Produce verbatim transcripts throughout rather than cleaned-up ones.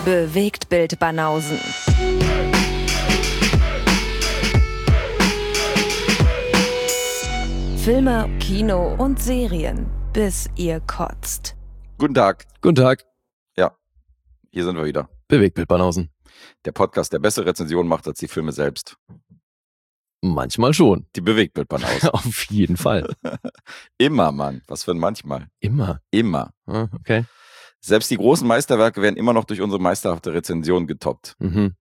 Bewegtbild Banausen. Filme, Kino und Serien, bis ihr kotzt. Guten Tag. Guten Tag. Ja, hier sind wir wieder. Bewegtbild Banausen. Der Podcast, der bessere Rezensionen macht als die Filme selbst. Manchmal schon. Die Bewegtbild Banausen. Auf jeden Fall. Immer, Mann. Was für ein manchmal. Immer. Immer. Ah, okay. Selbst die großen Meisterwerke werden immer noch durch unsere meisterhafte Rezension getoppt. Mhm.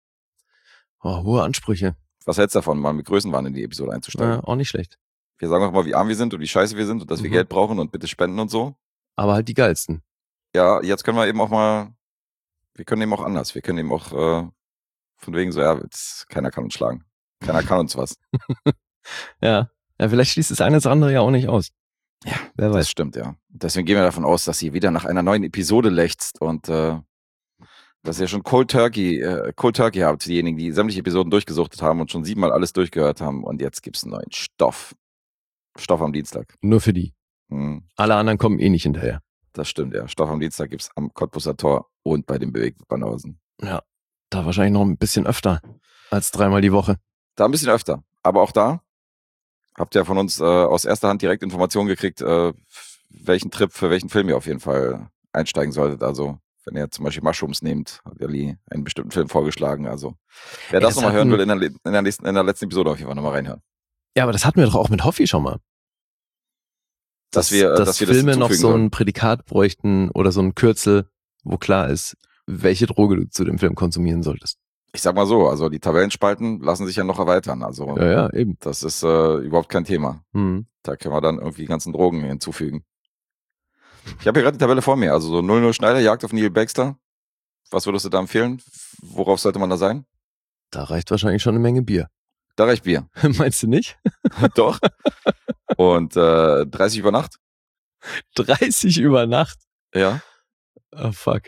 Oh, hohe Ansprüche. Was hältst du davon, mal mit Größenwahn in die Episode einzusteigen? Ja, auch nicht schlecht. Wir sagen auch mal, wie arm wir sind und wie scheiße wir sind und dass wir Mhm. Geld brauchen und bitte spenden und so. Aber halt die geilsten. Ja, jetzt können wir eben auch mal, wir können eben auch anders. Wir können eben auch äh, von wegen so, ja, jetzt, keiner kann uns schlagen. Keiner kann uns was. Ja. Ja, vielleicht schließt das eine das andere ja auch nicht aus. Ja, wer das weiß. stimmt, ja. Deswegen gehen wir davon aus, dass ihr wieder nach einer neuen Episode lechzt und äh, dass ihr schon Cold Turkey, äh, Cold Turkey habt, diejenigen, die sämtliche Episoden durchgesuchtet haben und schon siebenmal alles durchgehört haben und jetzt gibt's einen neuen Stoff. Stoff am Dienstag. Nur für die. Hm, Alle anderen kommen eh nicht hinterher. das stimmt, ja. Stoff am Dienstag gibt's am Cottbuser Tor und bei den Bewegten Banausen. Ja. Da wahrscheinlich noch ein bisschen öfter als dreimal die Woche. Da ein bisschen öfter, aber auch da habt ihr von uns äh, aus erster Hand direkt Informationen gekriegt, äh, welchen Trip für welchen Film ihr auf jeden Fall einsteigen solltet. Also wenn ihr zum Beispiel Mushrooms nehmt, hat Ali einen bestimmten Film vorgeschlagen. Also wer Ey, das das nochmal hören hatten- will, in der, le- in, der nächsten, in der letzten Episode auf jeden Fall nochmal reinhören. Ja, aber das hatten wir doch auch mit Hoffi schon mal. Dass wir, äh, dass dass wir das Filme noch hinzufügen so sollen. ein Prädikat bräuchten oder so ein Kürzel, wo klar ist, welche Droge du zu dem Film konsumieren solltest. Ich sag mal so, also die Tabellenspalten lassen sich ja noch erweitern. Also Ja, ja, eben. das ist äh, überhaupt kein Thema. Hm. Da können wir dann irgendwie die ganzen Drogen hinzufügen. Ich habe hier gerade die Tabelle vor mir. Also so null null Schneider, Jagd auf Neil Baxter. Was würdest du da empfehlen? Worauf sollte man da sein? Da reicht wahrscheinlich schon eine Menge Bier. Da reicht Bier. Meinst du nicht? Doch. Und äh, dreißig über Nacht? dreißig über Nacht? Ja. Oh, fuck.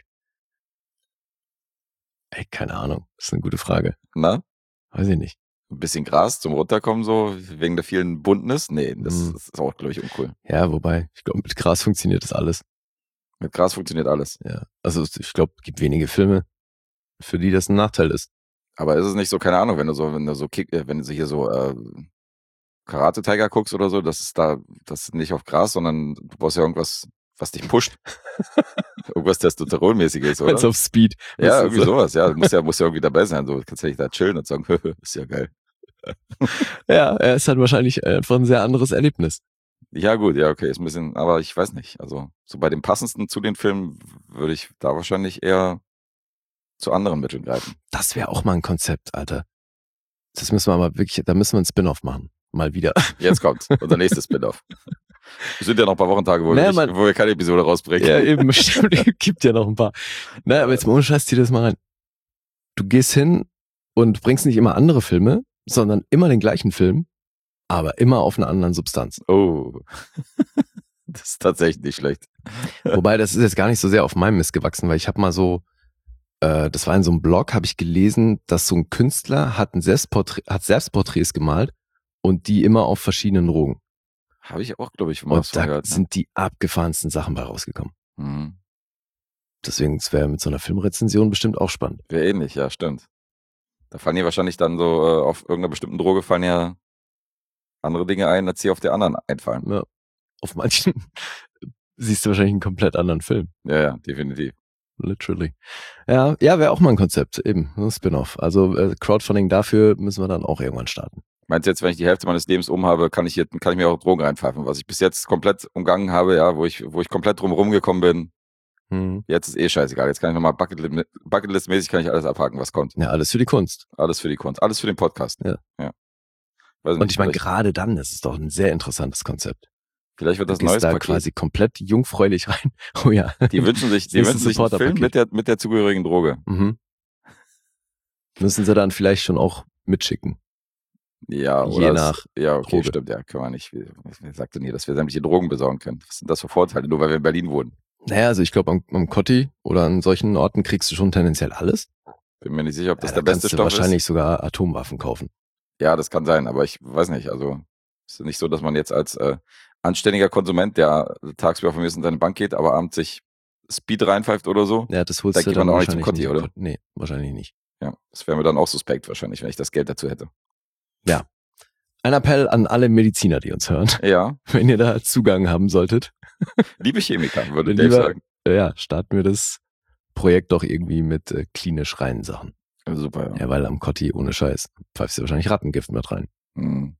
Ey, keine Ahnung. Das ist eine gute Frage. Na? Weiß ich nicht. Ein bisschen Gras zum Runterkommen so, wegen der vielen Buntnis? Nee, das, Hm. das ist auch, glaube ich, uncool. Ja, wobei, ich glaube, mit Gras funktioniert das alles. Mit Gras funktioniert alles. Ja. Also ich glaube, es gibt wenige Filme, für die das ein Nachteil ist. Aber ist es nicht so, keine Ahnung, wenn du so, wenn du so kick, äh, wenn du so hier so äh, Karate Tiger guckst oder so, das ist da, das ist nicht auf Gras, sondern du brauchst ja irgendwas, was dich pusht. Irgendwas Testosteronmäßiges, oder? Als auf Speed. Ja, Das ist irgendwie so. sowas, ja. Du musst ja, musst ja irgendwie dabei sein. So, du kannst ja nicht da chillen und sagen, ist ja geil. Ja, er ist halt wahrscheinlich einfach ein sehr anderes Erlebnis. Ja, gut, ja, okay, ist ein bisschen, aber ich weiß nicht. Also, so bei dem passendsten zu den Filmen würde ich da wahrscheinlich eher zu anderen Mitteln greifen. Das wäre auch mal ein Konzept, Alter. Das müssen wir aber wirklich, da müssen wir einen Spin-off machen. Mal wieder. Jetzt kommt unser nächstes Spin-off. Es sind ja noch ein paar Wochentage, wo, Naja, wir, nicht, man- wo wir keine Episode rausbringen. Ja, eben, stimmt, gibt ja noch ein paar. Na, aber jetzt mal ohne Scheiß, zieh das mal rein. Du gehst hin und bringst nicht immer andere Filme, sondern immer den gleichen Film, aber immer auf einer anderen Substanz. Oh. Das ist tatsächlich nicht schlecht. Wobei, das ist jetzt gar nicht so sehr auf meinem Mist gewachsen, weil ich habe mal so, äh, das war in so einem Blog, habe ich gelesen, dass so ein Künstler hat, ein Selbstporträt, hat Selbstporträts gemalt und die immer auf verschiedenen Drogen. Habe ich auch, glaube ich, mal was Und von da gehört. Ne? sind die abgefahrensten Sachen bei rausgekommen. Mhm. Deswegen, es wäre mit so einer Filmrezension bestimmt auch spannend. Wäre ähnlich, ja, stimmt. Da fallen dir wahrscheinlich dann so, äh, auf irgendeiner bestimmten Droge fallen ja andere Dinge ein, als die auf der anderen einfallen. Ja. Auf manchen siehst du wahrscheinlich einen komplett anderen Film. Ja, ja, definitiv. Literally. Ja, ja, wäre auch mal ein Konzept, eben, ein Spin-off. Also äh, Crowdfunding dafür müssen wir dann auch irgendwann starten. Meinst du jetzt, wenn ich die Hälfte meines Lebens um habe, kann ich, hier, kann ich mir auch Drogen reinpfeifen? Was ich bis jetzt komplett umgangen habe, ja, wo ich, wo ich komplett drum rumgekommen bin, Hm. jetzt ist eh scheißegal. Jetzt kann ich nochmal Bucketlist- Bucketlist-mäßig kann ich alles abhaken, was kommt. Ja, alles für die Kunst. Alles für die Kunst, alles für den Podcast. Ja. ja. Weiß Und nicht, ich meine, vielleicht, gerade dann ist es doch ein sehr interessantes Konzept. vielleicht wird das Du ein gehst neues da Paket. quasi komplett jungfräulich rein. Oh ja. Die wünschen sich, die nächste wünschen sich einen Film Supporter-Paket. mit der, mit der zugehörigen Droge. Mhm. Müssen sie dann vielleicht schon auch mitschicken. Ja, Je oder es- nach ja, okay, Droge. stimmt, ja, können wir nicht. Wer wer sagt denn hier, dass wir sämtliche Drogen besorgen können? Was sind das für Vorteile, nur weil wir in Berlin wohnen? Naja, also ich glaube, am, am Kotti oder an solchen Orten kriegst du schon tendenziell alles. Bin mir nicht sicher, ob das Ja, der da beste kannst du Stoff wahrscheinlich ist. sogar Atomwaffen kaufen. Ja, das kann sein, aber ich weiß nicht. Also es ist nicht so, dass man jetzt als äh, anständiger Konsument, der tagsüber von mir in seine Bank geht, aber abends sich Speed reinpfeift oder so, Ja, das holst da du geht dann man auch nicht zum wahrscheinlich Conti, nicht. oder? Nee, wahrscheinlich nicht. Ja, das wäre mir dann auch suspekt wahrscheinlich, wenn ich das Geld dazu hätte. Ja. Ein Appell an alle Mediziner, die uns hören. Ja, Wenn ihr da Zugang haben solltet, liebe Chemiker, würde dann Dave lieber, sagen. ja, starten wir das Projekt doch irgendwie mit äh, klinisch reinen Sachen. Ja, super, ja. Ja, weil am Kotti ohne Scheiß pfeifst du wahrscheinlich Rattengift mit rein. Hm.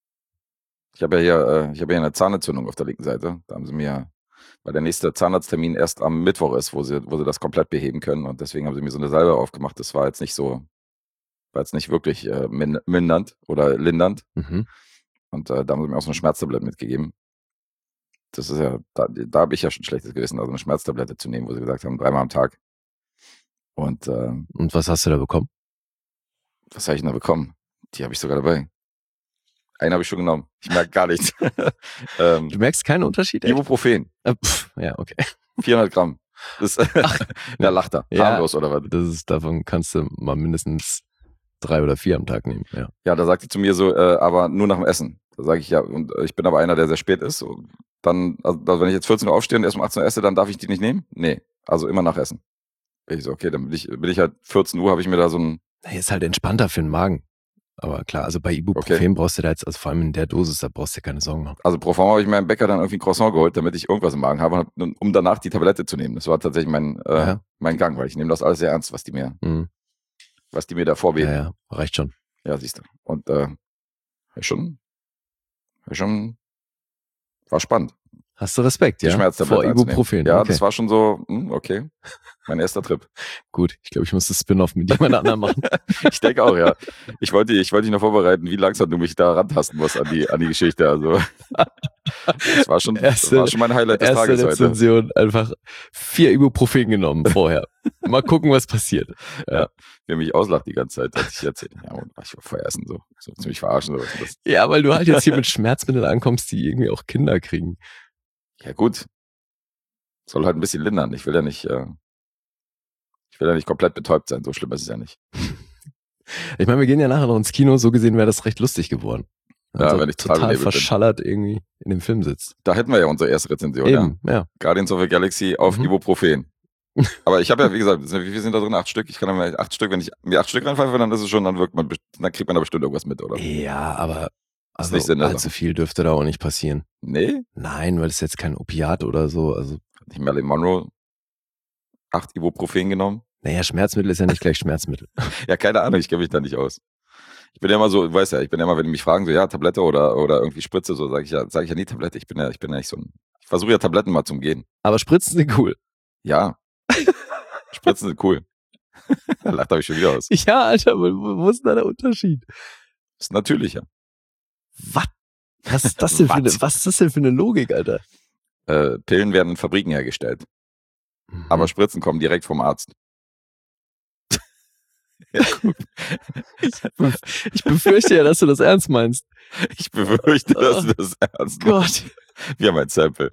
Ich habe ja hier, äh, ich habe ja eine Zahnentzündung auf der linken Seite. Da haben sie mir, weil der nächste Zahnarzttermin erst am Mittwoch ist, wo sie, wo sie das komplett beheben können. Und deswegen haben sie mir so eine Salbe aufgemacht. Das war jetzt nicht so, war jetzt nicht wirklich äh, min- mindernd oder lindernd. Mhm. Und äh, da haben sie mir auch so eine Schmerztablette mitgegeben. Das ist ja, da, da habe ich ja schon schlechtes Gewissen, also eine Schmerztablette zu nehmen, wo sie gesagt haben, dreimal am Tag. Und äh, Und was hast du da bekommen? was habe ich denn da bekommen? Die habe ich sogar dabei. Einen habe ich schon genommen. Ich merke gar nichts. ähm, Du merkst keinen Unterschied? echt? Ibuprofen, Äh, pff, ja, okay. vierhundert Gramm. Das, ja, lacht er. Ja. Harmlos oder was? Das ist, davon kannst du mal mindestens drei oder vier am Tag nehmen. Ja. Ja, da sagt sie zu mir so, äh, aber nur nach dem Essen. Da sage ich ja, und äh, ich bin aber einer, der sehr spät ist. Und dann, also, also wenn ich jetzt vierzehn Uhr aufstehe und erst um achtzehn Uhr esse, dann darf ich die nicht nehmen? Nee, also immer nach Essen. Ich so, okay, dann bin ich, bin ich halt vierzehn Uhr, habe ich mir da so ein, Nee, ist halt entspannter für den Magen. Aber klar, also bei Ibuprofen Okay. brauchst du da jetzt, also vor allem in der Dosis, da brauchst du dir keine Sorgen machen. also pro forma habe ich mir im Bäcker dann irgendwie ein Croissant geholt, damit ich irgendwas im Magen habe, um danach die Tablette zu nehmen. Das war tatsächlich mein, äh, Ja. mein Gang, weil ich nehme das alles sehr ernst, was die mir, Mhm. was die mir da Ja, vorbeten. ja, reicht schon. Ja, siehst du. Und äh, war schon, war schon, war spannend. Hast du Respekt, Die ja? Schmerztablette Vor einzunehmen. Ibuprofen. Ja, okay. das war schon so, hm, okay, mein erster Trip. Gut, ich glaube, ich muss das Spin-off mit jemand anderem machen. Ich denke auch, ja. Ich wollte, ich wollte dich noch vorbereiten, wie langsam du mich da rantasten musst an die, an die Geschichte. Also, das war schon, das Erste- war schon mein Highlight des Erste Tages heute. Rezension, einfach vier Ibuprofen genommen vorher. Mal gucken, was passiert. Wer mich auslacht die ganze Zeit, als ich erzähle. Ja, und ich war vorher essen, so, so ziemlich verarschen. So. Das, Ja, weil du halt jetzt hier mit Schmerzmitteln ankommst, die irgendwie auch Kinder kriegen. ja, gut. Soll halt ein bisschen lindern. Ich will ja nicht, äh, ich will ja nicht komplett betäubt sein. So schlimm ist es ja nicht. Ich meine, wir gehen ja nachher noch ins Kino, so gesehen wäre das recht lustig geworden. Ja, Also wenn ich total total benebelt bin. verschallert irgendwie in dem Film sitzt. Da hätten wir ja unsere erste Rezension, ja. Eben, ja. Guardians of the Galaxy auf Mhm. Ibuprofen. Aber ich habe ja, wie gesagt, wie viel sind da drin? Acht Stück. Ich kann dann acht Stück, wenn ich mir acht Stück reinpfeife, dann ist es schon, dann wirkt man, best- dann kriegt man da bestimmt irgendwas mit, oder? Ja, aber Ist also nicht Sinn der allzu Sache. viel dürfte da auch nicht passieren. Nee, Nein, weil es jetzt kein Opiat oder so. Also, hat nicht Marilyn Monroe acht Ibuprofen genommen? naja, Schmerzmittel ist ja nicht gleich Schmerzmittel. Ja, keine Ahnung, ich kenne mich da nicht aus. Ich bin ja immer so, du weißt ja, ich bin ja immer, wenn die mich fragen, so, ja, Tablette oder, oder irgendwie Spritze, so, sage ich ja, sage ich ja nie Tablette. Ich bin ja, ich bin ja nicht so ein, ich versuche ja Tabletten mal zum Gehen. Aber Spritzen sind cool. Ja. Spritzen sind cool. Da lacht er mich schon wieder aus. Ja, Alter, wo, wo ist denn da der Unterschied? Ist natürlicher. Was? Was ist das denn für eine, Was? was ist das denn für eine Logik, Alter? Äh, Pillen werden in Fabriken hergestellt, aber Spritzen kommen direkt vom Arzt. Ja, gut. ich befürchte ja, dass du das ernst meinst. Ich befürchte, dass du das ernst machst. Gott. Wir haben ein Sample.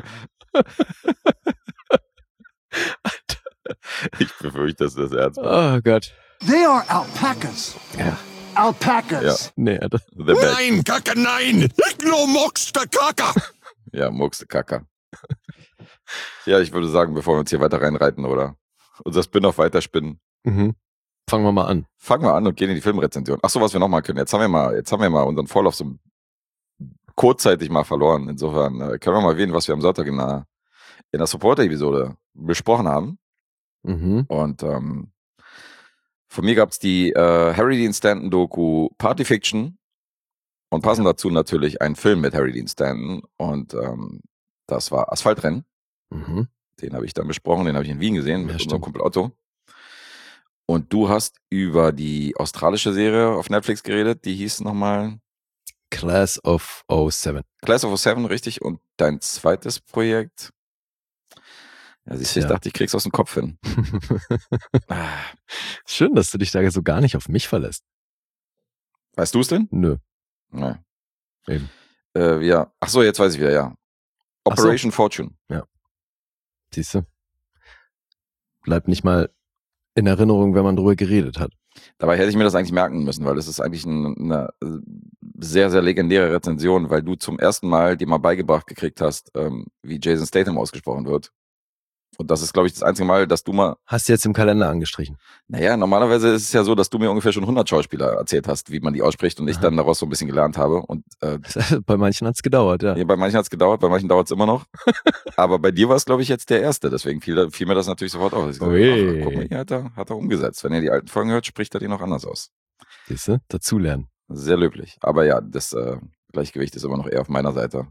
Ich befürchte, dass du das ernst machst. Oh Gott. They are alpacas. Ja. Alpacas. Nee, Alter. The Bag. Nein, Kacke, nein! Ich nur mockst der Kacke! Ja, muckste Kacker. Ja, ich würde sagen, bevor wir uns hier weiter reinreiten oder unser Spin-off weiterspinnen, Mhm. Fangen wir mal an. fangen wir an und gehen in die Filmrezension. Ach so, was wir noch mal können. Jetzt haben wir mal, jetzt haben wir mal unseren Vorlauf so kurzzeitig mal verloren. Insofern äh, können wir mal erwähnen, was wir am Sonntag in der, in der Supporter-Episode besprochen haben. Mhm. Und ähm, von mir gab es die äh, Harry Dean Stanton Doku Party Fiction und passend dazu natürlich ein Film mit Harry Dean Stanton und ähm, das war Asphaltrennen. Mhm. Den habe ich dann besprochen, den habe ich in Wien gesehen mit Ja, unserem stimmt. Kumpel Otto. Und du hast über die australische Serie auf Netflix geredet, die hieß nochmal Class of oh seven. Class of oh seven, richtig? Und dein zweites Projekt? Ja, siehst du, ich Tja. dachte, ich krieg's aus dem Kopf hin. Ah, Schön, dass du dich da so gar nicht auf mich verlässt. weißt du es denn? Nö. Nein. Eben. Äh, ja. Ach so, jetzt weiß ich wieder, ja. Ach so. Operation Fortune. Siehst du? Bleibt nicht mal in Erinnerung, wenn man drüber geredet hat. Dabei hätte ich mir das eigentlich merken müssen, weil das ist eigentlich ein, eine sehr, sehr legendäre Rezension, weil du zum ersten Mal dir mal beigebracht gekriegt hast, ähm, wie Jason Statham ausgesprochen wird. Und das ist, glaube ich, das einzige Mal, dass du mal, Hast du jetzt im Kalender angestrichen? naja, normalerweise ist es ja so, dass du mir ungefähr schon hundert Schauspieler erzählt hast, wie man die ausspricht und ich Aha. dann daraus so ein bisschen gelernt habe. Und äh, Bei manchen hat's gedauert, ja. ja, bei manchen hat es gedauert, bei manchen dauert es immer noch. Aber bei dir war es, glaube ich, jetzt der Erste. Deswegen fiel, fiel mir das natürlich sofort auf. Ich so, Ui. ach, guck mal, hier hat er, hat er umgesetzt. Wenn ihr die alten Folgen hört, spricht er die noch anders aus. Siehst du? Dazulernen. Sehr löblich. Aber ja, das äh, Gleichgewicht ist immer noch eher auf meiner Seite.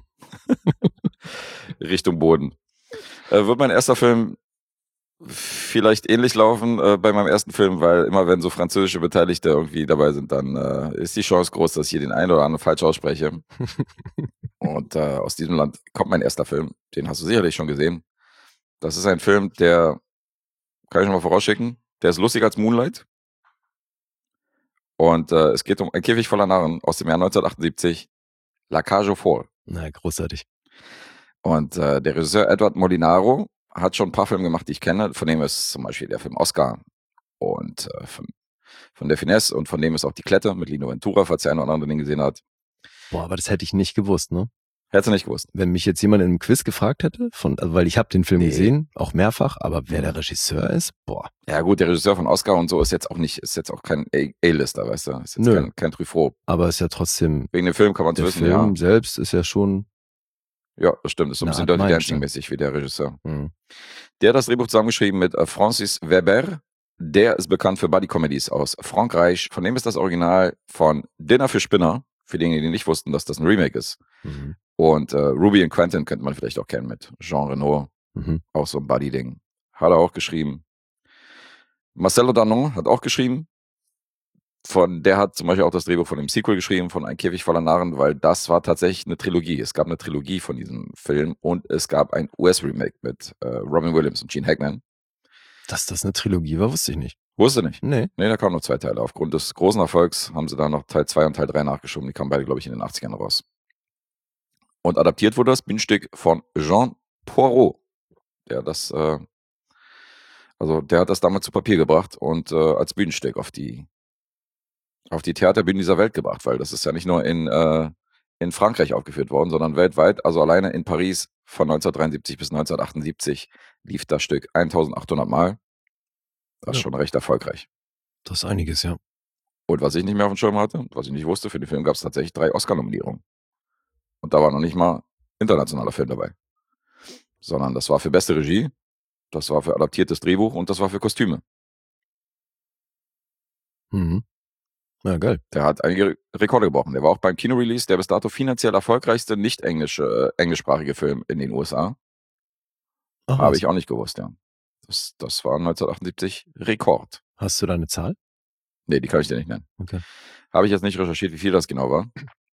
Richtung Boden. Äh, wird mein erster Film vielleicht ähnlich laufen äh, bei meinem ersten Film, weil immer wenn so französische Beteiligte irgendwie dabei sind, dann äh, ist die Chance groß, dass ich hier den einen oder anderen falsch ausspreche. Und äh, aus diesem Land kommt mein erster Film. Den hast du sicherlich schon gesehen. Das ist ein Film, der, kann ich schon mal vorausschicken, der ist lustiger als Moonlight. Und äh, es geht um Ein Käfig voller Narren aus dem Jahr neunzehnhundertachtundsiebzig, La Cage aux Folles. Na, großartig. Und äh, der Regisseur Edward Molinaro hat schon ein paar Filme gemacht, die ich kenne. Von dem ist zum Beispiel der Film Oscar und äh, von, von der Finesse und von dem ist auch Die Klette mit Lino Ventura, falls der eine oder andere den gesehen hat. Boah, aber das hätte ich nicht gewusst, ne? Hättest du nicht gewusst. Wenn mich jetzt jemand in einem Quiz gefragt hätte, von, also weil ich habe den Film Nee. gesehen, auch mehrfach, aber wer der Regisseur ist, boah. Ja gut, der Regisseur von Oscar und so ist jetzt auch nicht, ist jetzt auch kein A- A-Lister, weißt du? Ist jetzt Nö. kein, kein Truffaut. Aber ist ja trotzdem, Wegen dem Film kann man es der wissen, Film ja. selbst ist ja schon, Ja, das stimmt. Ist so ein Eine bisschen Art Dirty Meilenstein. Dancing-mäßig wie der Regisseur. mh. Der hat das Drehbuch zusammengeschrieben mit äh, Francis Weber. Der ist bekannt für Buddy-Comedies aus Frankreich. Von dem ist das Original von Dinner für Spinner. Für diejenigen, die nicht wussten, dass das ein Remake ist. Mhm. Und äh, Ruby and Quentin könnte man vielleicht auch kennen mit Jean Reno. Mhm. Auch so ein Buddy-Ding. Hat er auch geschrieben. Marcelo Danon hat auch geschrieben. Von, der hat zum Beispiel auch das Drehbuch von dem Sequel geschrieben, von Ein Käfig voller Narren, weil das war tatsächlich eine Trilogie. Es gab eine Trilogie von diesem Film und es gab ein U S-Remake mit äh, Robin Williams und Gene Hackman. Dass das eine Trilogie war, wusste ich nicht. Wusste nicht. Nee. Nee, da kamen noch zwei Teile. Aufgrund des großen Erfolgs haben sie da noch Teil zwei und Teil drei nachgeschoben. Die kamen beide, glaube ich, in den achtzigern raus. Und adaptiert wurde das Bühnenstück von Jean Poirot. Der das, äh, also der hat das damals zu Papier gebracht und äh, als Bühnenstück auf die auf die Theaterbühnen dieser Welt gebracht, weil das ist ja nicht nur in, äh, in Frankreich aufgeführt worden, sondern weltweit, also alleine in Paris von neunzehnhundertdreiundsiebzig bis neunzehnhundertachtundsiebzig lief das Stück eintausendachthundert Mal. Das ist Ja. schon recht erfolgreich. Das ist einiges, ja. Und was ich nicht mehr auf dem Schirm hatte, was ich nicht wusste, für den Film gab es tatsächlich drei Oscar-Nominierungen. Und da war noch nicht mal internationaler Film dabei. Sondern das war für beste Regie, das war für adaptiertes Drehbuch und das war für Kostüme. Mhm. Ja, geil. Der hat einige Re- Rekorde gebrochen. Der war auch beim Kinorelease der bis dato finanziell erfolgreichste nicht englische, äh, englischsprachige Film in den U S A. Ach, Habe was. ich auch nicht gewusst, ja. Das, das war neunzehnhundertachtundsiebzig Rekord. Hast du da eine Zahl? Nee, die kann ich dir nicht nennen. Okay. Habe ich jetzt nicht recherchiert, wie viel das genau war.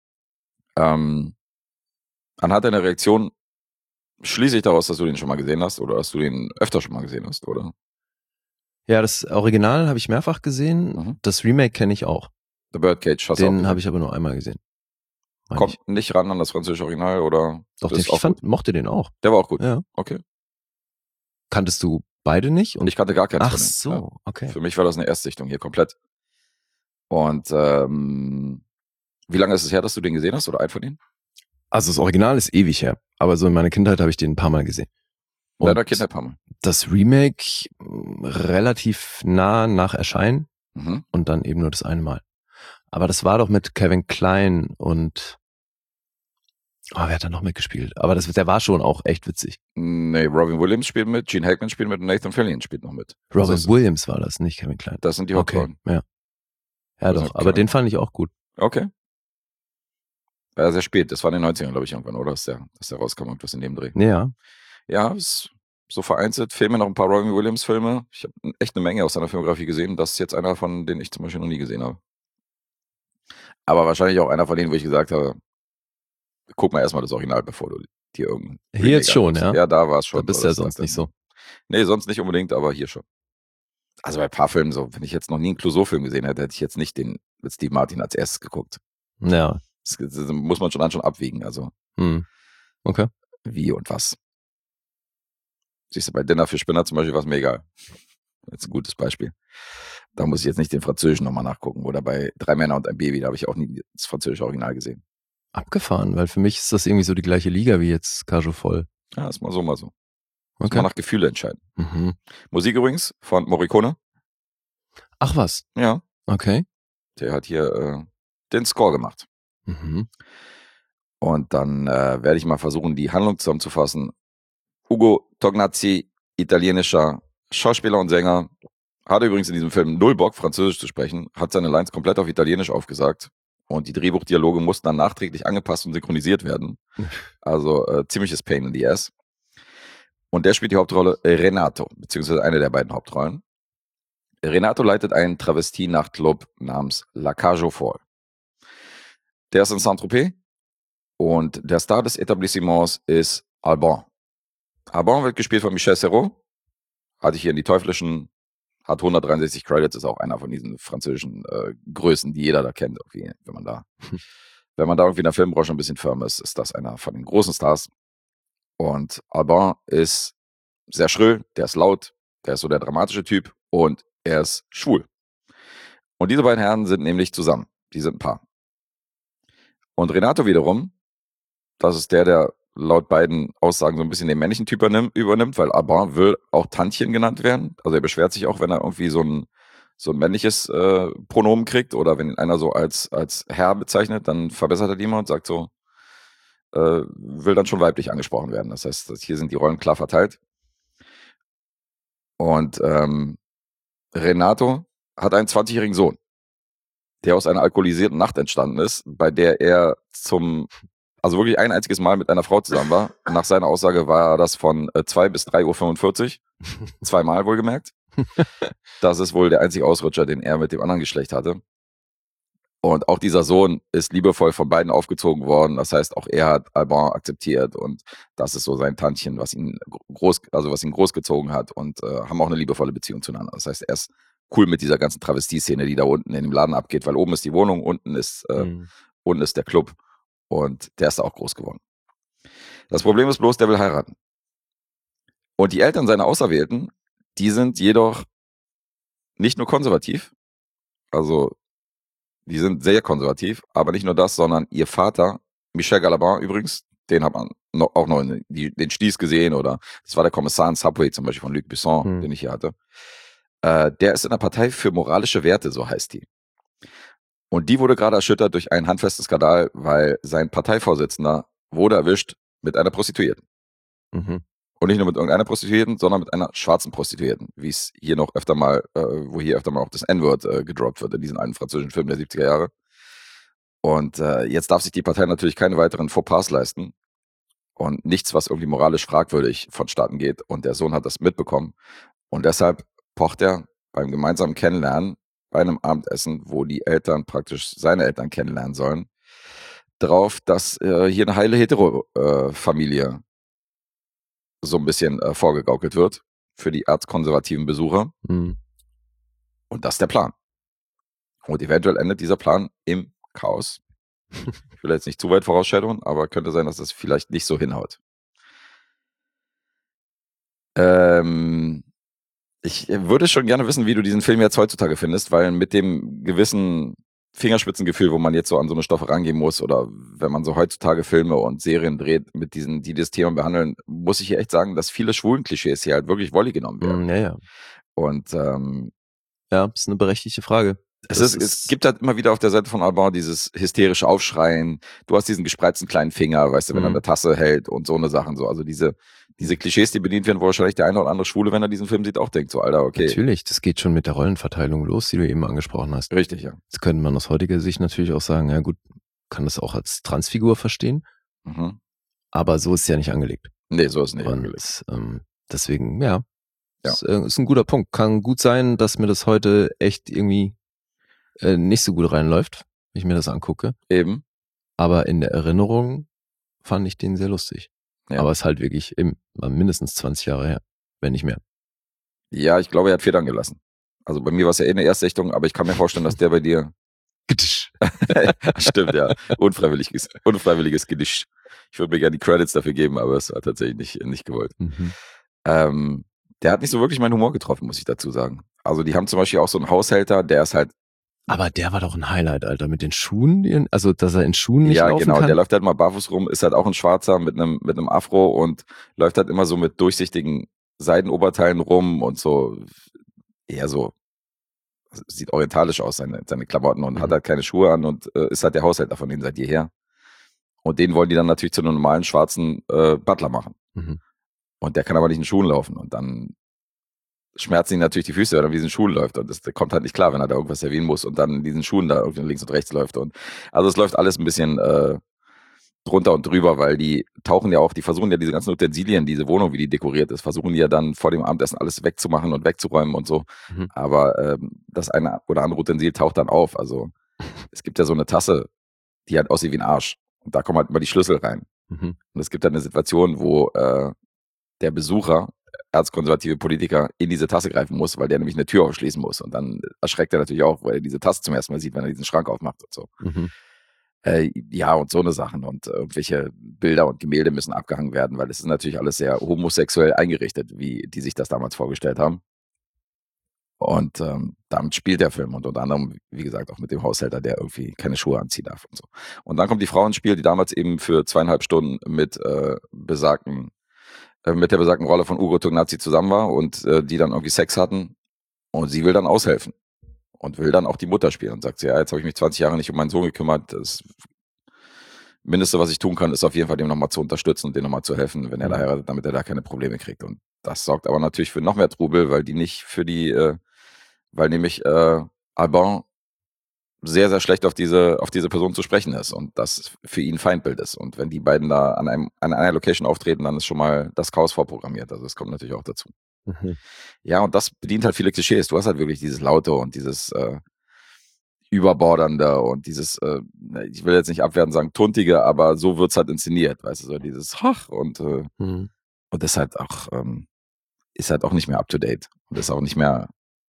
Ähm, anhand deiner Reaktion schließe ich daraus, dass du den schon mal gesehen hast oder dass du den öfter schon mal gesehen hast, oder? Ja, das Original habe ich mehrfach gesehen. Mhm. Das Remake kenne ich auch. The Birdcage hast du auch Den gesehen. habe ich aber nur einmal gesehen. Meine Kommt ich. nicht ran an das französische Original, oder? Doch, Das den, ist ich auch fand, gut. mochte den auch. Der war auch gut. Ja. Okay. Kanntest du beide nicht? Und ich kannte gar keins Ach von denen. so, Ja. okay. Für mich war das eine Erstsichtung hier komplett. Und ähm, wie lange ist es her, dass du den gesehen hast oder einen von denen? Also das Original ist ewig her, aber so in meiner Kindheit habe ich den ein paar Mal gesehen. In deiner Und Kindheit paar Mal. das Remake mh, relativ nah nach Erscheinen Mhm. und dann eben nur das eine Mal. Aber das war doch mit Kevin Kline und oh, wer hat da noch mitgespielt? Aber das, der war schon auch echt witzig. Nee, Robin Williams spielt mit, Gene Hackman spielt mit und Nathan Fillion spielt noch mit. Robin das, ist, Williams war das, nicht Kevin Kline. das sind die Okay, Hauptrollen. ja. Ja Also doch, aber Kevin- den fand ich auch gut. Okay. Ja, sehr spät. Das war in den neunzigern, glaube ich, irgendwann, oder? Dass der, dass der rauskam, irgendwas in dem Dreh. Ja, Ja, ist so vereinzelt. Fehlen mir noch ein paar Robin Williams-Filme. Ich habe echt eine Menge aus seiner Filmografie gesehen. Das ist jetzt einer von denen ich zum Beispiel noch nie gesehen habe. Aber wahrscheinlich auch einer von denen, wo ich gesagt habe, guck mal erstmal das Original, bevor du dir irgendein Hier Remake jetzt schon, anguckst. ja? Ja, da war es schon. da bist so, du ja dass sonst das nicht dann- so. Nee, sonst nicht unbedingt, aber hier schon. Also bei ein paar Filmen so, wenn ich jetzt noch nie einen Clouseau-Film gesehen hätte, hätte ich jetzt nicht den mit Steve Martin als erstes geguckt. Ja, Das, das muss man schon dann schon abwägen, also hm. Okay. wie und was. Siehst du, bei Dinner für Spinner zum Beispiel war es mir egal. Jetzt ein gutes Beispiel. Da muss ich jetzt nicht den Französischen nochmal nachgucken. Oder bei Drei Männer und ein Baby, da habe ich auch nie das französische Original gesehen. Abgefahren, weil für mich ist das irgendwie so die gleiche Liga wie jetzt Cage aux Folles. Ja, ist mal so, mal so. Muss Okay. man nach Gefühle entscheiden. Mhm. Musik übrigens von Morricone. Ach was, Ja, okay. der hat hier äh, den Score gemacht. Mhm. Und dann äh, werde ich mal versuchen, die Handlung zusammenzufassen. Ugo Tognazzi, italienischer Schauspieler und Sänger, hatte übrigens in diesem Film null Bock, Französisch zu sprechen, hat seine Lines komplett auf Italienisch aufgesagt. Und die Drehbuchdialoge mussten dann nachträglich angepasst und synchronisiert werden. Also äh, ziemliches Pain in the Ass. Und der spielt die Hauptrolle äh, Renato, beziehungsweise eine der beiden Hauptrollen. Renato leitet einen Travestie-Nachtclub namens La Cage aux Folles. Der ist in Saint-Tropez und der Star des Etablissements ist Alban. Alban wird gespielt von Michel Serrault. Hatte ich hier in die Teuflischen, hat hundertdreiundsechzig Credits, ist auch einer von diesen französischen äh, Größen, die jeder da kennt. Irgendwie, wenn man da, wenn man da irgendwie in der Filmbranche ein bisschen firm ist, ist das einer von den großen Stars. Und Alban ist sehr schrill, der ist laut, der ist so der dramatische Typ und er ist schwul. Und diese beiden Herren sind nämlich zusammen. Die sind ein Paar. Und Renato wiederum, das ist der, der laut beiden Aussagen so ein bisschen den männlichen Typ übernimmt, weil Alban will auch Tantchen genannt werden. Also er beschwert sich auch, wenn er irgendwie so ein, so ein männliches äh, Pronomen kriegt oder wenn ihn einer so als, als Herr bezeichnet, dann verbessert er die immer und sagt so, äh, will dann schon weiblich angesprochen werden. Das heißt, hier sind die Rollen klar verteilt. Und ähm, Renato hat einen zwanzigjährigen Sohn, der aus einer alkoholisierten Nacht entstanden ist, bei der er zum, also wirklich ein einziges Mal mit einer Frau zusammen war. Nach seiner Aussage war das von äh, zwei bis drei Uhr fünfundvierzig. Zweimal wohlgemerkt. Das ist wohl der einzige Ausrutscher, den er mit dem anderen Geschlecht hatte. Und auch dieser Sohn ist liebevoll von beiden aufgezogen worden. Das heißt, auch er hat Alban akzeptiert und das ist so sein Tantchen, was ihn groß, also was ihn großgezogen hat und äh, haben auch eine liebevolle Beziehung zueinander. Das heißt, er ist cool mit dieser ganzen Travestie-Szene, die da unten in dem Laden abgeht, weil oben ist die Wohnung, unten ist, äh, Mhm. unten ist der Club und der ist da auch groß geworden. Das Problem ist bloß, der will heiraten. Und die Eltern seiner Auserwählten, die sind jedoch nicht nur konservativ, also die sind sehr konservativ, aber nicht nur das, sondern ihr Vater, Michel Galabin übrigens, den hat man noch, auch noch in die, den Stieß gesehen oder das war der Kommissar in Subway zum Beispiel von Luc Besson, Hm. den ich hier hatte. Äh, der ist in der Partei für moralische Werte, so heißt die. Und die wurde gerade erschüttert durch einen handfesten Skandal, weil sein Parteivorsitzender wurde erwischt mit einer Prostituierten. Mhm. Und nicht nur mit irgendeiner Prostituierten, sondern mit einer schwarzen Prostituierten, wie es hier noch öfter mal, äh, wo hier öfter mal auch das N-Wort äh, gedroppt wird in diesen alten französischen Filmen der siebziger Jahre. Und äh, jetzt darf sich die Partei natürlich keine weiteren Fauxpas leisten und nichts, was irgendwie moralisch fragwürdig vonstatten geht. Und der Sohn hat das mitbekommen. Und deshalb pocht er beim gemeinsamen Kennenlernen, bei einem Abendessen, wo die Eltern praktisch seine Eltern kennenlernen sollen, drauf, dass äh, hier eine heile Hetero-Familie äh, so ein bisschen äh, vorgegaukelt wird für die erzkonservativen Besucher. Mhm. Und das ist der Plan. Und eventuell endet dieser Plan im Chaos. Ich will jetzt nicht zu weit vorausschauen, aber könnte sein, dass das vielleicht nicht so hinhaut. Ähm, ich würde schon gerne wissen, wie du diesen Film jetzt heutzutage findest, weil mit dem gewissen Fingerspitzengefühl, wo man jetzt so an so eine Stoffe rangehen muss oder wenn man so heutzutage Filme und Serien dreht, mit diesen, die das Thema behandeln, muss ich hier echt sagen, dass viele schwulen Klischees hier halt wirklich Wolli genommen werden. Mhm, ja, ja. Und ähm, Ja, ist eine berechtigte Frage. es, Das ist, es gibt halt immer wieder auf der Seite von Alban dieses hysterische Aufschreien. Du hast diesen gespreizten kleinen Finger, weißt du, wenn er Mhm. eine Tasse hält und so eine Sachen so. Also diese, diese Klischees, die bedient werden, wo wahrscheinlich der eine oder andere Schwule, wenn er diesen Film sieht, auch denkt so, Alter, okay. Natürlich, das geht schon mit der Rollenverteilung los, die du eben angesprochen hast. Richtig, ja. Jetzt könnte man aus heutiger Sicht natürlich auch sagen, ja gut, kann das auch als Transfigur verstehen, Mhm. aber so ist es ja nicht angelegt. Nee, so ist es nicht angelegt. Und ähm, deswegen, ja, Ja. Ist, äh, ist ein guter Punkt. Kann gut sein, dass mir das heute echt irgendwie äh, nicht so gut reinläuft, wenn ich mir das angucke. Eben. Aber in der Erinnerung fand ich den sehr lustig. Ja. Aber es ist halt wirklich im, mindestens zwanzig Jahre her, wenn nicht mehr. Ja, ich glaube, er hat Federn gelassen. Also bei mir war es ja eh eine Erstsichtung, aber ich kann mir vorstellen, dass der bei dir. Stimmt, ja. Unfreiwilliges, unfreiwilliges Gedicht. Ich würde mir gerne die Credits dafür geben, aber es war tatsächlich nicht, nicht gewollt. Mhm. Ähm, der hat nicht so wirklich meinen Humor getroffen, muss ich dazu sagen. Also die haben zum Beispiel auch so einen Haushälter, der ist halt Aber der war doch ein Highlight, Alter, mit den Schuhen, die- also dass er in Schuhen nicht Ja, laufen genau, kann. der läuft halt mal barfuß rum, ist halt auch ein Schwarzer mit einem mit einem Afro und läuft halt immer so mit durchsichtigen Seidenoberteilen rum und so eher so, sieht orientalisch aus, seine, seine Klamotten und Mhm. hat halt keine Schuhe an und äh, ist halt der Haushälter von denen seit jeher. Und den wollen die dann natürlich zu einem normalen schwarzen äh, Butler machen. Mhm. Und der kann aber nicht in Schuhen laufen. Und dann schmerzen ihn natürlich die Füße, wenn er in diesen Schuhen läuft. Und das kommt halt nicht klar, wenn er da irgendwas servieren muss und dann in diesen Schuhen da irgendwie links und rechts läuft. Und also es läuft alles ein bisschen äh, drunter und drüber, weil die tauchen ja auch, die versuchen ja diese ganzen Utensilien, diese Wohnung, wie die dekoriert ist, versuchen die ja dann vor dem Abendessen alles wegzumachen und wegzuräumen und so. Mhm. Aber ähm, das eine oder andere Utensil taucht dann auf. Also es gibt ja so eine Tasse, die halt aussieht wie ein Arsch. Und da kommen halt immer die Schlüssel rein. Mhm. Und es gibt dann eine Situation, wo äh, der Besucher, erzkonservative Politiker, in diese Tasse greifen muss, weil der nämlich eine Tür aufschließen muss. Und dann erschreckt er natürlich auch, weil er diese Tasse zum ersten Mal sieht, wenn er diesen Schrank aufmacht und so. Mhm. Äh, ja, und so eine Sachen. Und äh, irgendwelche Bilder und Gemälde müssen abgehangen werden, weil es ist natürlich alles sehr homosexuell eingerichtet, wie die sich das damals vorgestellt haben. Und ähm, damit spielt der Film und unter anderem, wie gesagt, auch mit dem Haushälter, der irgendwie keine Schuhe anziehen darf und so. Und dann kommt die Frau ins Spiel, die damals eben für zweieinhalb Stunden mit äh, besagten, äh, mit der besagten Rolle von Ugo Tognazzi zusammen war und äh, die dann irgendwie Sex hatten und sie will dann aushelfen und will dann auch die Mutter spielen und sagt sie, ja, jetzt habe ich mich zwanzig Jahre nicht um meinen Sohn gekümmert, das Mindeste, was ich tun kann, ist auf jeden Fall dem nochmal zu unterstützen und dem nochmal zu helfen, wenn er da heiratet, damit er da keine Probleme kriegt. Und das sorgt aber natürlich für noch mehr Trubel, weil die nicht für die, äh, weil nämlich äh, Alban sehr, sehr schlecht auf diese, auf diese Person zu sprechen ist und das für ihn Feindbild ist. Und wenn die beiden da an, einem, an einer Location auftreten, dann ist schon mal das Chaos vorprogrammiert. Also das kommt natürlich auch dazu. Mhm. Ja, und das bedient halt viele Klischees. Du hast halt wirklich dieses Laute und dieses äh, Überbordernde und dieses, äh, ich will jetzt nicht abwertend sagen, Tuntige, aber so wird's halt inszeniert, weißt du, so dieses Hach und, äh, Mhm. und das halt auch, ähm, ist halt auch nicht mehr up to date und ist auch nicht mehr,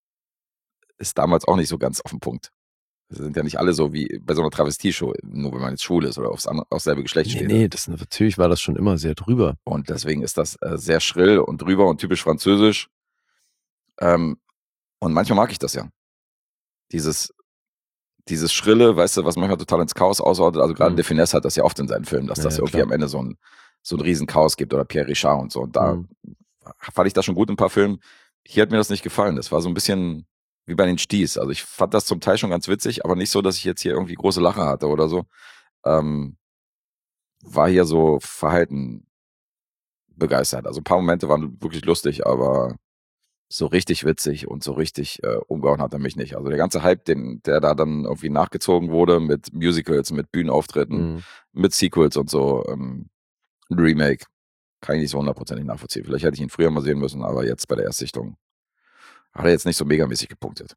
ist damals auch nicht so ganz auf den Punkt. Das sind ja nicht alle so wie bei so einer Travestie-Show, nur wenn man jetzt schwul ist oder aufs, andere, aufs selbe Geschlecht Nee, steht. nee, das, natürlich war das schon immer sehr drüber. Und deswegen ist das äh, sehr schrill und drüber und typisch französisch. Ähm, und manchmal mag ich das ja. Dieses, dieses Schrille, weißt du, was manchmal total ins Chaos ausordnet. Also gerade Mhm. De Finesse hat das ja oft in seinen Filmen, dass Ja, das ja, irgendwie klar. am Ende so ein, so ein riesen Chaos gibt oder Pierre Richard und so. Und da Mhm. fand ich das schon gut in ein paar Filmen. Hier hat mir das nicht gefallen. Das war so ein bisschen wie bei den Sties. Also ich fand das zum Teil schon ganz witzig, aber nicht so, dass ich jetzt hier irgendwie große Lacher hatte oder so. Ähm, war hier so verhalten begeistert. Also ein paar Momente waren wirklich lustig, aber so richtig witzig und so richtig äh, umgehauen hat er mich nicht. Also der ganze Hype, den, der da dann irgendwie nachgezogen wurde mit Musicals, mit Bühnenauftritten, Mhm. mit Sequels und so, ähm, ein Remake, kann ich nicht so hundertprozentig nachvollziehen. Vielleicht hätte ich ihn früher mal sehen müssen, aber jetzt bei der Erstsichtung hat er jetzt nicht so megamäßig gepunktet.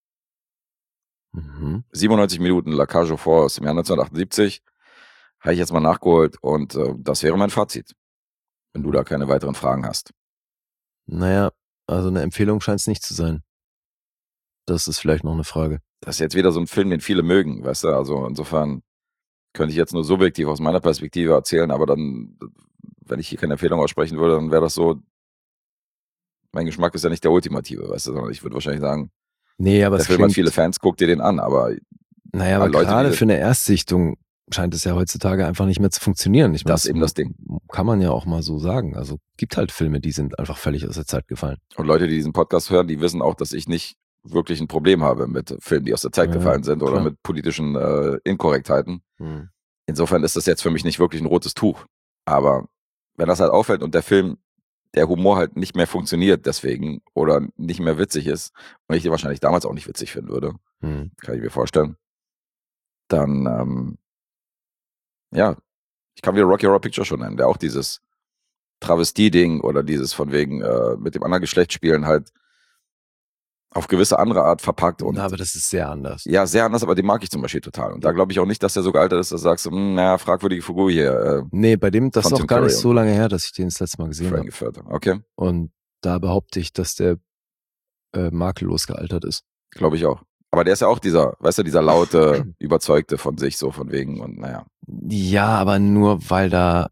Mhm. siebenundneunzig Minuten La Cage aux Folles aus dem Jahr neunzehnhundertachtundsiebzig habe ich jetzt mal nachgeholt und äh, das wäre mein Fazit, wenn du da keine weiteren Fragen hast. Naja, also eine Empfehlung scheint es nicht zu sein. Das ist vielleicht noch eine Frage. Das ist jetzt wieder so ein Film, den viele mögen, weißt du, also insofern könnte ich jetzt nur subjektiv aus meiner Perspektive erzählen, aber dann, wenn ich hier keine Empfehlung aussprechen würde, dann wäre das so, mein Geschmack ist ja nicht der ultimative, weißt du, sondern ich würde wahrscheinlich sagen, Nee, aber der es Film hat klingt, viele Fans, guck dir den an, aber naja, aber Leute, die gerade das- für eine Erstsichtung scheint es ja heutzutage einfach nicht mehr zu funktionieren. Ich meine, das ist eben das Ding. kann man ja auch mal so sagen. Also gibt halt Filme, die sind einfach völlig aus der Zeit gefallen. Und Leute, die diesen Podcast hören, die wissen auch, dass ich nicht wirklich ein Problem habe mit Filmen, die aus der Zeit Ja, gefallen sind oder klar. mit politischen äh, Inkorrektheiten. Mhm. Insofern ist das jetzt für mich nicht wirklich ein rotes Tuch. Aber wenn das halt auffällt und der Film, der Humor halt nicht mehr funktioniert deswegen oder nicht mehr witzig ist und ich den wahrscheinlich damals auch nicht witzig finden würde, Mhm. kann ich mir vorstellen, dann, ähm, ja, ich kann wieder Rocky Horror Picture schon nennen, der auch dieses Travestie-Ding oder dieses von wegen äh, mit dem anderen Geschlecht spielen halt auf gewisse andere Art verpackt und Na, aber das ist sehr anders. ja, sehr anders, aber den mag ich zum Beispiel total. Und da glaube ich auch nicht, dass der so gealtert ist, dass du sagst, hm, naja, fragwürdige Figur hier, äh, Nee, bei dem, das ist Von auch Tim gar nicht Curry so lange her, dass ich den das letzte Mal gesehen Frank habe. Geförter. Okay, Und da behaupte ich, dass der äh, makellos gealtert ist. glaube ich auch. Aber der ist ja auch dieser, weißt du, dieser laute, überzeugte von sich, so von wegen und naja. Ja, aber nur weil da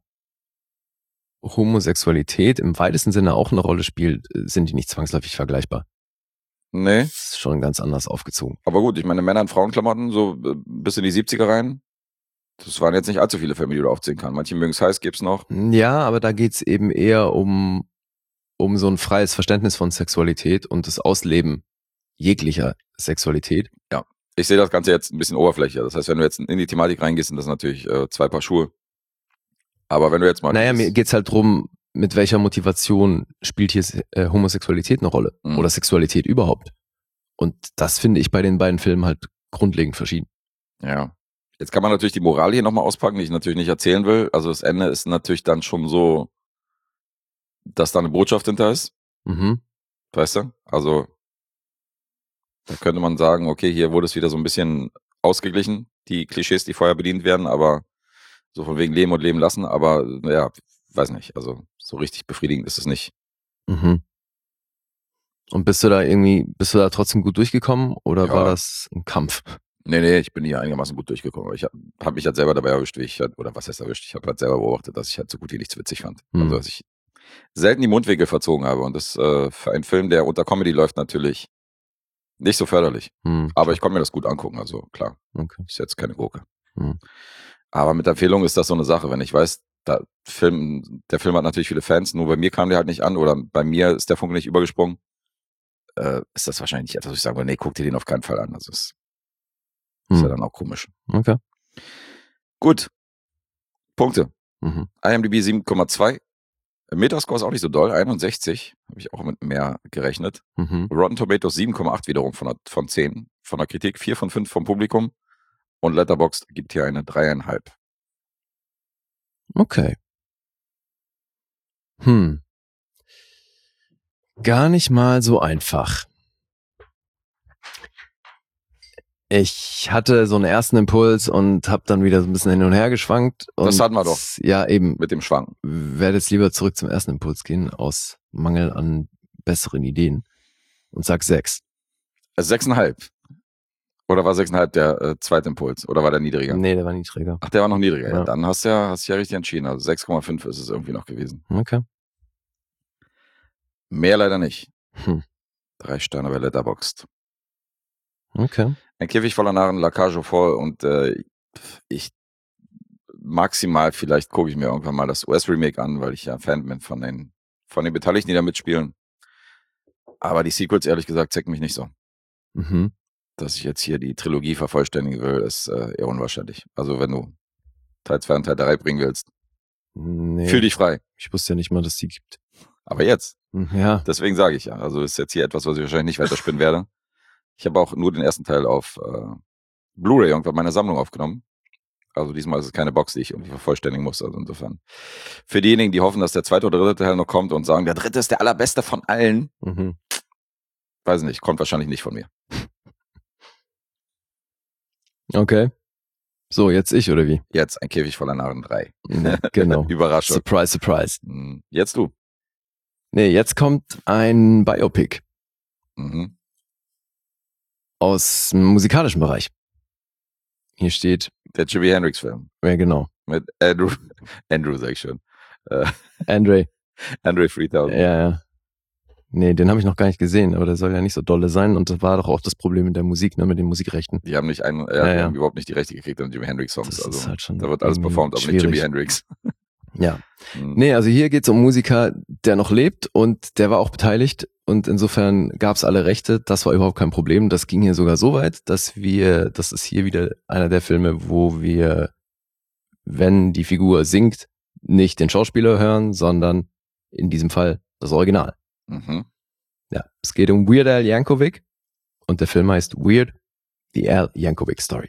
Homosexualität im weitesten Sinne auch eine Rolle spielt, äh, sind die nicht zwangsläufig vergleichbar. Nee. Das ist schon ganz anders aufgezogen. Aber gut, ich meine, Männer in Frauenklamotten, so bis in die siebziger rein, das waren jetzt nicht allzu viele Filme, die du aufzählen kannst. Manche mögen es heiß, gibt's noch. Ja, aber da geht's eben eher um, um so ein freies Verständnis von Sexualität und das Ausleben jeglicher Sexualität. Ich sehe das Ganze jetzt ein bisschen oberflächlicher. Das heißt, wenn du jetzt in die Thematik reingehst, sind das natürlich äh, zwei Paar Schuhe. Aber wenn du jetzt mal... Naja, mir geht's halt drum, mit welcher Motivation spielt hier äh, Homosexualität eine Rolle? Mhm. Oder Sexualität überhaupt? Und das finde ich bei den beiden Filmen halt grundlegend verschieden. Ja. Jetzt kann man natürlich die Moral hier nochmal auspacken, die ich natürlich nicht erzählen will. Also das Ende ist natürlich dann schon so, dass da eine Botschaft hinter ist. Mhm. Weißt du? Also da könnte man sagen, okay, hier wurde es wieder so ein bisschen ausgeglichen, die Klischees, die vorher bedient werden, aber so von wegen Leben und Leben lassen, aber ja, weiß nicht, also so richtig befriedigend ist es nicht. Mhm. Und bist du da irgendwie, bist du da trotzdem gut durchgekommen oder Ja. war das ein Kampf? Nee, nee, ich bin hier einigermaßen gut durchgekommen. Ich habe hab mich halt selber dabei erwischt, wie ich halt, oder was heißt erwischt, ich habe halt selber beobachtet, dass ich halt so gut wie nichts witzig fand. Mhm. Also dass ich selten die Mundwinkel verzogen habe und das äh, für einen Film, der unter Comedy läuft, natürlich nicht so förderlich. Hm, Aber ich konnte mir das gut angucken, also klar, okay. ist jetzt keine Gurke. Hm. Aber mit Empfehlung ist das so eine Sache, wenn ich weiß, da Film, der Film hat natürlich viele Fans, nur bei mir kam der halt nicht an oder bei mir ist der Funke nicht übergesprungen, äh, ist das wahrscheinlich nicht etwas, wo ich sagen würde, nee, guck dir den auf keinen Fall an. Also das ist, ist ja Hm. dann auch komisch. Okay. Gut, Punkte. Mhm. IMDb sieben Komma zwei. Metascore ist auch nicht so doll, einundsechzig. Habe ich auch mit mehr gerechnet. Mhm. Rotten Tomatoes sieben Komma acht wiederum von, der, von zehn. Von der Kritik vier von fünf vom Publikum. Und Letterboxd gibt hier eine drei Komma fünf. Okay. Hm. Gar nicht mal so einfach. Ich hatte so einen ersten Impuls und habe dann wieder so ein bisschen hin und her geschwankt. Und Das hatten wir doch. Ja, eben. Mit dem Schwanken. Werde jetzt lieber zurück zum ersten Impuls gehen, aus Mangel an besseren Ideen. Und sag sechs. Also sechs Komma fünf. Oder war sechs Komma fünf der äh, zweite Impuls? Oder war der niedriger? Nee, der war niedriger. Ach, der war noch niedriger. Ja. Ja. Dann hast du ja, hast du ja richtig entschieden. Also sechs Komma fünf ist es irgendwie noch gewesen. Okay. Mehr leider nicht. Hm. Drei Sterne bei Letterboxd. Okay. Ein Käfig voller Narren, La Cage aux Folles und äh, ich maximal, vielleicht gucke ich mir irgendwann mal das U S-Remake an, weil ich ja Fan bin von den, von den Beteiligten, die da mitspielen. Aber die Sequels, ehrlich gesagt, zecken mich nicht so. Mhm. Dass ich jetzt hier die Trilogie vervollständigen will, ist äh, eher unwahrscheinlich. Also wenn du Teil zwei und Teil drei bringen willst, Nee. fühl dich frei. Ich wusste ja nicht mal, dass die gibt. Aber jetzt, Hm, Ja. deswegen sage ich ja. Also ist jetzt hier etwas, was ich wahrscheinlich nicht weiterspinnen werde. Ich habe auch nur den ersten Teil auf äh, Blu-ray irgendwann meiner Sammlung aufgenommen. Also diesmal ist es keine Box, die ich irgendwie vervollständigen muss. Also insofern. Für diejenigen, die hoffen, dass der zweite oder dritte Teil noch kommt und sagen, der dritte ist der allerbeste von allen, Mhm. weiß nicht, kommt wahrscheinlich nicht von mir. Okay. So, jetzt ich, oder wie? Jetzt ein Käfig voller Narren drei. Ja, genau. Überraschung. Surprise, surprise. Hm, Jetzt du. Nee, jetzt kommt ein Biopic Mhm. aus dem musikalischen Bereich. Hier steht, Der Jimi Hendrix Film. ja genau, Mit Andrew, Andrew sag ich schon. Äh, Andre. Andre dreitausend. Ja, ja. Nee, den habe ich noch gar nicht gesehen, aber der soll ja nicht so dolle sein und das war doch auch das Problem mit der Musik, ne, mit den Musikrechten. Die haben nicht einen, äh, Ja, die ja. haben überhaupt nicht die Rechte gekriegt an Jimi Hendrix Songs. Das Also ist halt schon da wird alles irgendwie performt, aber nicht Jimi schwierig. Hendrix. Ja. Hm. Nee, also hier geht's um einen Musiker, der noch lebt und der war auch beteiligt und insofern gab's alle Rechte. Das war überhaupt kein Problem. Das ging hier sogar so weit, dass wir, das ist hier wieder einer der Filme, wo wir, wenn die Figur singt, nicht den Schauspieler hören, sondern in diesem Fall das Original. Mhm. Ja, es geht um Weird Al Yankovic und der Film heißt Weird, The Al Yankovic Story.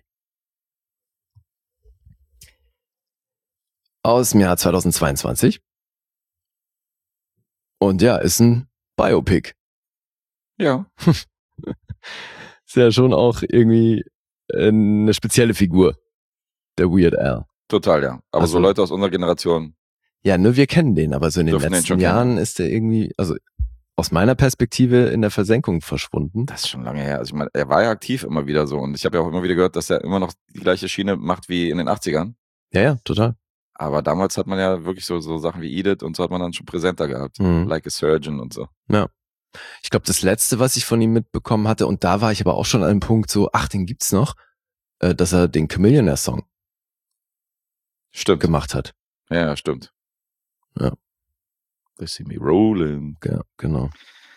Aus dem Jahr zweitausendzweiundzwanzig. Und ja, ist ein Biopic. Ja. Ist ja schon auch irgendwie eine spezielle Figur, der Weird Al. Total, ja. Aber Also- so Leute aus unserer Generation, Ja, nur wir kennen den, aber so in den Dürfen den letzten schon Jahren kennen. ist er irgendwie, also aus meiner Perspektive in der Versenkung verschwunden. das ist schon lange her. Also ich meine, er war ja aktiv immer wieder so und ich habe ja auch immer wieder gehört, dass er immer noch die gleiche Schiene macht wie in den achtzigern. Ja, ja, total. Aber damals hat man ja wirklich so, so Sachen wie Edith und so hat man dann schon präsenter gehabt. Mhm. Like a Surgeon und so. Ja. Ich glaube, das letzte, was ich von ihm mitbekommen hatte, und da war ich aber auch schon an einem Punkt so, ach, den gibt's noch, äh, dass er den Chamillionaire-Song Stimmt. gemacht hat. Ja, ja, stimmt. Ja. They see me rolling. Ja, genau.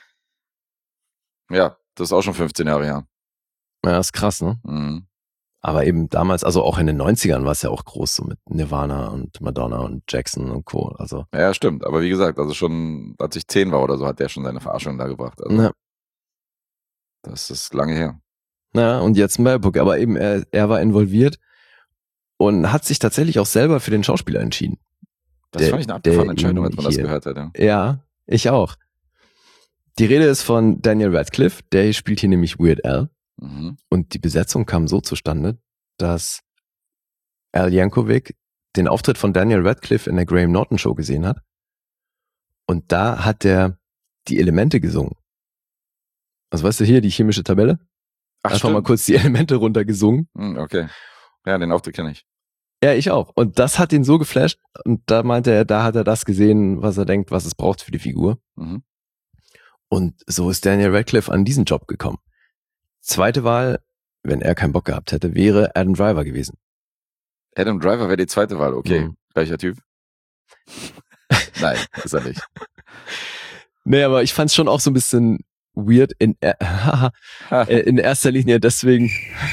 Ja, das ist auch schon fünfzehn Jahre her. Ja, ist krass, ne? Mhm. Aber eben damals, also auch in den neunzigern war es ja auch groß, so mit Nirvana und Madonna und Jackson und Co. Also, Ja, ja, stimmt. Aber wie gesagt, also schon, als ich zehn war oder so, hat der schon seine Verarschung da gebracht. Also, na, das ist lange her. na, und jetzt Malbook. Aber eben, er, er war involviert und hat sich tatsächlich auch selber für den Schauspieler entschieden. Das Der- fand ich eine abgefahrene der Entscheidung, ihn als man das hier- gehört hat. Ja. Ja, ich auch. Die Rede ist von Daniel Radcliffe, der spielt hier nämlich Weird Al. Mhm. Und die Besetzung kam so zustande, dass Al Yankovic den Auftritt von Daniel Radcliffe in der Graham Norton Show gesehen hat. Und da hat er die Elemente gesungen. Also weißt du hier, die chemische Tabelle? Ach, Einfach mal stimmt. kurz die Elemente runtergesungen. Hm, okay. Ja, den Auftritt kenne ich. Ja, ich auch. Und das hat ihn so geflasht. Und da meinte er, da hat er das gesehen, was er denkt, was es braucht für die Figur. Mhm. Und so ist Daniel Radcliffe an diesen Job gekommen. Zweite Wahl, wenn er keinen Bock gehabt hätte, wäre Adam Driver gewesen. Adam Driver wäre die zweite Wahl, okay. Mhm. Gleicher Typ? Nein, ist er nicht. Nee, aber ich fand's schon auch so ein bisschen weird in, äh, äh, in erster Linie deswegen.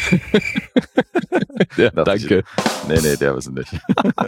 Ja, Dachte ich- danke. Nee, nee, der ist es nicht.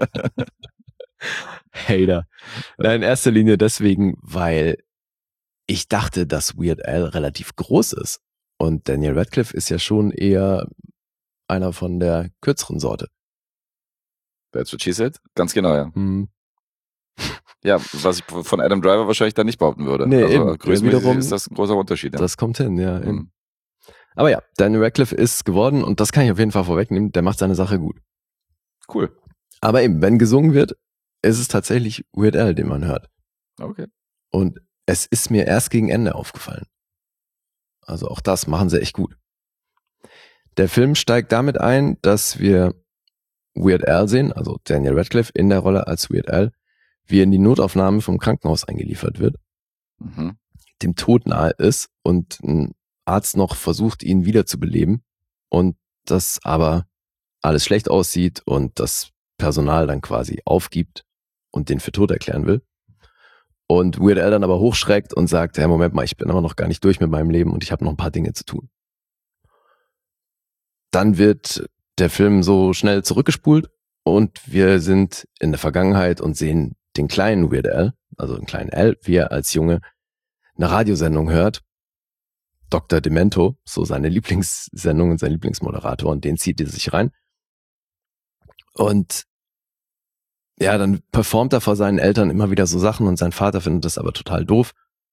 Hater. Nein, in erster Linie deswegen, weil ich dachte, dass Weird Al relativ groß ist. Und Daniel Radcliffe ist ja schon eher einer von der kürzeren Sorte. That's what she said? Ganz genau, ja. Hm. Ja, was ich von Adam Driver wahrscheinlich dann nicht behaupten würde. Nee, also eben. größenmäßig Wiederum- ist das ein großer Unterschied. Ja. Das kommt hin, ja. eben. Mhm. Aber ja, Daniel Radcliffe ist geworden und das kann ich auf jeden Fall vorwegnehmen, der macht seine Sache gut. Cool. Aber eben, wenn gesungen wird, ist es tatsächlich Weird Al, den man hört. Okay. Und es ist mir erst gegen Ende aufgefallen. Also auch das machen sie echt gut. Der Film steigt damit ein, dass wir Weird Al sehen, also Daniel Radcliffe in der Rolle als Weird Al, wie er in die Notaufnahme vom Krankenhaus eingeliefert wird, Mhm. dem Tod nahe ist und ein Arzt noch versucht, ihn wiederzubeleben und das aber alles schlecht aussieht und das Personal dann quasi aufgibt und den für tot erklären will. Und Weird Al dann aber hochschreckt und sagt, hey, Moment mal, ich bin aber noch gar nicht durch mit meinem Leben und ich habe noch ein paar Dinge zu tun. Dann wird der Film so schnell zurückgespult und wir sind in der Vergangenheit und sehen den kleinen Weird Al, also den kleinen Al, wie er als Junge eine Radiosendung hört. Doktor Demento, so seine Lieblingssendung und sein Lieblingsmoderator, und den zieht er sich rein. Und ja, dann performt er vor seinen Eltern immer wieder so Sachen und sein Vater findet das aber total doof.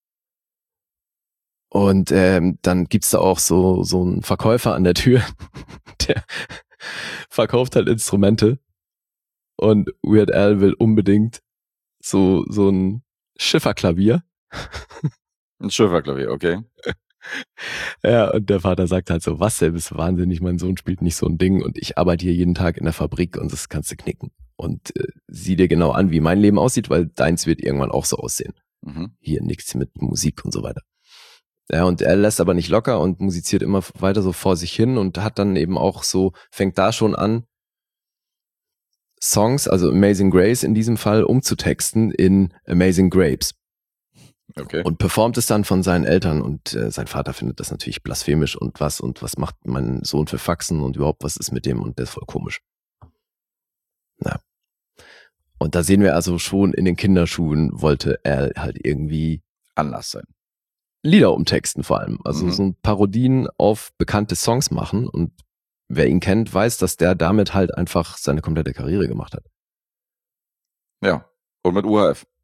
Und ähm, dann gibt's da auch so so einen Verkäufer an der Tür, der verkauft halt Instrumente. Und Weird Al will unbedingt so so ein Schifferklavier. Ein Schifferklavier, okay. Ja, und der Vater sagt halt so, was, der bist wahnsinnig, mein Sohn spielt nicht so ein Ding und ich arbeite hier jeden Tag in der Fabrik und das kannst du knicken. Und äh, sieh dir genau an, wie mein Leben aussieht, weil deins wird irgendwann auch so aussehen. Mhm. Hier nichts mit Musik und so weiter. Ja, und er lässt aber nicht locker und musiziert immer weiter so vor sich hin und hat dann eben auch so, fängt da schon an, Songs, also Amazing Grace in diesem Fall, umzutexten in Amazing Grapes. Okay. Und performt es dann von seinen Eltern und äh, sein Vater findet das natürlich blasphemisch und was und was macht mein Sohn für Faxen und überhaupt was ist mit dem und der ist voll komisch. Na. Und da sehen wir also schon in den Kinderschuhen wollte er halt irgendwie Anlass sein. Lieder umtexten vor allem, also Mhm. so Parodien auf bekannte Songs machen und wer ihn kennt, weiß, dass der damit halt einfach seine komplette Karriere gemacht hat. Ja. Und mit U H F.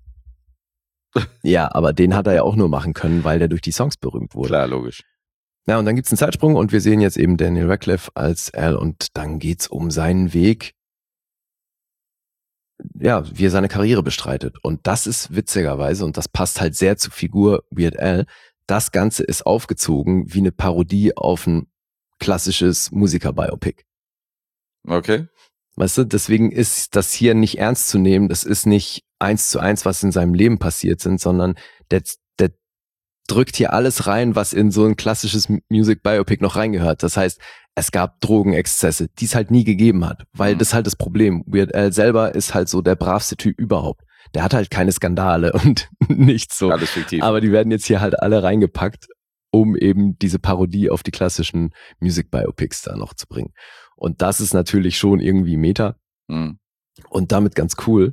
Ja, aber den hat er ja auch nur machen können, weil der durch die Songs berühmt wurde. Klar, logisch. Ja, und dann gibt's einen Zeitsprung und wir sehen jetzt eben Daniel Radcliffe als Al und dann geht's um seinen Weg, ja, wie er seine Karriere bestreitet. Und das ist witzigerweise, und das passt halt sehr zur Figur Weird Al, das Ganze ist aufgezogen wie eine Parodie auf ein klassisches Musiker-Biopic. Okay. Weißt du, deswegen ist das hier nicht ernst zu nehmen, das ist nicht eins zu eins, was in seinem Leben passiert sind, sondern der, der drückt hier alles rein, was in so ein klassisches Music Biopic noch reingehört. Das heißt, es gab Drogenexzesse, die es halt nie gegeben hat, weil mhm. das ist halt das Problem. Weird Al selber ist halt so der bravste Typ überhaupt. Der hat halt keine Skandale und nichts so. Alles fiktiv. Aber die werden jetzt hier halt alle reingepackt, um eben diese Parodie auf die klassischen Music Biopics da noch zu bringen. Und das ist natürlich schon irgendwie Meta mhm. und damit ganz cool.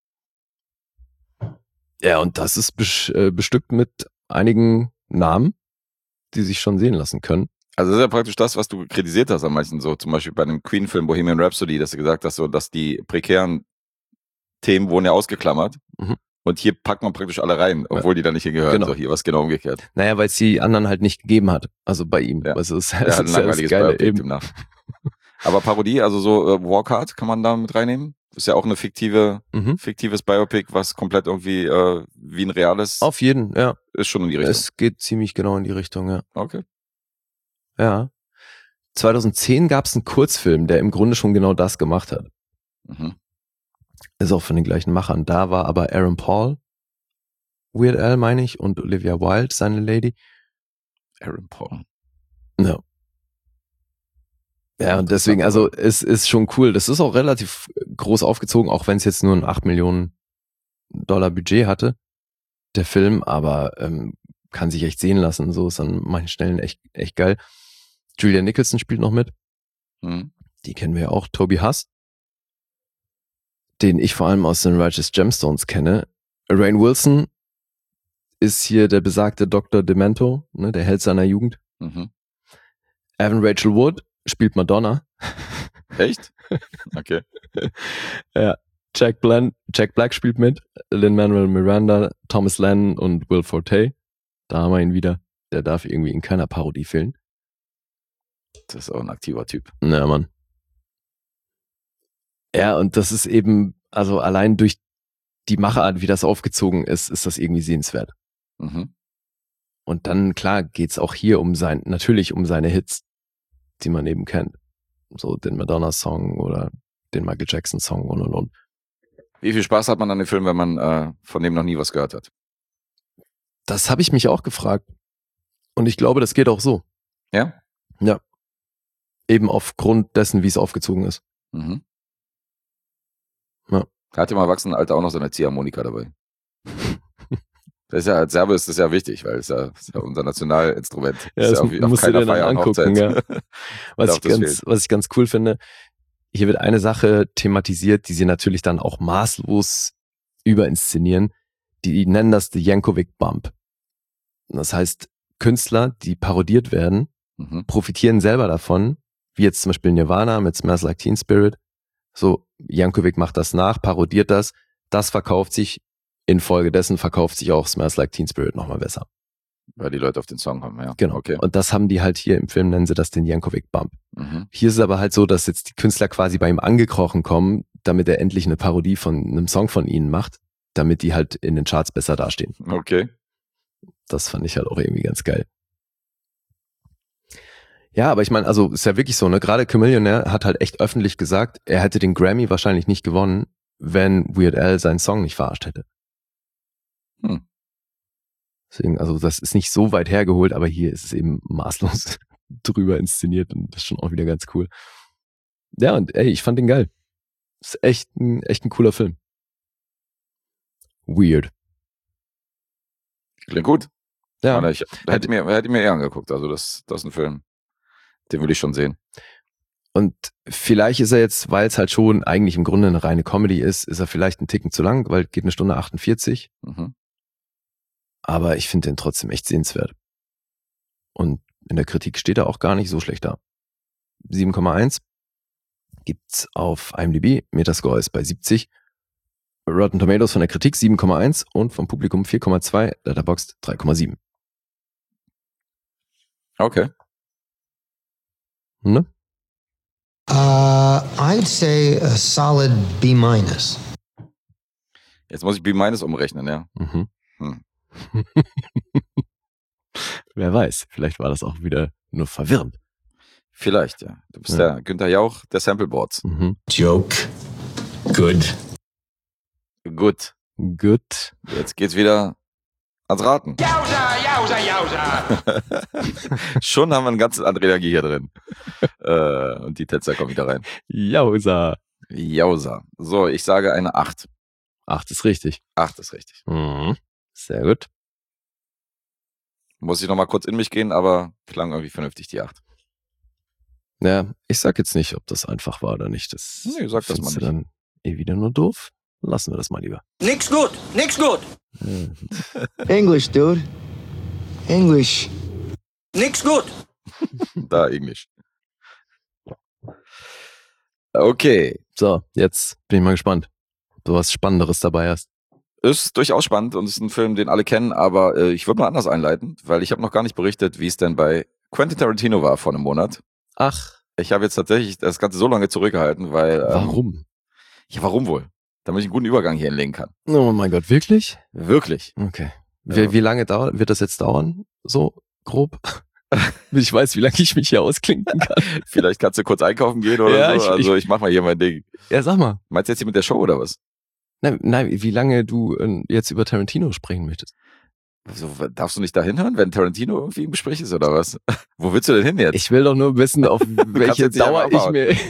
Ja, und das ist bes- äh, bestückt mit einigen Namen, die sich schon sehen lassen können. Also das ist ja praktisch das, was du kritisiert hast an manchen, so zum Beispiel bei dem Queen-Film Bohemian Rhapsody, dass du gesagt hast, so, dass die prekären Themen wurden ja ausgeklammert Mhm. und hier packt man praktisch alle rein, obwohl ja. die da nicht hingehören. Genau. So, hier was genau umgekehrt. Naja, weil es die anderen halt nicht gegeben hat, also bei ihm. Ja. Also es, Er es hat ein ist ja das langweiliges Geile Biopic eben. demnach. Aber Parodie, also so äh, Walk Hard kann man da mit reinnehmen? Ist ja auch eine fiktive, Mhm. fiktives Biopic, was komplett irgendwie äh, wie ein reales Auf jeden, ja. ist schon in die Richtung. Es geht ziemlich genau in die Richtung, ja. Okay. Ja. zweitausendzehn gab es einen Kurzfilm, der im Grunde schon genau das gemacht hat. Mhm. Ist auch von den gleichen Machern. Da war aber Aaron Paul, Weird Al meine ich, und Olivia Wilde, seine Lady. Aaron Paul. Ja. Ja, und deswegen, also es ist schon cool. Das ist auch relativ groß aufgezogen, auch wenn es jetzt nur ein acht Millionen Dollar Budget hatte, der Film, aber ähm, kann sich echt sehen lassen. So ist an manchen Stellen echt, echt geil. Julia Nicholson spielt noch mit. Mhm. Die kennen wir ja auch. Toby Huss, den ich vor allem aus den Righteous Gemstones kenne. Rainn Wilson ist hier der besagte Doktor Demento, ne, der Held seiner Jugend. Mhm. Evan Rachel Wood spielt Madonna. Echt? Okay. Ja. Jack, Blan- Jack Black spielt mit. Lin-Manuel Miranda, Thomas Lennon und Will Forte. Da haben wir ihn wieder. Der darf irgendwie in keiner Parodie fehlen. Das ist auch ein aktiver Typ. Na, Mann. Ja, und das ist eben, also allein durch die Machart, wie das aufgezogen ist, ist das irgendwie sehenswert. Mhm. Und dann, klar, geht's auch hier um sein, natürlich um seine Hits, die man eben kennt. So den Madonna-Song oder den Michael Jackson-Song und und und. Wie viel Spaß hat man an dem Film, wenn man äh, von dem noch nie was gehört hat? Das habe ich mich auch gefragt. Und ich glaube, das geht auch so. Ja? Ja. Eben aufgrund dessen, wie es aufgezogen ist. Mhm. Ja. Hat im Erwachsenenalter auch noch seine Ziehharmonika dabei. Das ist ja, als Serbe ist das ja wichtig, weil es ja, das ist ja unser Nationalinstrument. Ja, ist das ja auf, auf musst du keiner dir dann Feier und angucken, ja. Hochzeit. Was Darf ich, das ganz, was ich ganz cool finde, hier wird eine Sache thematisiert, die sie natürlich dann auch maßlos überinszenieren. Die nennen das The Yankovic Bump. Das heißt, Künstler, die parodiert werden, Mhm. profitieren selber davon, wie jetzt zum Beispiel Nirvana mit Smells Like Teen Spirit. So, Yankovic macht das nach, parodiert das, das verkauft sich, infolgedessen verkauft sich auch Smells Like Teen Spirit nochmal besser. Weil die Leute auf den Song kommen, ja. Genau. Okay. Und das haben die halt hier im Film, nennen sie das den Yankovic Bump. Mhm. Hier ist es aber halt so, dass jetzt die Künstler quasi bei ihm angekrochen kommen, damit er endlich eine Parodie von einem Song von ihnen macht, damit die halt in den Charts besser dastehen. Okay. Das fand ich halt auch irgendwie ganz geil. Ja, aber ich meine, also ist ja wirklich so, ne? Gerade Chamillionaire hat halt echt öffentlich gesagt, er hätte den Grammy wahrscheinlich nicht gewonnen, wenn Weird Al seinen Song nicht verarscht hätte. Hm. Deswegen, also das ist nicht so weit hergeholt, aber hier ist es eben maßlos drüber inszeniert und das ist schon auch wieder ganz cool. Ja, und ey, ich fand den geil. Ist echt ein, echt ein cooler Film. Weird. Klingt gut. Ja. Aber ich hätte mir, hätte mir eher angeguckt. Also das, das ist ein Film. Den will ich schon sehen. Und vielleicht ist er jetzt, weil es halt schon eigentlich im Grunde eine reine Comedy ist, ist er vielleicht ein Ticken zu lang, weil geht eine Stunde achtundvierzig. Mhm. Aber ich finde den trotzdem echt sehenswert. Und in der Kritik steht er auch gar nicht so schlecht da. sieben Komma eins gibt's auf IMDb. Metascore ist bei siebzig. Rotten Tomatoes von der Kritik sieben Komma eins und vom Publikum vier Komma zwei. Letterboxd drei Komma sieben. Okay. Ne? Uh, I'd say a solid B minus. Jetzt muss ich B minus umrechnen, ja. Mhm. Hm. Wer weiß, vielleicht war das auch wieder nur verwirrend. Vielleicht, ja. Du bist Ja. der Günther Jauch der Sampleboards. Mhm. Joke. Good. Gut. Gut. Jetzt geht's wieder ans Raten. Jausa, Jausa, Jausa. Schon haben wir einen ganzen Andrea hier drin. äh, und die Tetzer kommen wieder rein. Jausa. Jausa. So, ich sage eine acht. Acht ist richtig. acht ist richtig. Mhm. Sehr gut. Muss ich nochmal kurz in mich gehen, aber klang irgendwie vernünftig, die acht. Ja, ich sag jetzt nicht, ob das einfach war oder nicht. Das Nee, sag das findest mal du dann eh wieder nur doof. Lassen wir das mal lieber. Nix gut, nix gut. English, dude. English. Nix gut. Da, Englisch. Okay. So, jetzt bin ich mal gespannt, ob du was Spannenderes dabei hast. Ist durchaus spannend und ist ein Film, den alle kennen, aber äh, ich würde mal anders einleiten, weil ich habe noch gar nicht berichtet, wie es denn bei Quentin Tarantino war vor einem Monat. Ach, Ich habe jetzt tatsächlich das Ganze so lange zurückgehalten, weil... Ähm, warum? Ja, warum wohl? Damit ich einen guten Übergang hier hinlegen kann. Oh mein Gott, wirklich? Wirklich. Okay. Wie, Ja. wie lange dauert, wird das jetzt dauern? So grob? Ich weiß, wie lange ich mich hier ausklinken kann. Vielleicht kannst du kurz einkaufen gehen oder Ja, so. ich- Also ich mach mal hier mein Ding. Ja, sag mal. Meinst du jetzt hier mit der Show oder was? Nein, nein, wie lange du äh, jetzt über Tarantino sprechen möchtest. Also, darfst du nicht da hinhören, wenn Tarantino irgendwie im Gespräch ist oder was? Wo willst du denn hin jetzt? Ich will doch nur wissen, auf welche jetzt nicht Dauer einfach ich abhauen. mir...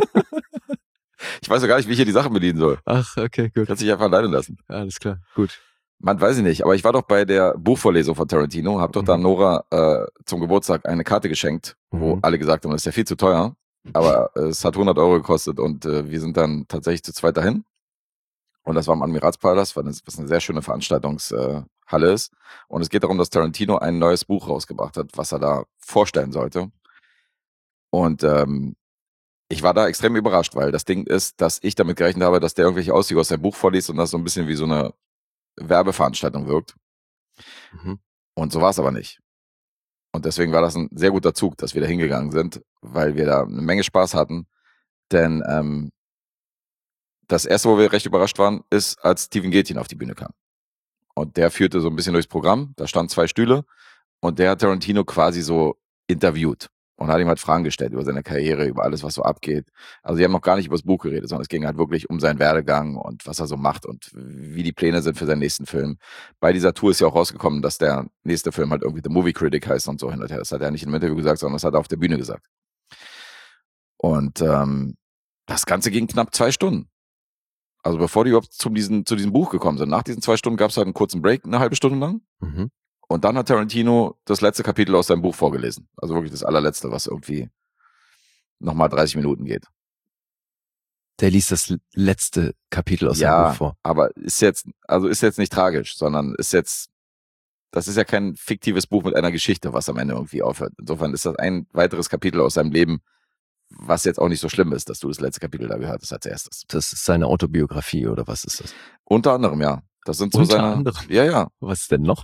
Ich weiß doch gar nicht, wie ich hier die Sachen bedienen soll. Ach, okay, gut. Kannst dich einfach alleine lassen. Alles klar, gut. Man weiß ich nicht, aber ich war doch bei der Buchvorlesung von Tarantino, hab doch Mhm. da Nora äh, zum Geburtstag eine Karte geschenkt, wo Mhm. alle gesagt haben, das ist ja viel zu teuer, aber äh, es hat hundert Euro gekostet und äh, wir sind dann tatsächlich zu zweit dahin. Und das war im Admiralspalast, was was eine sehr schöne Veranstaltungshalle äh, ist. Und es geht darum, dass Tarantino ein neues Buch rausgebracht hat, was er da vorstellen sollte. Und ähm, ich war da extrem überrascht, weil das Ding ist, dass ich damit gerechnet habe, dass der irgendwelche Auszüge aus seinem Buch vorliest und das so ein bisschen wie so eine Werbeveranstaltung wirkt. Mhm. Und so war es aber nicht. Und deswegen war das ein sehr guter Zug, dass wir da hingegangen sind, weil wir da eine Menge Spaß hatten. Denn ähm, das erste, wo wir recht überrascht waren, ist, als Steven Gätjen auf die Bühne kam. Und der führte so ein bisschen durchs Programm. Da standen zwei Stühle und der hat Tarantino quasi so interviewt und hat ihm halt Fragen gestellt über seine Karriere, über alles, was so abgeht. Also die haben noch gar nicht über das Buch geredet, sondern es ging halt wirklich um seinen Werdegang und was er so macht und wie die Pläne sind für seinen nächsten Film. Bei dieser Tour ist ja auch rausgekommen, dass der nächste Film halt irgendwie The Movie Critic heißt und so hin und her. Das hat er nicht in einem Interview gesagt, sondern das hat er auf der Bühne gesagt. Und ähm, das Ganze ging knapp zwei Stunden. Also bevor die überhaupt zu diesem, zu diesem Buch gekommen sind. Nach diesen zwei Stunden gab es halt einen kurzen Break, eine halbe Stunde lang. Mhm. Und dann hat Tarantino das letzte Kapitel aus seinem Buch vorgelesen. Also wirklich das allerletzte, was irgendwie nochmal dreißig Minuten geht. Der liest das letzte Kapitel aus seinem Buch vor. aber ist jetzt, also ist jetzt nicht tragisch, sondern ist jetzt, das ist ja kein fiktives Buch mit einer Geschichte, was am Ende irgendwie aufhört. Insofern ist das ein weiteres Kapitel aus seinem Leben, was jetzt auch nicht so schlimm ist, dass du das letzte Kapitel da gehört hast als erstes. Das ist seine Autobiografie oder was ist das? Unter anderem, ja. Das sind so Unter seine, anderem? ja, ja. Was ist denn noch?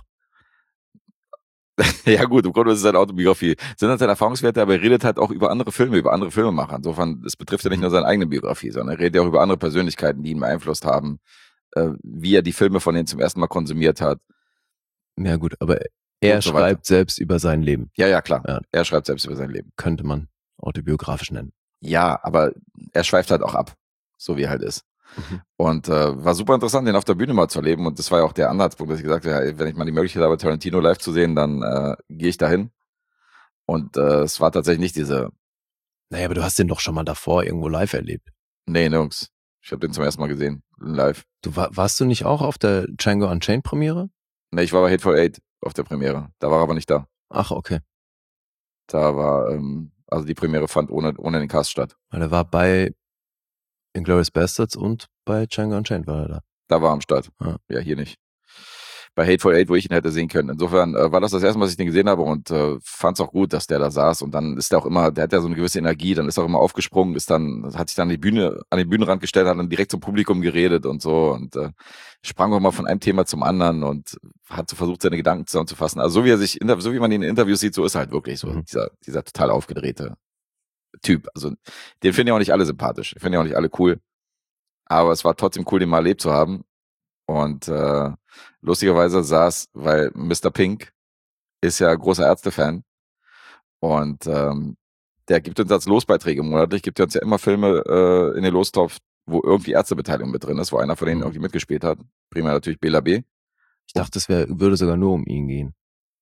Ja gut, im Grunde ist es seine Autobiografie. Sind halt seine Erfahrungswerte, aber er redet halt auch über andere Filme, über andere Filmemacher. Insofern, es betrifft ja nicht nur seine eigene Biografie, sondern er redet ja auch über andere Persönlichkeiten, die ihn beeinflusst haben, äh, wie er die Filme von denen zum ersten Mal konsumiert hat. Ja gut, aber er Und so schreibt weiter. selbst über sein Leben. Ja, ja, klar. Ja. Er schreibt selbst über sein Leben. Könnte man autobiografisch nennen. Ja, aber er schweift halt auch ab, so wie er halt ist. Mhm. Und äh, war super interessant, den auf der Bühne mal zu erleben. Und das war ja auch der Anhaltspunkt, dass ich gesagt habe, ja, wenn ich mal die Möglichkeit habe, Tarantino live zu sehen, dann äh, gehe ich dahin. Und äh, es war tatsächlich nicht diese, Naja, aber du hast den doch schon mal davor irgendwo live erlebt. nee, nirgends. Ich habe den zum ersten Mal gesehen, live. Du war, warst du nicht auch auf der Django Unchained Premiere? Nee, ich war bei Hateful Eight auf der Premiere. Da war er aber nicht da. Ach, okay. Da war, ähm, also die Premiere fand ohne, ohne den Cast statt. Weil er war bei Inglourious Bastards und bei Django Unchained war er da. Da war er am Start. Ja. Ja, hier nicht. Bei Hateful Eight, wo ich ihn hätte sehen können. Insofern äh, war das das erste Mal, dass ich den gesehen habe und äh, fand es auch gut, dass der da saß. Und dann ist der auch immer, der hat ja so eine gewisse Energie, dann ist er auch immer aufgesprungen, ist dann, hat sich dann an die Bühne, an den Bühnenrand gestellt, hat dann direkt zum Publikum geredet und so und äh, sprang auch mal von einem Thema zum anderen und hat so versucht, seine Gedanken zusammenzufassen. Also so wie er sich, in der, so wie man ihn in Interviews sieht, so ist er halt wirklich so, Mhm. dieser, dieser total aufgedrehte Typ. Also den finden ja auch nicht alle sympathisch, den finden ja auch nicht alle cool. Aber es war trotzdem cool, den mal erlebt zu haben. Und äh, lustigerweise saß, weil Mister Pink ist ja großer Ärzte-Fan und ähm, der gibt uns als Losbeiträge monatlich, gibt uns ja immer Filme äh, in den Lostopf, wo irgendwie Ärztebeteiligung mit drin ist, wo einer von denen Mhm. irgendwie mitgespielt hat. Primär natürlich Bela B. Ich dachte, es wär, würde sogar nur um ihn gehen.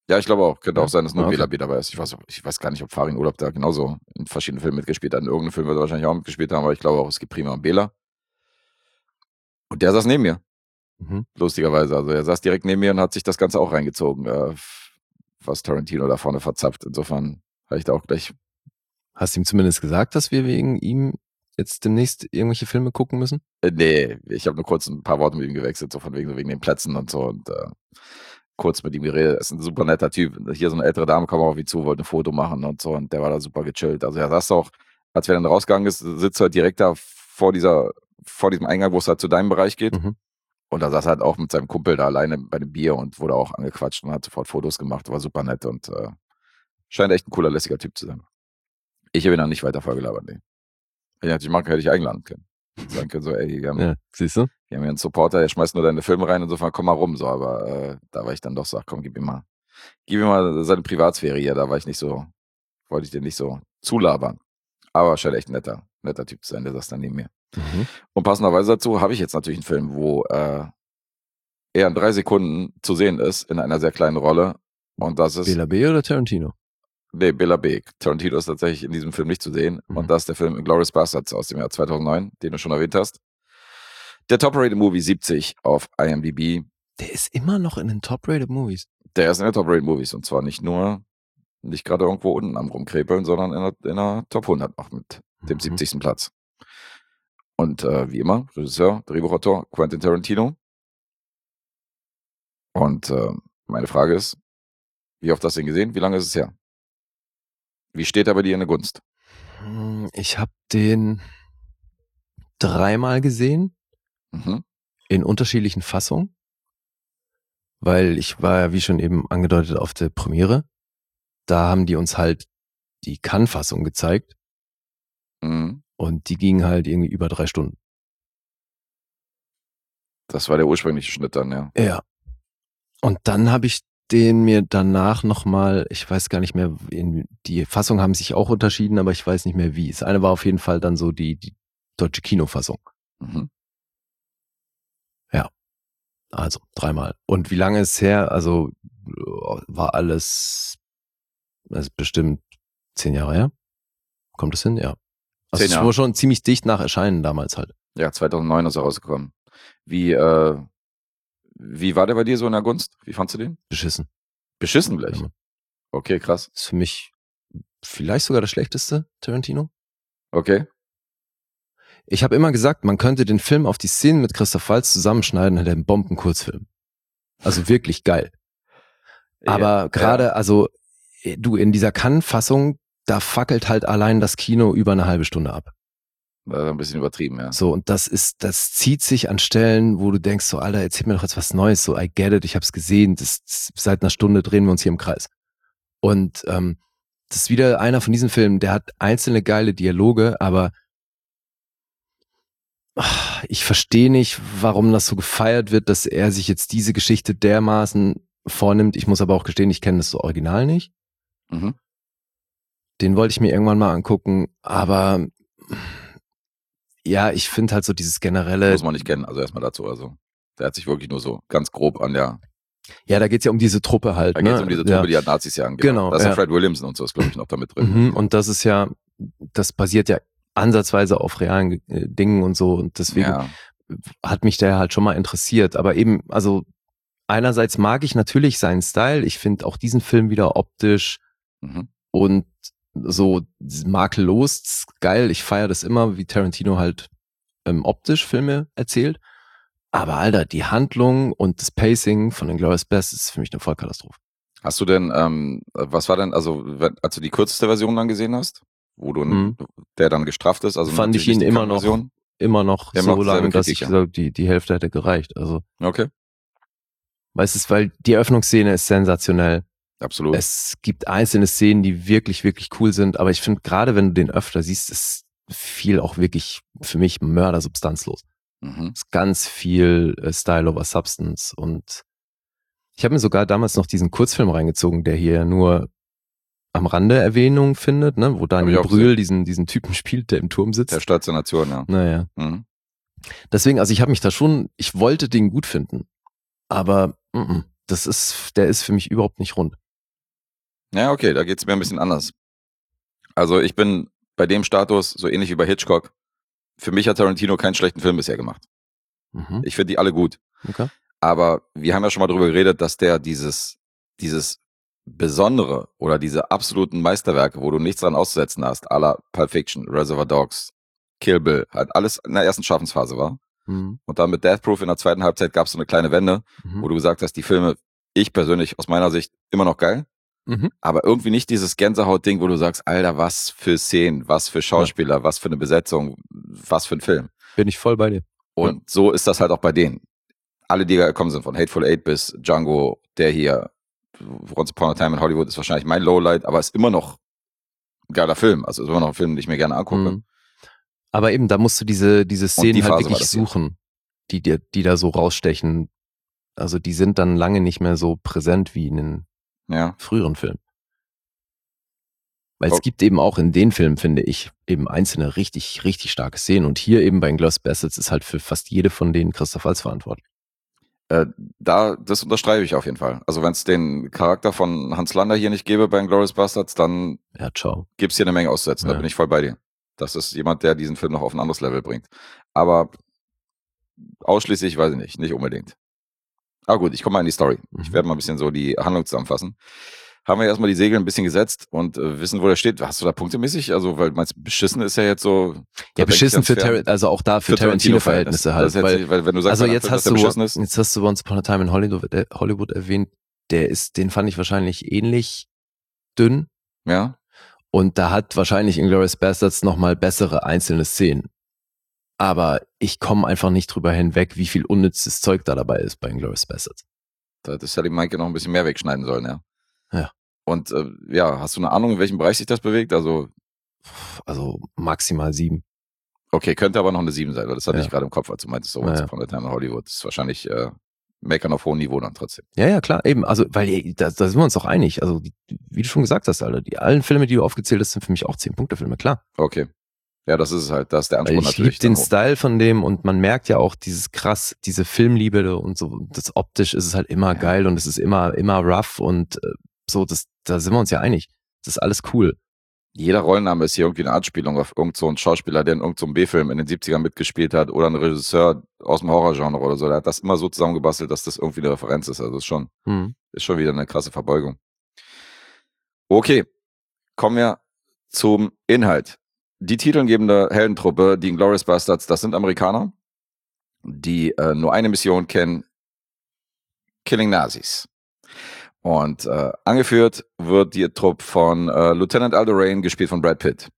Ja, ich glaube auch. Könnte Ja. auch sein, dass nur Ah, okay. Bela B dabei ist. Ich weiß, ich weiß gar nicht, ob Farin Urlaub da genauso in verschiedenen Filmen mitgespielt hat. In irgendeinem Film wird er wahrscheinlich auch mitgespielt haben, aber ich glaube auch, es gibt Prima und Bela. Und der saß neben mir, Mhm. lustigerweise. Also er saß direkt neben mir und hat sich das Ganze auch reingezogen, äh, was Tarantino da vorne verzapft. Insofern habe ich da auch gleich. Hast du ihm zumindest gesagt, dass wir wegen ihm jetzt demnächst irgendwelche Filme gucken müssen? Äh, nee, ich habe nur kurz ein paar Worte mit ihm gewechselt, so von wegen, wegen den Plätzen und so und äh, kurz mit ihm geredet. Er ist ein super netter Typ. Hier so eine ältere Dame kam auf ihn zu, wollte ein Foto machen und so und der war da super gechillt. Also er saß auch, als wir dann rausgegangen ist, sitzt er halt direkt da vor dieser, vor diesem Eingang, wo es halt zu deinem Bereich geht. Mhm. Und da saß er halt auch mit seinem Kumpel da alleine bei dem Bier und wurde auch angequatscht und hat sofort Fotos gemacht. War super nett und äh, scheint echt ein cooler, lässiger Typ zu sein. Ich habe ihn dann nicht weiter vorgelabert, nee. Wenn ich natürlich mag, hätte ich eingeladen können. Sagen können so, ey, wir haben, Ja, siehst du? wir haben hier einen Supporter, der schmeißt nur deine Filme rein, insofern komm mal rum, so, aber äh, da war ich dann doch so, ach komm, gib ihm mal, gib ihm mal seine Privatsphäre hier, da war ich nicht so, wollte ich den nicht so zulabern. Aber scheint echt ein netter, netter Typ zu sein, der saß dann neben mir. Mhm. Und passenderweise dazu habe ich jetzt natürlich einen Film, wo äh, er in drei Sekunden zu sehen ist, in einer sehr kleinen Rolle. Und das ist, Bela B oder Tarantino? nee, Bela B. Tarantino ist tatsächlich in diesem Film nicht zu sehen. Mhm. Und das ist der Film Inglourious Basterds aus dem Jahr zweitausendneun, den du schon erwähnt hast. Der Top-Rated Movie siebzig auf I M D B. Der ist immer noch in den Top-Rated Movies. Der ist in der Top-Rated Movies. Und zwar nicht nur, nicht gerade irgendwo unten am Rumkrepeln, sondern in der, in der Top hundert noch mit dem Mhm. siebzigsten Platz. Und äh, wie immer, Regisseur, Drehbuchautor Quentin Tarantino. Und äh, meine Frage ist, wie oft hast du ihn gesehen? Wie lange ist es her? Wie steht er bei dir in der Gunst? Hm, Ich habe den dreimal gesehen, Mhm. in unterschiedlichen Fassungen, weil ich war ja, wie schon eben angedeutet, auf der Premiere. Da haben die uns halt die Cannes-Fassung gezeigt Mhm. und die ging halt irgendwie über drei Stunden. Das war der ursprüngliche Schnitt dann, ja. Ja. Und dann habe ich den mir danach nochmal, ich weiß gar nicht mehr, in, die Fassungen haben sich auch unterschieden, aber ich weiß nicht mehr wie. Das eine war auf jeden Fall dann so die, die deutsche Kinofassung. Mhm. Also dreimal. Und wie lange ist es her? Also war alles, das ist bestimmt zehn Jahre her. Kommt es hin? Ja. Also Zehn es Jahre. war schon ziemlich dicht nach Erscheinen damals halt. Ja, zweitausendneun ist er rausgekommen. Wie, äh, wie war der bei dir so in der Gunst? Wie fandst du den? Beschissen. Beschissen gleich. Ja. Okay, krass. Ist für mich vielleicht sogar der schlechteste Tarantino. Okay. Ich habe immer gesagt, man könnte den Film auf die Szenen mit Christoph Waltz zusammenschneiden, hätte einen Bomben-Kurzfilm. Also wirklich geil. Aber Ja, gerade, also du, in dieser Cannes-Fassung, da fackelt halt allein das Kino über eine halbe Stunde ab. Das ist ein bisschen übertrieben, ja. So, und das ist, das zieht sich an Stellen, wo du denkst, so, Alter, erzähl mir doch jetzt was Neues, so, I get it, ich hab's gesehen, das, das, seit einer Stunde drehen wir uns hier im Kreis. Und ähm, das ist wieder einer von diesen Filmen, der hat einzelne geile Dialoge, aber ach, ich verstehe nicht, warum das so gefeiert wird, dass er sich jetzt diese Geschichte dermaßen vornimmt. Ich muss aber auch gestehen, ich kenne das so Original nicht. Mhm. Den wollte ich mir irgendwann mal angucken, aber ja, ich finde halt so dieses generelle, Muss man nicht kennen, also erstmal dazu. Also, der hat sich wirklich nur so ganz grob an der, ja, da geht's ja um diese Truppe halt. da geht es ne? um diese ja. Truppe, die hat Nazis jagen. Genau, Da ist ja ja. Fred Williamson und so ist, glaube ich, noch da mit drin. Mhm, und das ist ja, das basiert ja ansatzweise auf realen äh, Dingen und so und deswegen Ja. hat mich der halt schon mal interessiert. Aber eben, also einerseits mag ich natürlich seinen Style. Ich finde auch diesen Film wieder optisch Mhm. und so makellos geil. Ich feiere das immer, wie Tarantino halt ähm, optisch Filme erzählt. Aber Alter, die Handlung und das Pacing von Inglourious Basterds ist für mich eine Vollkatastrophe. Hast du denn, ähm, was war denn, also, wenn, als du die kürzeste Version dann gesehen hast, wo du, Mhm. der dann gestrafft ist, also Fand ich natürlich ihn nicht die immer noch Version? Immer noch Wir haben so noch dieselbe lang, dass Kritik, ich ja. so, die, die Hälfte hätte gereicht. Also, Okay, weißt du, weil die Eröffnungsszene ist sensationell. absolut. Es gibt einzelne Szenen, die wirklich, wirklich cool sind, aber ich finde, gerade wenn du den öfter siehst, ist viel auch wirklich für mich mördersubstanzlos. Mhm. Es ist ganz viel äh, Style over Substance und ich habe mir sogar damals noch diesen Kurzfilm reingezogen, der hier nur am Rande Erwähnung findet, ne, wo Hab Daniel ich auch Brühl diesen, diesen Typen spielt, der im Turm sitzt. Der Stolz der Nation, ja. Naja. Mhm. Deswegen, also ich habe mich da schon, ich wollte den gut finden, aber mm, mm, das ist, der ist für mich überhaupt nicht rund. Ja, okay, da geht's mir ein bisschen anders. Also ich bin bei dem Status so ähnlich wie bei Hitchcock. Für mich hat Tarantino keinen schlechten Film bisher gemacht. Mhm. Ich finde die alle gut. Okay. Aber wir haben ja schon mal darüber geredet, dass der dieses, dieses Besondere oder diese absoluten Meisterwerke, wo du nichts dran auszusetzen hast, à la Pulp Fiction, Reservoir Dogs, Kill Bill, halt alles in der ersten Schaffensphase war. Mhm. Und dann mit Death Proof in der zweiten Halbzeit gab es so eine kleine Wende, Mhm. wo du gesagt hast, die Filme, ich persönlich aus meiner Sicht immer noch geil, Mhm. aber irgendwie nicht dieses Gänsehaut-Ding, wo du sagst, Alter, was für Szenen, was für Schauspieler, was für eine Besetzung, was für ein Film. Bin ich voll bei dir. Und Ja. so ist das halt auch bei denen. Alle, die gekommen sind, von Hateful Eight bis Django, der hier, Once Upon a Time in Hollywood, ist wahrscheinlich mein Lowlight, aber ist immer noch ein geiler Film. Also ist immer noch ein Film, den ich mir gerne angucke. Mhm. Aber eben, da musst du diese, diese die Szenen halt Phase war wirklich das hier. suchen, die dir, die da so rausstechen. Also die sind dann lange nicht mehr so präsent wie in den Ja. früheren Filmen. Weil Oh. es gibt eben auch in den Filmen, finde ich, eben einzelne richtig, richtig starke Szenen. Und hier eben bei Inglourious Basterds ist halt für fast jede von denen Christoph Waltz verantwortlich. Äh, da, das unterstreiche ich auf jeden Fall. Also wenn es den Charakter von Hans Lander hier nicht gäbe bei Inglourious Basterds, dann Ja, ciao. gibt's hier eine Menge auszusetzen. Da Ja. bin ich voll bei dir. Das ist jemand, der diesen Film noch auf ein anderes Level bringt. Aber ausschließlich, weiß ich nicht, nicht unbedingt. Aber gut, ich komme mal in die Story. Ich Mhm. werde mal ein bisschen so die Handlung zusammenfassen. Haben wir erstmal die Segel ein bisschen gesetzt und äh, wissen, wo der steht. Hast du da punktemäßig? Also, weil meinst beschissen ist ja jetzt so. da Ja, denke ich beschissen ganz für fair. Tarantino, also auch da für, Für Tarantino-Verhältnisse halt. Das ist jetzt Weil, nicht, weil wenn du sagst, also bei einem jetzt Film, hast dass der du, beschissen ist. jetzt hast du Once Upon a Time in Hollywood, äh, Hollywood erwähnt. Der ist, den fand ich wahrscheinlich ähnlich dünn. Ja. Und da hat wahrscheinlich Inglourious Basterds nochmal bessere einzelne Szenen. Aber ich komme einfach nicht drüber hinweg, wie viel unnützes Zeug da dabei ist bei Inglourious Basterds. Da hätte Sally Maike noch ein bisschen mehr wegschneiden sollen, ja. Ja. Und äh, ja, hast du eine Ahnung, in welchem Bereich sich das bewegt? Also, Also maximal sieben. okay, könnte aber noch eine sieben sein, weil das hatte Ja. ich gerade im Kopf, als du meintest, so Ja, Once ja. Upon a Time in Hollywood. Das ist wahrscheinlich äh, Meckern auf hohem Niveau dann trotzdem. Ja, ja, klar, eben. Also, weil ey, da, da sind wir uns doch einig. Also, die, wie du schon gesagt hast, Alter, die allen Filme, die du aufgezählt hast, sind für mich auch zehn-Punkte-Filme, klar. Okay. Ja, das ist es halt. Das ist der Weil Anspruch ich natürlich. liebe den dann hoch. Style von dem und man merkt ja auch dieses krass, diese Filmliebe und so, das optisch ist es halt immer Ja. geil und es ist immer, immer rough und äh, so, das, da sind wir uns ja einig. Das ist alles cool. Jeder Rollenname ist hier irgendwie eine Anspielung auf irgend so einen Schauspieler, der in irgendeinem so B-Film in den siebzigern mitgespielt hat oder ein Regisseur aus dem Horrorgenre oder so. Der hat das immer so zusammengebastelt, dass das irgendwie eine Referenz ist. Also das ist schon, Hm. ist schon wieder eine krasse Verbeugung. Okay, kommen wir zum Inhalt. Die titelgebende Heldentruppe, die Inglourious Basterds, das sind Amerikaner, die äh, nur eine Mission kennen: Killing Nazis. Und äh, angeführt wird die Truppe von äh, Lieutenant Aldo Rain, gespielt von Brad Pitt.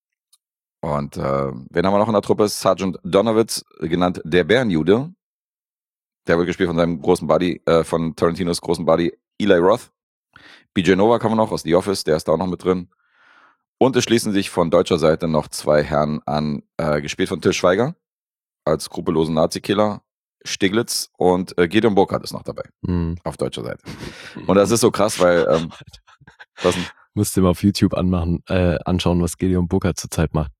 Und äh, wen haben wir noch in der Truppe? Sergeant Donowitz, genannt der Bärenjude. Der wird gespielt von seinem großen Buddy, äh, von Tarantinos großen Buddy Eli Roth. B J Novak haben wir noch aus The Office, der ist da auch noch mit drin. Und es schließen sich von deutscher Seite noch zwei Herren an, äh, gespielt von Til Schweiger als skrupellosen Nazi-Killer, Stiglitz, und äh, Gideon Burkhardt ist noch dabei, Hm. auf deutscher Seite. Und das ist so krass, weil, ähm, was denn? Musst du mal auf YouTube anmachen, äh, anschauen, was Gideon Burkhardt zurzeit macht.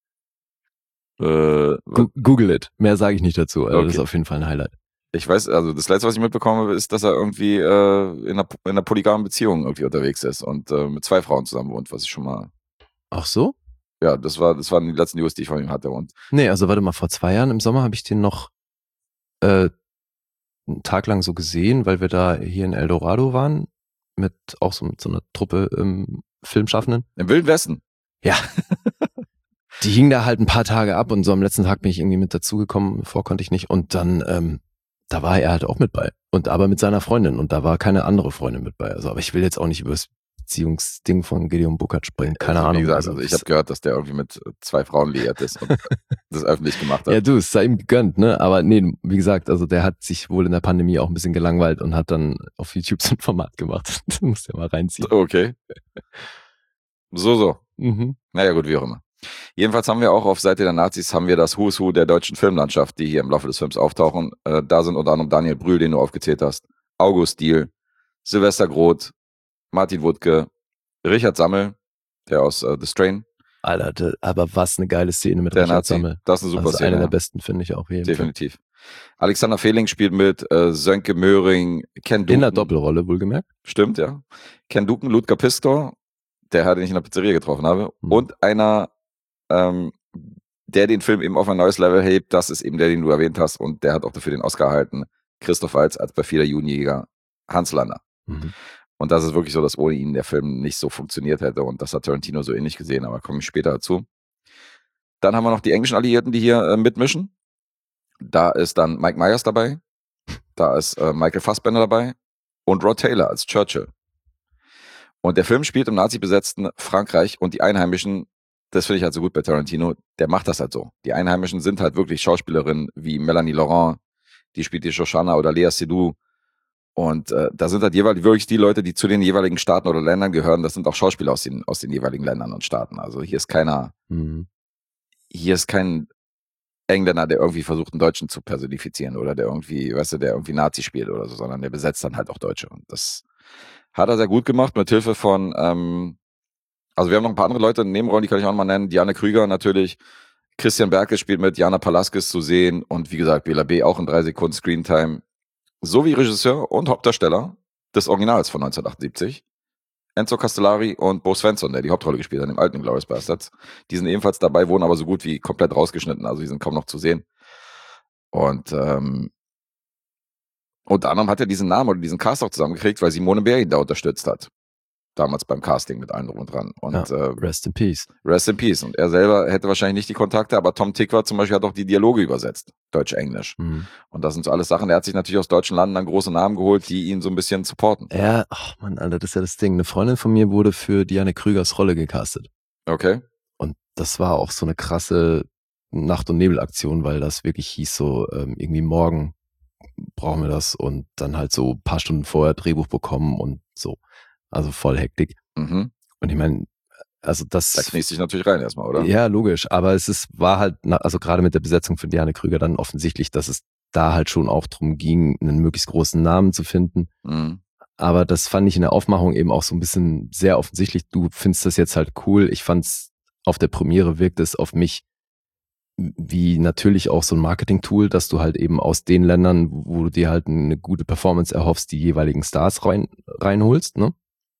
Äh, Gu- Google it. Mehr sage ich nicht dazu. Also Das Okay. ist auf jeden Fall ein Highlight. ich weiß, also das Letzte, was ich mitbekomme, ist, dass er irgendwie äh, in, einer, in einer polygamen Beziehung irgendwie unterwegs ist und äh, mit zwei Frauen zusammen wohnt, was ich schon mal, Ach so? ja, das war, das waren die letzten News, die ich von ihm hatte. Und Nee, also warte mal, vor zwei Jahren im Sommer habe ich den noch äh, einen Tag lang so gesehen, weil wir da hier in Eldorado waren, mit auch so, mit so einer Truppe ähm, Filmschaffenden. im Wilden Westen. Ja. Die hingen da halt ein paar Tage ab und so am letzten Tag bin ich irgendwie mit dazugekommen, vor konnte ich nicht. Und dann, ähm, da war er halt auch mit bei. Und aber mit seiner Freundin. Und da war keine andere Freundin mit bei. Also, aber ich will jetzt auch nicht über das Beziehungsding von Gideon Burkhardt sprechen. Keine also, Ahnung. Wie gesagt, also ich habe gehört, dass der irgendwie mit äh, zwei Frauen liiert ist und das öffentlich gemacht hat. Ja, du, es sei ihm gegönnt, ne? Aber nee, wie gesagt, also der hat sich wohl in der Pandemie auch ein bisschen gelangweilt und hat dann auf YouTube so ein Format gemacht. Das musst du ja mal reinziehen. Okay. So, so. Mhm. Naja, gut, wie auch immer. Jedenfalls haben wir auch auf Seite der Nazis haben wir das Who's Who der deutschen Filmlandschaft, die hier im Laufe des Films auftauchen. Äh, da sind unter anderem Daniel Brühl, den du aufgezählt hast, August Diehl, Sylvester Groth, Martin Wuttke, Richard Sammel, der aus äh, The Strain, Alter, de- aber was eine geile Szene mit der Richard Nazi. Sammel. Das ist eine super Das ist Szene. eine ja. der besten, finde ich auch. Jeden Fall. Definitiv. Alexander Fehling spielt mit, äh, Sönke Möhring, Ken Duken. In der Doppelrolle, wohlgemerkt. Stimmt, ja. Ken Duken, Ludger Pistor, der Herr, den ich in der Pizzeria getroffen habe. Hm. Und einer, ähm, der den Film eben auf ein neues Level hebt, das ist eben der, den du erwähnt hast. Und der hat auch dafür den Oscar erhalten. Christoph Waltz als perfider Judenjäger Hans Lander. Mhm. Und das ist wirklich so, dass ohne ihn der Film nicht so funktioniert hätte. Und das hat Tarantino so ähnlich gesehen, aber komme ich später dazu. Dann haben wir noch die englischen Alliierten, die hier äh, mitmischen. Da ist dann Mike Myers dabei. Da ist äh, Michael Fassbender dabei. Und Rod Taylor als Churchill. Und der Film spielt im nazi-besetzten Frankreich und die Einheimischen, das finde ich halt so gut bei Tarantino, der macht das halt so. Die Einheimischen sind halt wirklich Schauspielerinnen wie Melanie Laurent, die spielt die Shoshana oder Lea Seydoux. Und äh, da sind halt jeweils wirklich die Leute, die zu den jeweiligen Staaten oder Ländern gehören. Das sind auch Schauspieler aus den, aus den jeweiligen Ländern und Staaten. Also hier ist keiner, Mhm. hier ist kein Engländer, der irgendwie versucht, einen Deutschen zu personifizieren oder der irgendwie, weißt du, der irgendwie Nazi spielt oder so, sondern der besetzt dann halt auch Deutsche. Und das hat er sehr gut gemacht mit Hilfe von, ähm, also wir haben noch ein paar andere Leute in Nebenrollen, die kann ich auch noch mal nennen. Diane Krüger natürlich. Christian Berke spielt mit, Jana Palaskis zu sehen und wie gesagt, Bela B. auch in drei Sekunden Screentime. Sowie Regisseur und Hauptdarsteller des Originals von neunzehnhundertachtundsiebzig. Enzo Castellari und Bo Svensson, der die Hauptrolle gespielt hat im alten Inglourious Basterds. Die sind ebenfalls dabei, wurden aber so gut wie komplett rausgeschnitten, also die sind kaum noch zu sehen. Und ähm, unter anderem hat er diesen Namen oder diesen Cast auch zusammengekriegt, weil Simone Bär ihn da unterstützt hat. Damals beim Casting mit allen drum und dran. Und Ja, äh, Rest in Peace. Rest in Peace. Und er selber hätte wahrscheinlich nicht die Kontakte, aber Tom Tykwer zum Beispiel hat auch die Dialoge übersetzt. Deutsch-Englisch. Mhm. Und das sind so alles Sachen, er hat sich natürlich aus deutschen Landen dann große Namen geholt, die ihn so ein bisschen supporten. Ja, ach Mann, Alter, das ist ja das Ding. Eine Freundin von mir wurde für Diane Krügers Rolle gecastet. Okay. Und das war auch so eine krasse Nacht- und Nebelaktion, weil das wirklich hieß so, ähm, irgendwie morgen brauchen wir das und dann halt so ein paar Stunden vorher Drehbuch bekommen und so. Also voll Hektik. Mhm. Und ich meine, also das... Da kniest sich natürlich rein erstmal, oder? Ja, logisch. Aber es ist, war halt, na- also gerade mit der Besetzung von Diane Krüger dann offensichtlich, dass es da halt schon auch drum ging, einen möglichst großen Namen zu finden. Mhm. Aber das fand ich in der Aufmachung eben auch so ein bisschen sehr offensichtlich. Du findest das jetzt halt cool. Ich fand's auf der Premiere wirkt es auf mich wie natürlich auch so ein Marketing-Tool, dass du halt eben aus den Ländern, wo du dir halt eine gute Performance erhoffst, die jeweiligen Stars rein, reinholst, ne?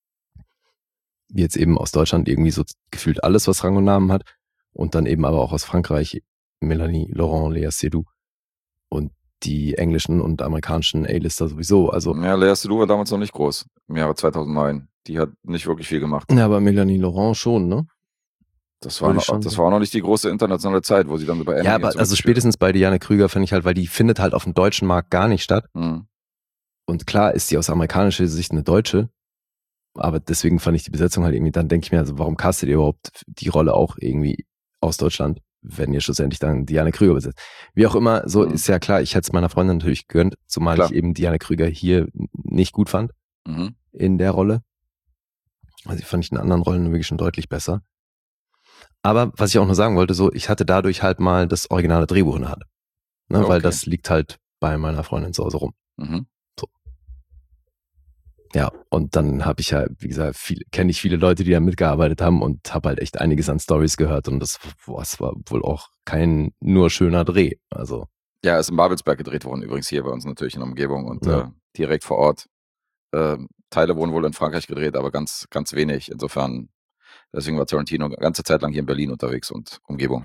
Wie jetzt eben aus Deutschland irgendwie so gefühlt alles, was Rang und Namen hat. Und dann eben aber auch aus Frankreich, Melanie Laurent, Lea Seydoux und die englischen und amerikanischen A-Lister sowieso. Also, Ja, Lea Seydoux war damals noch nicht groß, im Jahre zweitausendneun. Die hat nicht wirklich viel gemacht. ja, aber Melanie Laurent schon, ne? Das war, Würde noch, ich schon das sagen. war auch noch nicht die große internationale Zeit, wo sie dann bei Ja, aber also spätestens bei Diane Krüger finde ich halt, weil die findet halt auf dem deutschen Markt gar nicht statt. Mhm. Und klar ist sie aus amerikanischer Sicht eine Deutsche, aber deswegen fand ich die Besetzung halt irgendwie, dann denke ich mir, also warum castet ihr überhaupt die Rolle auch irgendwie aus Deutschland, wenn ihr schlussendlich dann Diane Krüger besetzt? Wie auch immer, so Mhm. ist ja klar, ich hätte es meiner Freundin natürlich gegönnt, zumal Klar. ich eben Diane Krüger hier nicht gut fand Mhm. in der Rolle. Also ich fand ich in anderen Rollen wirklich schon deutlich besser. Aber was ich auch nur sagen wollte, so, ich hatte dadurch halt mal das originale Drehbuch in der Hand. Ne, weil Okay. das liegt halt bei meiner Freundin zu Hause rum. Mhm. Ja, und dann habe ich ja, wie gesagt, viel, kenne ich viele Leute, die da mitgearbeitet haben und habe halt echt einiges an Stories gehört und das, boah, es war wohl auch kein nur schöner Dreh. Also, Ja, ist in Babelsberg gedreht worden, übrigens hier bei uns natürlich in der Umgebung und Ja. äh, direkt vor Ort. Ähm, Teile wurden wohl in Frankreich gedreht, aber ganz, ganz wenig. Insofern, deswegen war Tarantino eine ganze Zeit lang hier in Berlin unterwegs und Umgebung.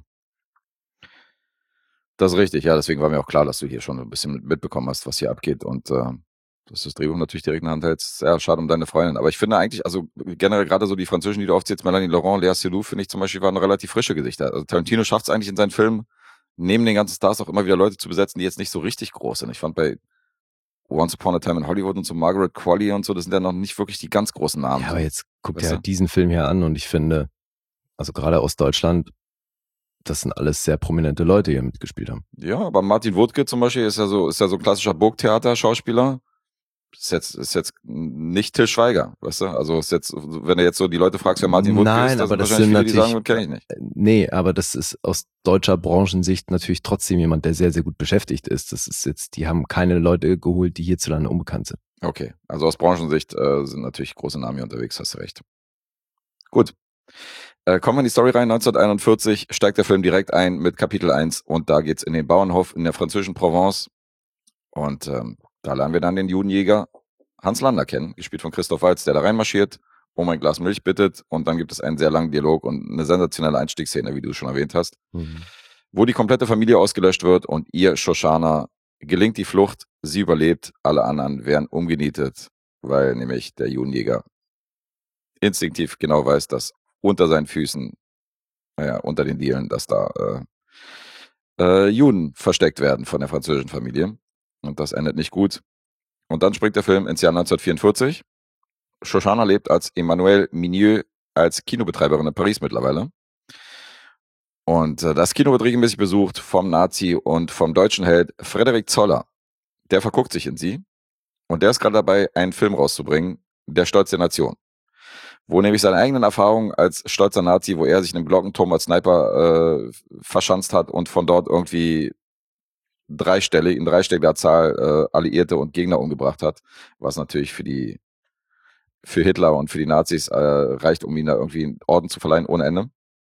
Das ist richtig, ja, deswegen war mir auch klar, dass du hier schon ein bisschen mit- mitbekommen hast, was hier abgeht und äh, dass du das Drehbuch natürlich direkt in der Hand hältst. Ja, schade um deine Freundin. Aber ich finde eigentlich, also generell gerade so die Französischen, die du aufzählst, Melanie Laurent, Lea Seydoux, finde ich zum Beispiel, waren relativ frische Gesichter. Also Tarantino schafft es eigentlich in seinen Filmen, neben den ganzen Stars auch immer wieder Leute zu besetzen, die jetzt nicht so richtig groß sind. Ich fand bei Once Upon a Time in Hollywood und so Margaret Qualley und so, das sind ja noch nicht wirklich die ganz großen Namen. ja, aber jetzt guck dir Weißt du? halt diesen Film hier an und ich finde, also gerade aus Deutschland, das sind alles sehr prominente Leute, die hier mitgespielt haben. Ja, aber Martin Wuttke zum Beispiel ist ja so, ist ja so ein klassischer Burgtheater-Schauspieler. Ist jetzt, ist jetzt nicht Till Schweiger, weißt du? Also ist jetzt, wenn du jetzt so die Leute fragst, wer Martin Wuttke Nein, ist, aber das wahrscheinlich sind viele, die sagen, natürlich- kenne ich nicht. Äh, Nee, aber das ist aus deutscher Branchensicht natürlich trotzdem jemand, der sehr, sehr gut beschäftigt ist. Das ist jetzt, die haben keine Leute geholt, die hierzulande unbekannt sind. Okay, also aus Branchensicht äh, sind natürlich große Namen hier unterwegs, hast du recht. Gut. Äh, kommen wir in die Story rein. neunzehnhunderteinundvierzig steigt der Film direkt ein mit Kapitel eins und da geht's in den Bauernhof in der französischen Provence. Und ähm, da lernen wir dann den Judenjäger Hans Lander kennen, gespielt von Christoph Waltz, der da reinmarschiert, um ein Glas Milch bittet und dann gibt es einen sehr langen Dialog und eine sensationelle Einstiegsszene, wie du schon erwähnt hast, mhm. wo die komplette Familie ausgelöscht wird und ihr, Shoshana, gelingt die Flucht, sie überlebt, alle anderen werden umgenietet, weil nämlich der Judenjäger instinktiv genau weiß, dass unter seinen Füßen, naja, unter den Dielen, dass da äh, äh, Juden versteckt werden von der französischen Familie. Und das endet nicht gut. Und dann springt der Film ins Jahr neunzehnhundertvierundvierzig. Shoshana lebt als Emmanuelle Minieux als Kinobetreiberin in Paris mittlerweile. Und äh, das Kino wird regelmäßig besucht vom Nazi und vom deutschen Held Frederik Zoller. Der verguckt sich in sie. Und der ist gerade dabei, einen Film rauszubringen, Der Stolz der Nation. Wo nämlich seine eigenen Erfahrungen als stolzer Nazi, wo er sich in einem Glockenturm als Sniper äh, verschanzt hat und von dort irgendwie dreistellig, in dreistelliger Zahl äh, Alliierte und Gegner umgebracht hat, was natürlich für die für Hitler und für die Nazis äh, reicht, um ihm da irgendwie einen Orden zu verleihen ohne Ende.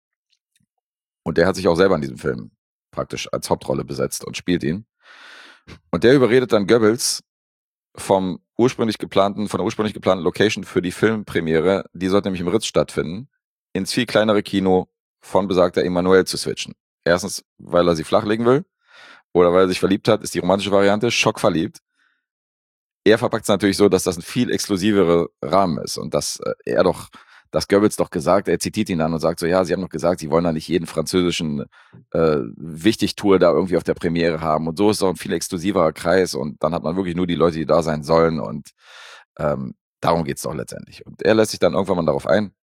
Und der hat sich auch selber in diesem Film praktisch als Hauptrolle besetzt und spielt ihn. Und der überredet dann Goebbels vom ursprünglich geplanten, von der ursprünglich geplanten Location für die Filmpremiere, die sollte nämlich im Ritz stattfinden, ins viel kleinere Kino von besagter Emmanuelle zu switchen. Erstens, weil er sie flachlegen will, oder weil er sich verliebt hat, ist die romantische Variante, schockverliebt. Er verpackt es natürlich so, dass das ein viel exklusivere Rahmen ist und dass äh, er doch, dass Goebbels doch gesagt, er zitiert ihn dann und sagt so, ja, sie haben doch gesagt, sie wollen da nicht jeden französischen äh, Wichtigtour da irgendwie auf der Premiere haben und so ist doch ein viel exklusiverer Kreis und dann hat man wirklich nur die Leute, die da sein sollen und ähm, darum geht es doch letztendlich. Und er lässt sich dann irgendwann mal darauf ein.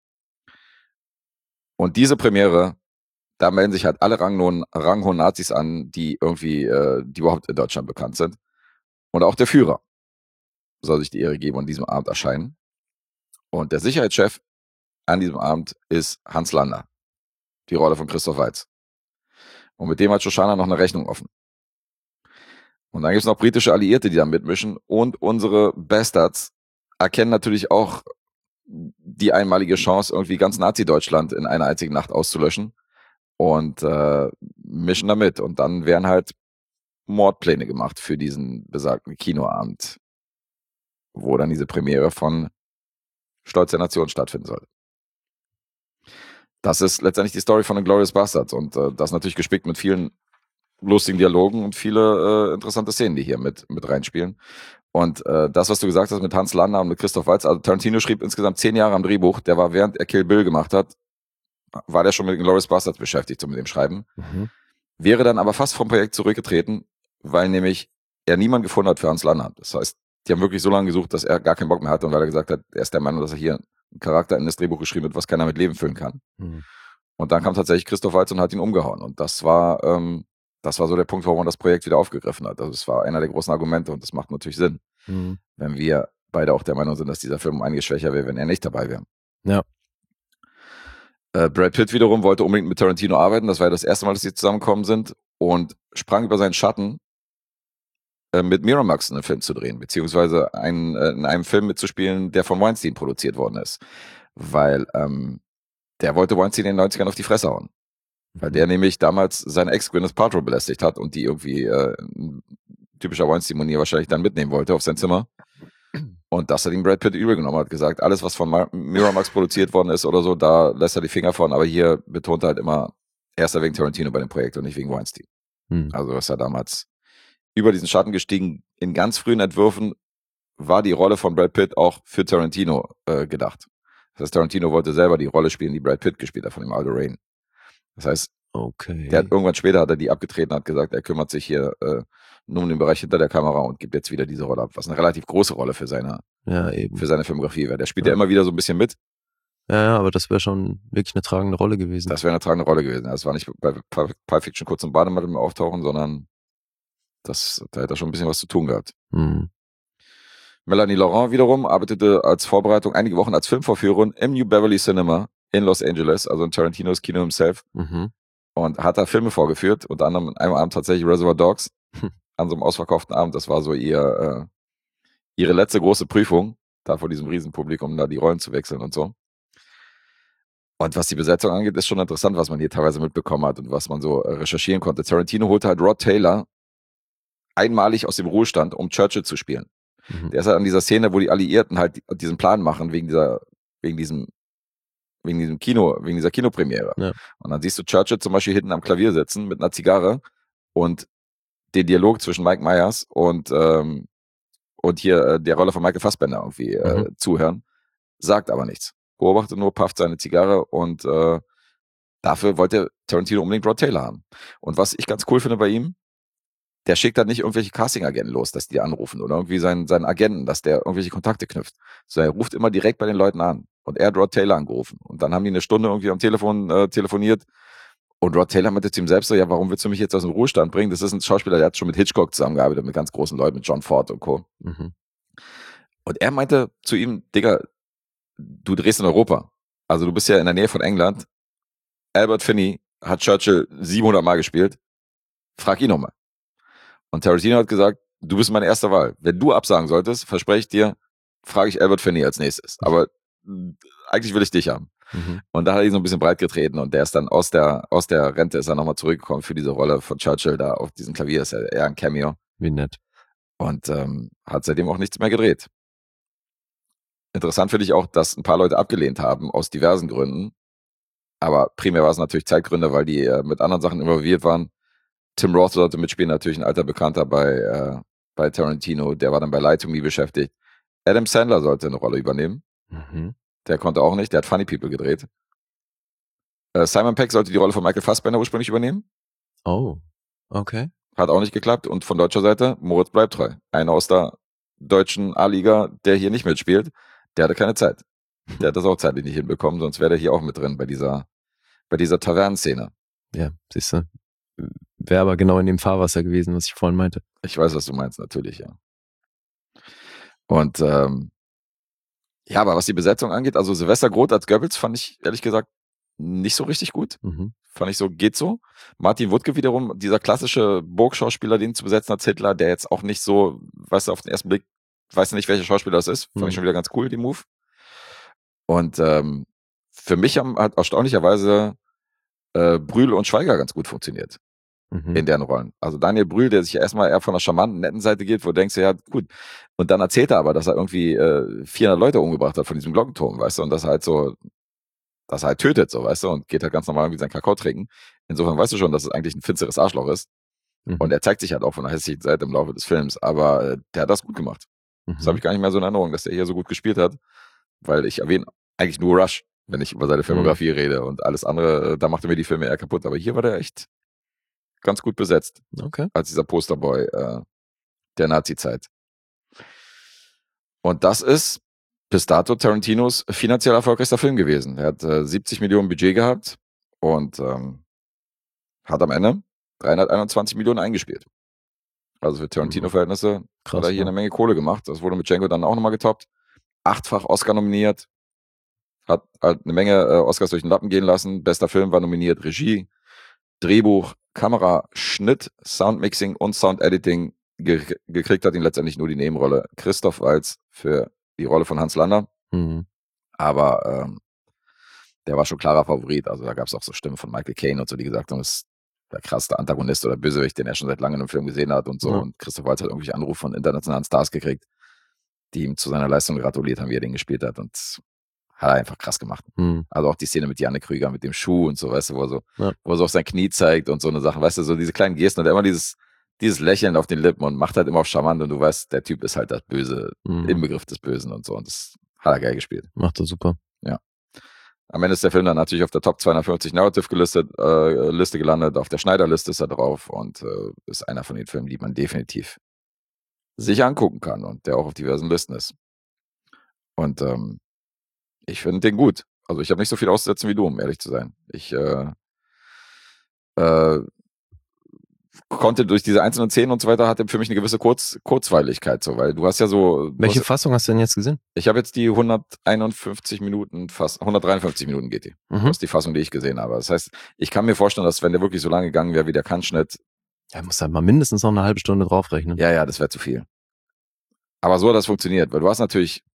Und diese Premiere, da melden sich halt alle ranghohen, ranghohen Nazis an, die irgendwie, äh, die überhaupt in Deutschland bekannt sind. Und auch der Führer soll sich die Ehre geben und an diesem Abend erscheinen. Und der Sicherheitschef an diesem Abend ist Hans Lander, die Rolle von Christoph Waltz. Und mit dem hat Shoshana noch eine Rechnung offen. Und dann gibt es noch britische Alliierte, die da mitmischen. Und unsere Bastards erkennen natürlich auch die einmalige Chance, irgendwie ganz Nazi-Deutschland in einer einzigen Nacht auszulöschen. Und äh, mischen damit. Und dann werden halt Mordpläne gemacht für diesen besagten Kinoabend, wo dann diese Premiere von Stolz der Nation stattfinden soll. Das ist letztendlich die Story von Inglourious Basterds und äh, das natürlich gespickt mit vielen lustigen Dialogen und viele äh, interessante Szenen, die hier mit, mit reinspielen. Und äh, das, was du gesagt hast mit Hans Lander und mit Christoph Waltz, also Tarantino schrieb insgesamt zehn Jahre am Drehbuch, der war, während er Kill Bill gemacht hat, war der schon mit Inglourious Basterds beschäftigt, so mit dem Schreiben. Mhm. Wäre dann aber fast vom Projekt zurückgetreten, weil nämlich er niemanden gefunden hat für Hans Lander. Das heißt, die haben wirklich so lange gesucht, dass er gar keinen Bock mehr hatte und weil er gesagt hat, er ist der Meinung, dass er hier einen Charakter in das Drehbuch geschrieben hat, was keiner mit Leben füllen kann. Mhm. Und dann kam tatsächlich Christoph Waltz und hat ihn umgehauen. Und das war, ähm, das war so der Punkt, warum man das Projekt wieder aufgegriffen hat. Also es war einer der großen Argumente und das macht natürlich Sinn, mhm. wenn wir beide auch der Meinung sind, dass dieser Film um einiges schwächer wäre, wenn er nicht dabei wäre. Ja. Äh, Brad Pitt wiederum wollte unbedingt mit Tarantino arbeiten. Das war ja das erste Mal, dass sie zusammengekommen sind und sprang über seinen Schatten, äh, mit Miramax einen Film zu drehen, beziehungsweise einen, äh, in einem Film mitzuspielen, der von Weinstein produziert worden ist. Weil ähm, der wollte Weinstein in den neunzigern auf die Fresse hauen. Weil der nämlich damals seine Ex Gwyneth Paltrow belästigt hat und die irgendwie äh, in typischer Weinstein-Manier wahrscheinlich dann mitnehmen wollte auf sein Zimmer. Und das hat ihm Brad Pitt übel genommen, hat gesagt, alles, was von Miramax produziert worden ist oder so, da lässt er die Finger von, aber hier betont er halt immer, erster wegen Tarantino bei dem Projekt und nicht wegen Weinstein. Hm. Also ist er damals über diesen Schatten gestiegen. In ganz frühen Entwürfen war die Rolle von Brad Pitt auch für Tarantino äh, gedacht. Das heißt, Tarantino wollte selber die Rolle spielen, die Brad Pitt gespielt hat von dem Aldo Rain. Das heißt, okay. Der hat irgendwann später hat er die abgetreten, hat gesagt, er kümmert sich hier äh, nur um den Bereich hinter der Kamera und gibt jetzt wieder diese Rolle ab, was eine relativ große Rolle für seine, ja, eben. Für seine Filmografie wäre. Der spielt ja. ja immer wieder so ein bisschen mit. Ja, ja, aber das wäre schon wirklich eine tragende Rolle gewesen. Das wäre eine tragende Rolle gewesen. Das war nicht bei Pulp Fiction kurz im Bademantel auftauchen, sondern das, da hätte er schon ein bisschen was zu tun gehabt. Mhm. Melanie Laurent wiederum arbeitete als Vorbereitung einige Wochen als Filmvorführerin im New Beverly Cinema in Los Angeles, also in Tarantinos Kino himself. Mhm. Und hat da Filme vorgeführt, unter anderem an einem Abend tatsächlich Reservoir Dogs, hm. an so einem ausverkauften Abend. Das war so ihr, äh, ihre letzte große Prüfung, da vor diesem Riesenpublikum da die Rollen zu wechseln und so. Und was die Besetzung angeht, ist schon interessant, was man hier teilweise mitbekommen hat und was man so recherchieren konnte. Tarantino holte halt Rod Taylor einmalig aus dem Ruhestand, um Churchill zu spielen. Mhm. Der ist halt an dieser Szene, wo die Alliierten halt diesen Plan machen, wegen dieser, wegen diesem, wegen diesem Kino, wegen dieser Kinopremiere. Ja. Und dann siehst du Churchill zum Beispiel hinten am Klavier sitzen mit einer Zigarre und den Dialog zwischen Mike Myers und, ähm, und hier äh, der Rolle von Michael Fassbender irgendwie äh, mhm. zuhören, sagt aber nichts. Beobachtet nur, pafft seine Zigarre und äh, dafür wollte Tarantino unbedingt Rod Taylor haben. Und was ich ganz cool finde bei ihm, der schickt halt nicht irgendwelche Casting-Agenten los, dass die anrufen oder irgendwie seinen, seinen Agenten, dass der irgendwelche Kontakte knüpft. So, er ruft immer direkt bei den Leuten an. Und er hat Rod Taylor angerufen. Und dann haben die eine Stunde irgendwie am Telefon äh, telefoniert. Und Rod Taylor meinte zu ihm selbst so, ja, warum willst du mich jetzt aus dem Ruhestand bringen? Das ist ein Schauspieler, der hat schon mit Hitchcock zusammengearbeitet, mit ganz großen Leuten, mit John Ford und Co. Mhm. Und er meinte zu ihm, Digga, du drehst in Europa. Also du bist ja in der Nähe von England. Albert Finney hat Churchill siebenhundert Mal gespielt. Frag ihn nochmal. Und Tarantino hat gesagt, du bist meine erste Wahl. Wenn du absagen solltest, verspreche ich dir, frage ich Albert Finney als nächstes. Aber eigentlich will ich dich haben. Mhm. Und da hat er ihn so ein bisschen breit getreten und der ist dann aus der, aus der Rente ist er nochmal zurückgekommen für diese Rolle von Churchill da auf diesem Klavier. Ist ja eher ein Cameo. Wie nett. Und ähm, hat seitdem auch nichts mehr gedreht. Interessant finde ich auch, dass ein paar Leute abgelehnt haben, aus diversen Gründen. Aber primär war es natürlich Zeitgründe, weil die äh, mit anderen Sachen involviert waren. Tim Roth sollte mitspielen, natürlich ein alter Bekannter bei, äh, bei Tarantino. Der war dann bei Light to Me beschäftigt. Adam Sandler sollte eine Rolle übernehmen. Mhm. Der konnte auch nicht, der hat Funny People gedreht. Äh, Simon Pegg sollte die Rolle von Michael Fassbender ursprünglich übernehmen. Oh, okay. Hat auch nicht geklappt. Und von deutscher Seite, Moritz bleibt treu. Einer aus der deutschen A-Liga, der hier nicht mitspielt, der hatte keine Zeit. Der hat das auch zeitlich nicht hinbekommen, sonst wäre der hier auch mit drin bei dieser, bei dieser Tavernenszene. Ja, siehst du. Wäre aber genau in dem Fahrwasser gewesen, was ich vorhin meinte. Ich weiß, was du meinst, natürlich, ja. Und ähm, ja, aber was die Besetzung angeht, also Sylvester Groth als Goebbels fand ich ehrlich gesagt nicht so richtig gut. Mhm. Fand ich so, geht so. Martin Wuttke wiederum, dieser klassische Burgschauspieler, den zu besetzen als Hitler, der jetzt auch nicht so, weißt du, auf den ersten Blick, weiß nicht, welcher Schauspieler das ist. Fand mhm. ich schon wieder ganz cool, die Move. Und ähm, für mich haben hat erstaunlicherweise äh, Brühl und Schweiger ganz gut funktioniert. Mhm. In deren Rollen. Also Daniel Brühl, der sich erstmal eher von der charmanten, netten Seite geht, wo du denkst, ja gut. Und dann erzählt er aber, dass er irgendwie äh, vierhundert Leute umgebracht hat von diesem Glockenturm, weißt du, und dass er halt so, dass er halt tötet, so, weißt du, und geht halt ganz normal irgendwie seinen Kakao trinken. Insofern weißt du schon, dass es eigentlich ein finsteres Arschloch ist. Mhm. Und er zeigt sich halt auch von der hässlichen Seite im Laufe des Films, aber äh, der hat das gut gemacht. Mhm. Das habe ich gar nicht mehr so in Erinnerung, dass der hier so gut gespielt hat, weil ich erwähne eigentlich nur Rush, wenn ich über seine Filmografie mhm. rede und alles andere, da macht er mir die Filme eher kaputt, aber hier war der echt ganz gut besetzt. Okay. Als dieser Posterboy äh, der Nazi-Zeit. Und das ist bis dato Tarantinos finanziell erfolgreichster Film gewesen. Er hat äh, siebzig Millionen Budget gehabt und ähm, hat am Ende dreihunderteinundzwanzig Millionen eingespielt. Also für Tarantino-Verhältnisse Krass, hat er hier ja. eine Menge Kohle gemacht. Das wurde mit Django dann auch nochmal getoppt. Achtfach Oscar nominiert. Hat halt eine Menge äh, Oscars durch den Lappen gehen lassen. Bester Film war nominiert. Regie, Drehbuch, Kamera, Schnitt, Soundmixing und Soundediting. Ge- gekriegt hat ihn letztendlich nur die Nebenrolle Christoph Waltz für die Rolle von Hans Lander. Mhm. Aber ähm, der war schon klarer Favorit. Also da gab es auch so Stimmen von Michael Caine und so, die gesagt haben, das ist der krasseste Antagonist oder Bösewicht, den er schon seit langem im Film gesehen hat und so. Ja. Und Christoph Waltz hat irgendwelche Anrufe von internationalen Stars gekriegt, die ihm zu seiner Leistung gratuliert haben, wie er den gespielt hat. Und hat er einfach krass gemacht. Mhm. Also auch die Szene mit Janne Krüger, mit dem Schuh und so, weißt du, wo er so, ja. wo er so auf sein Knie zeigt und so eine Sache, weißt du, so diese kleinen Gesten und immer dieses, dieses Lächeln auf den Lippen und macht halt immer auf charmant und du weißt, der Typ ist halt das Böse, mhm. Inbegriff des Bösen und so und das hat er geil gespielt. Macht er super. Ja. Am Ende ist der Film dann natürlich auf der Top zweihundertfünfzig Narrative gelistet, äh, Liste gelandet, auf der Schneider-Liste ist er drauf und äh, ist einer von den Filmen, die man definitiv sich angucken kann und der auch auf diversen Listen ist. Und ähm, ich finde den gut. Also ich habe nicht so viel auszusetzen wie du, um ehrlich zu sein. Ich äh, äh, konnte durch diese einzelnen Szenen und so weiter, hatte für mich eine gewisse Kurz, Kurzweiligkeit, so, weil du hast ja so... Welche hast, Fassung hast du denn jetzt gesehen? Ich habe jetzt die hunderteinundfünfzig Minuten, fast hundertdreiundfünfzig Minuten geht die. Mhm. Das ist die Fassung, die ich gesehen habe. Das heißt, ich kann mir vorstellen, dass wenn der wirklich so lange gegangen wäre wie der Kannschnitt... Ja, muss halt mal mindestens noch eine halbe Stunde draufrechnen. Ja, ja, das wäre zu viel. Aber so hat das funktioniert, weil du hast natürlich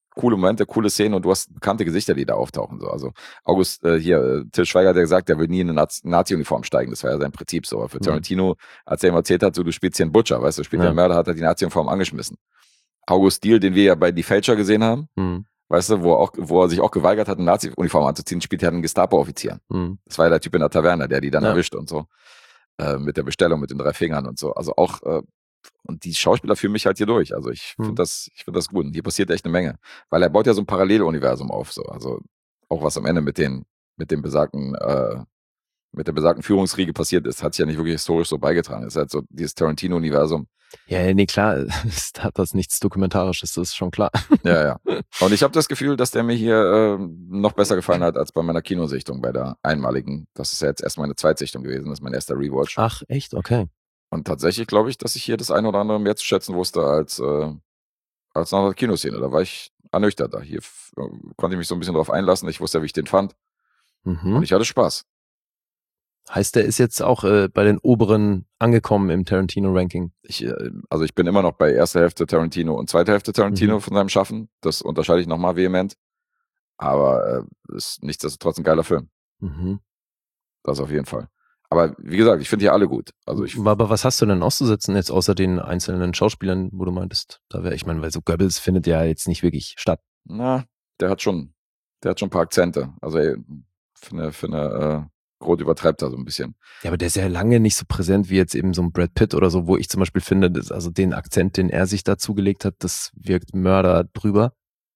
coole Momente, coole Szenen und du hast bekannte Gesichter, die da auftauchen. So. Also August, äh, hier, äh, Til Schweiger hat ja gesagt, der will nie in eine Naz- Nazi-Uniform steigen. Das war ja sein Prinzip so. Aber für Tarantino, als er ihm erzählt hat, so, du spielst hier einen Butcher, weißt du, spielt Ja. der Mörder, hat er die Nazi-Uniform angeschmissen. August Diehl, den wir ja bei Die Fälscher gesehen haben, Mhm. weißt du, wo er, auch, wo er sich auch geweigert hat, eine Nazi-Uniform anzuziehen, spielt er einen Gestapo-Offizier. Mhm. Das war ja der Typ in der Taverne, der die dann Ja. erwischt und so. Äh, mit der Bestellung, mit den drei Fingern und so. Also auch, äh, und die Schauspieler führen mich halt hier durch. Also ich finde Hm. das, ich finde das gut. Und hier passiert echt eine Menge. Weil er baut ja so ein Paralleluniversum auf, so. Also auch was am Ende mit den, mit dem besagten, äh, mit der besagten Führungsriege passiert ist, hat sich ja nicht wirklich historisch so beigetragen. Es ist halt so dieses Tarantino-Universum. Ja, nee, klar, es hat das nichts Dokumentarisches, das ist schon klar. Ja, ja. Und ich habe das Gefühl, dass der mir hier äh, noch besser gefallen hat als bei meiner Kinosichtung, bei der einmaligen. Das ist ja jetzt erst meine Zweitsichtung gewesen, das ist mein erster Rewatch. Ach, echt? Okay. Und tatsächlich glaube ich, dass ich hier das eine oder andere mehr zu schätzen wusste als, äh, als nach der Kinoszene. Da war ich ernüchterter. Hier f- äh, konnte ich mich so ein bisschen drauf einlassen. Ich wusste ja, wie ich den fand. Mhm. Und ich hatte Spaß. Heißt, der ist jetzt auch äh, bei den oberen angekommen im Tarantino-Ranking. Ich, äh, also ich bin immer noch bei erster Hälfte Tarantino und zweiter Hälfte Tarantino Mhm. von seinem Schaffen. Das unterscheide ich nochmal vehement. Aber äh, ist nichtsdestotrotz ein geiler Film. Mhm. Das auf jeden Fall. Aber wie gesagt, ich finde hier alle gut. Also ich, Aber was hast du denn auszusetzen jetzt außer den einzelnen Schauspielern, wo du meintest, da wäre ich meine, weil so Goebbels findet ja jetzt nicht wirklich statt. na, der hat schon, der hat schon ein paar Akzente. Also ey, für eine, für eine äh, Groth übertreibt er so ein bisschen. Ja, aber der ist ja lange nicht so präsent wie jetzt eben so ein Brad Pitt oder so, wo ich zum Beispiel finde, dass, also den Akzent, den er sich da zugelegt hat, das wirkt Mörder drüber.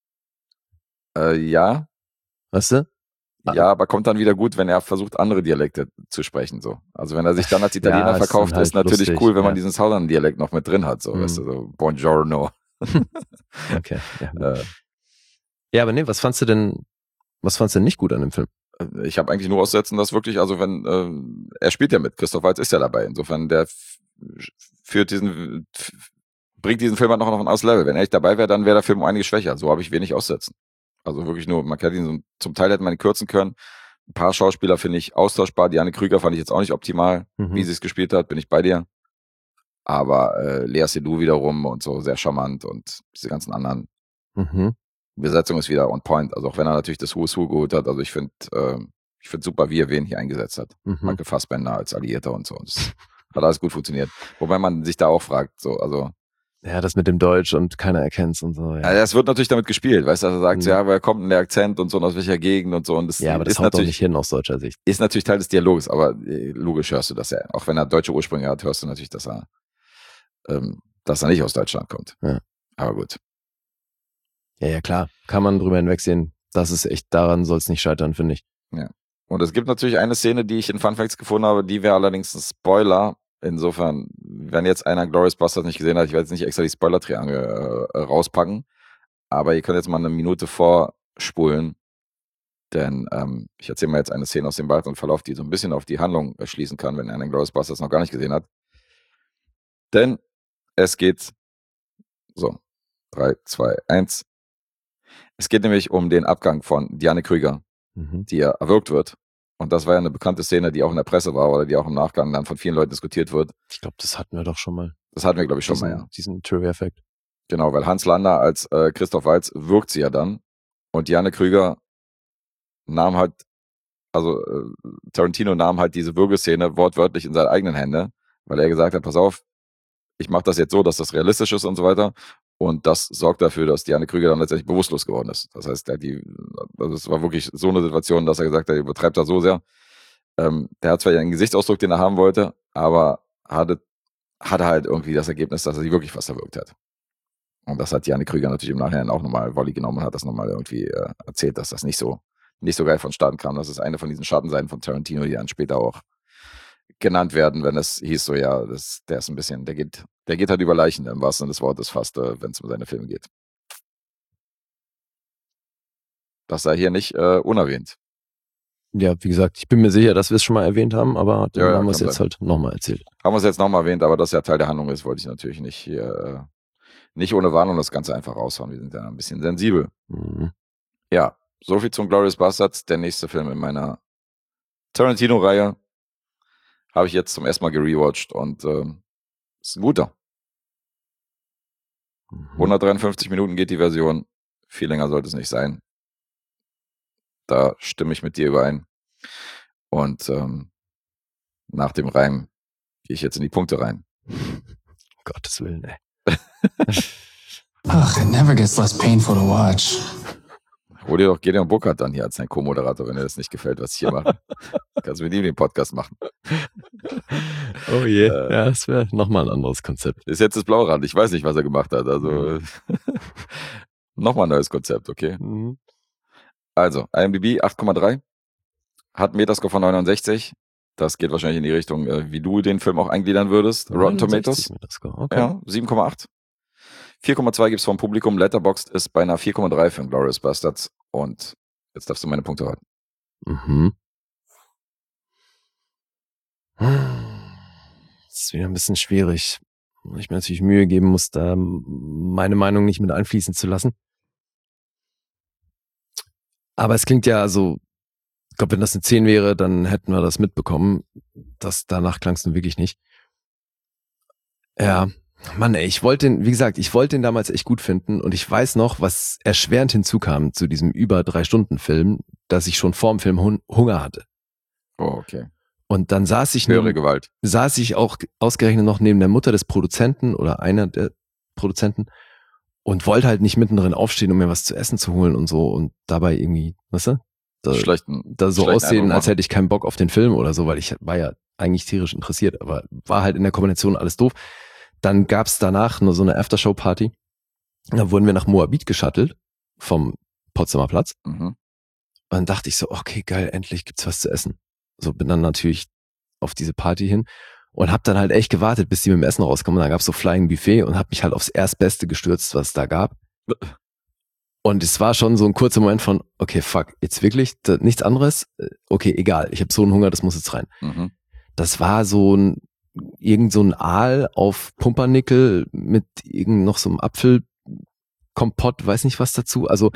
Äh, ja, Weißt du? ja, aber kommt dann wieder gut, wenn er versucht, andere Dialekte zu sprechen. So. Also wenn er sich dann als Italiener Ja, ist verkauft, dann halt ist natürlich lustig, cool, wenn man ja. diesen Southern-Dialekt noch mit drin hat. So, Mhm. weißt du, so Buongiorno. Okay. Ja. Äh, ja, aber nee, was fandst du denn, was fandst du denn nicht gut an dem Film? ich habe eigentlich nur aussetzen, dass wirklich, also wenn, äh, er spielt ja mit, Christoph Waltz ist ja dabei. Insofern, der f- führt diesen, f- bringt diesen Film halt noch auf ein anderes Level. Wenn er nicht dabei wäre, dann wäre der Film um einiges schwächer. So habe ich wenig aussetzen. Also wirklich nur, man kann ihn so, zum Teil hätte man ihn kürzen können. Ein paar Schauspieler finde ich austauschbar. Diane Krüger fand ich jetzt auch nicht optimal, Mhm. wie sie es gespielt hat, bin ich bei dir. Aber äh, Lea Seydoux wiederum und so sehr charmant und diese ganzen anderen. Mhm. Besetzung ist wieder on point. Also auch wenn er natürlich das Who's Who geholt hat. Also ich finde, äh, ich finde super, wie er wen hier eingesetzt hat. Mhm. Michael Fassbender als Alliierter und so. Und das hat alles gut funktioniert. Wobei man sich da auch fragt, so, also, Ja, das mit dem Deutsch und keiner erkennt's und so. Ja, also es wird natürlich damit gespielt, weißt du, also er sagt, Mhm. so, ja, woher kommt denn der Akzent und so, und aus welcher Gegend und so. Und das ja aber das ist haut doch natürlich, nicht hin aus deutscher Sicht. ist natürlich Teil des Dialogs, aber äh, logisch hörst du das ja. Auch wenn er deutsche Ursprünge hat, hörst du natürlich, dass er, ähm, dass er nicht aus Deutschland kommt. Ja. Aber gut. Ja, ja, klar. Kann man drüber hinwegsehen. Das ist echt, daran soll es nicht scheitern, finde ich. Und es gibt natürlich eine Szene, die ich in Fun Facts gefunden habe, die wäre allerdings ein Spoiler. Insofern, wenn jetzt einer Glorious Bastards nicht gesehen hat, ich werde jetzt nicht extra die Spoiler-Triangel äh, rauspacken, aber ihr könnt jetzt mal eine Minute vorspulen, denn ähm, ich erzähle mal jetzt eine Szene aus dem weiteren Verlauf, die so ein bisschen auf die Handlung äh, schließen kann, wenn einer Glorious Bastards noch gar nicht gesehen hat. Denn es geht so, drei, zwei, eins. Es geht nämlich um den Abgang von Diane Krüger, Mhm. die ja erwürgt wird. Und das war ja eine bekannte Szene, die auch in der Presse war oder die auch im Nachgang dann von vielen Leuten diskutiert wird. Ich glaube, das hatten wir doch schon mal. Das hatten wir, glaube ich, schon diesen, mal, ja. Diesen Trivia-Fact. Genau, weil Hans Lander als äh, Christoph Waltz wirkt sie ja dann. Und Diane Krüger nahm halt, also äh, Tarantino nahm halt diese Würgeszene wortwörtlich in seine eigenen Hände, weil er gesagt hat, pass auf, ich mache das jetzt so, dass das realistisch ist und so weiter. Und das sorgt dafür, dass Diane Krüger dann letztendlich bewusstlos geworden ist. Das heißt, der, die, also es war wirklich so eine Situation, dass er gesagt hat, er übertreibt das so sehr. Ähm, der hat zwar einen Gesichtsausdruck, den er haben wollte, aber hatte, hatte halt irgendwie das Ergebnis, dass er sie wirklich fast erwürgt hat. Und das hat Diane Krüger natürlich im Nachhinein auch nochmal Volley genommen und hat das nochmal irgendwie äh, erzählt, dass das nicht so, nicht so geil vonstatten kam. Das ist eine von diesen Schattenseiten von Tarantino, die dann später auch genannt werden, wenn es hieß so, ja, das, der ist ein bisschen, der geht, der geht halt über Leichen, im wahrsten Sinne des Wortes fast, äh, wenn es um seine Filme geht. Das sei hier nicht äh, unerwähnt. Ja, wie gesagt, ich bin mir sicher, dass wir es schon mal erwähnt haben, aber dann Ja, ja, haben wir es kann jetzt sein. halt nochmal erzählt. Haben wir es jetzt nochmal erwähnt, aber dass ja Teil der Handlung ist, wollte ich natürlich nicht hier, äh, nicht ohne Warnung das Ganze einfach raushauen. Wir sind ja ein bisschen sensibel. Mhm. Ja, soviel zum Glorious Bastards, der nächste Film in meiner Tarantino-Reihe. Habe ich jetzt zum ersten Mal gerewatcht und ähm, ist ein guter. Mhm. hundertdreiundfünfzig Minuten geht die Version. Viel länger sollte es nicht sein. Da stimme ich mit dir überein. Und ähm, nach dem Reim gehe ich jetzt in die Punkte rein. Gottes Willen, ey. Ugh, it never gets less painful to watch. Hol dir doch Gideon Burkhardt dann hier als dein Co-Moderator, wenn dir das nicht gefällt, was ich hier mache. Kannst du mit ihm den Podcast machen. Oh je, Äh, ja, das wäre nochmal ein anderes Konzept. Ist jetzt das Blaurand. Ich weiß nicht, was er gemacht hat. Also nochmal ein neues Konzept, okay? Mhm. Also, I M D B acht Komma drei. Hat einen Metascore von neunundsechzig. Das geht wahrscheinlich in die Richtung, äh, wie du den Film auch eingliedern würdest. Rotten Tomatoes. Metascore, okay. Ja, sieben Komma acht. vier Komma zwei gibt es vom Publikum. Letterboxd ist bei einer vier Komma drei für Inglourious Bastards. Und jetzt darfst du meine Punkte raten. Mhm. Das ist wieder ein bisschen schwierig. Weil ich mir natürlich Mühe geben muss, da meine Meinung nicht mit einfließen zu lassen. Aber es klingt ja, also, ich glaube, wenn das eine zehn wäre, dann hätten wir das mitbekommen. Das, danach klang es nun wirklich nicht. Ja, Mann, ey, ich wollte den, wie gesagt, ich wollte den damals echt gut finden und ich weiß noch, was erschwerend hinzukam zu diesem über drei Stunden Film, dass ich schon vor dem Film Hun- Hunger hatte. Oh, okay. Und dann saß ich, Höhere nun, Gewalt. saß ich auch ausgerechnet noch neben der Mutter des Produzenten oder einer der Produzenten und wollte halt nicht mittendrin aufstehen, um mir was zu essen zu holen und so und dabei irgendwie, weißt du, da, Schlechten, da so schlechten aussehen, Eindruck als machen. hätte ich keinen Bock auf den Film oder so, weil ich war ja eigentlich tierisch interessiert, aber war halt in der Kombination alles doof. Dann gab's danach nur so eine Aftershow-Party. Da wurden wir nach Moabit geschuttelt vom Potsdamer Platz. Mhm. Und dann dachte ich so, okay, geil, endlich gibt's was zu essen. So bin dann natürlich auf diese Party hin und hab dann halt echt gewartet, bis die mit dem Essen rauskommen. Und dann gab's so Flying Buffet und hab mich halt aufs Erstbeste gestürzt, was es da gab. Und es war schon so ein kurzer Moment von, okay, fuck, jetzt wirklich da, nichts anderes? Okay, egal, ich habe so einen Hunger, das muss jetzt rein. Mhm. Das war so ein irgend so ein Aal auf Pumpernickel mit irgend noch so einem Apfelkompott, weiß nicht was dazu. Also,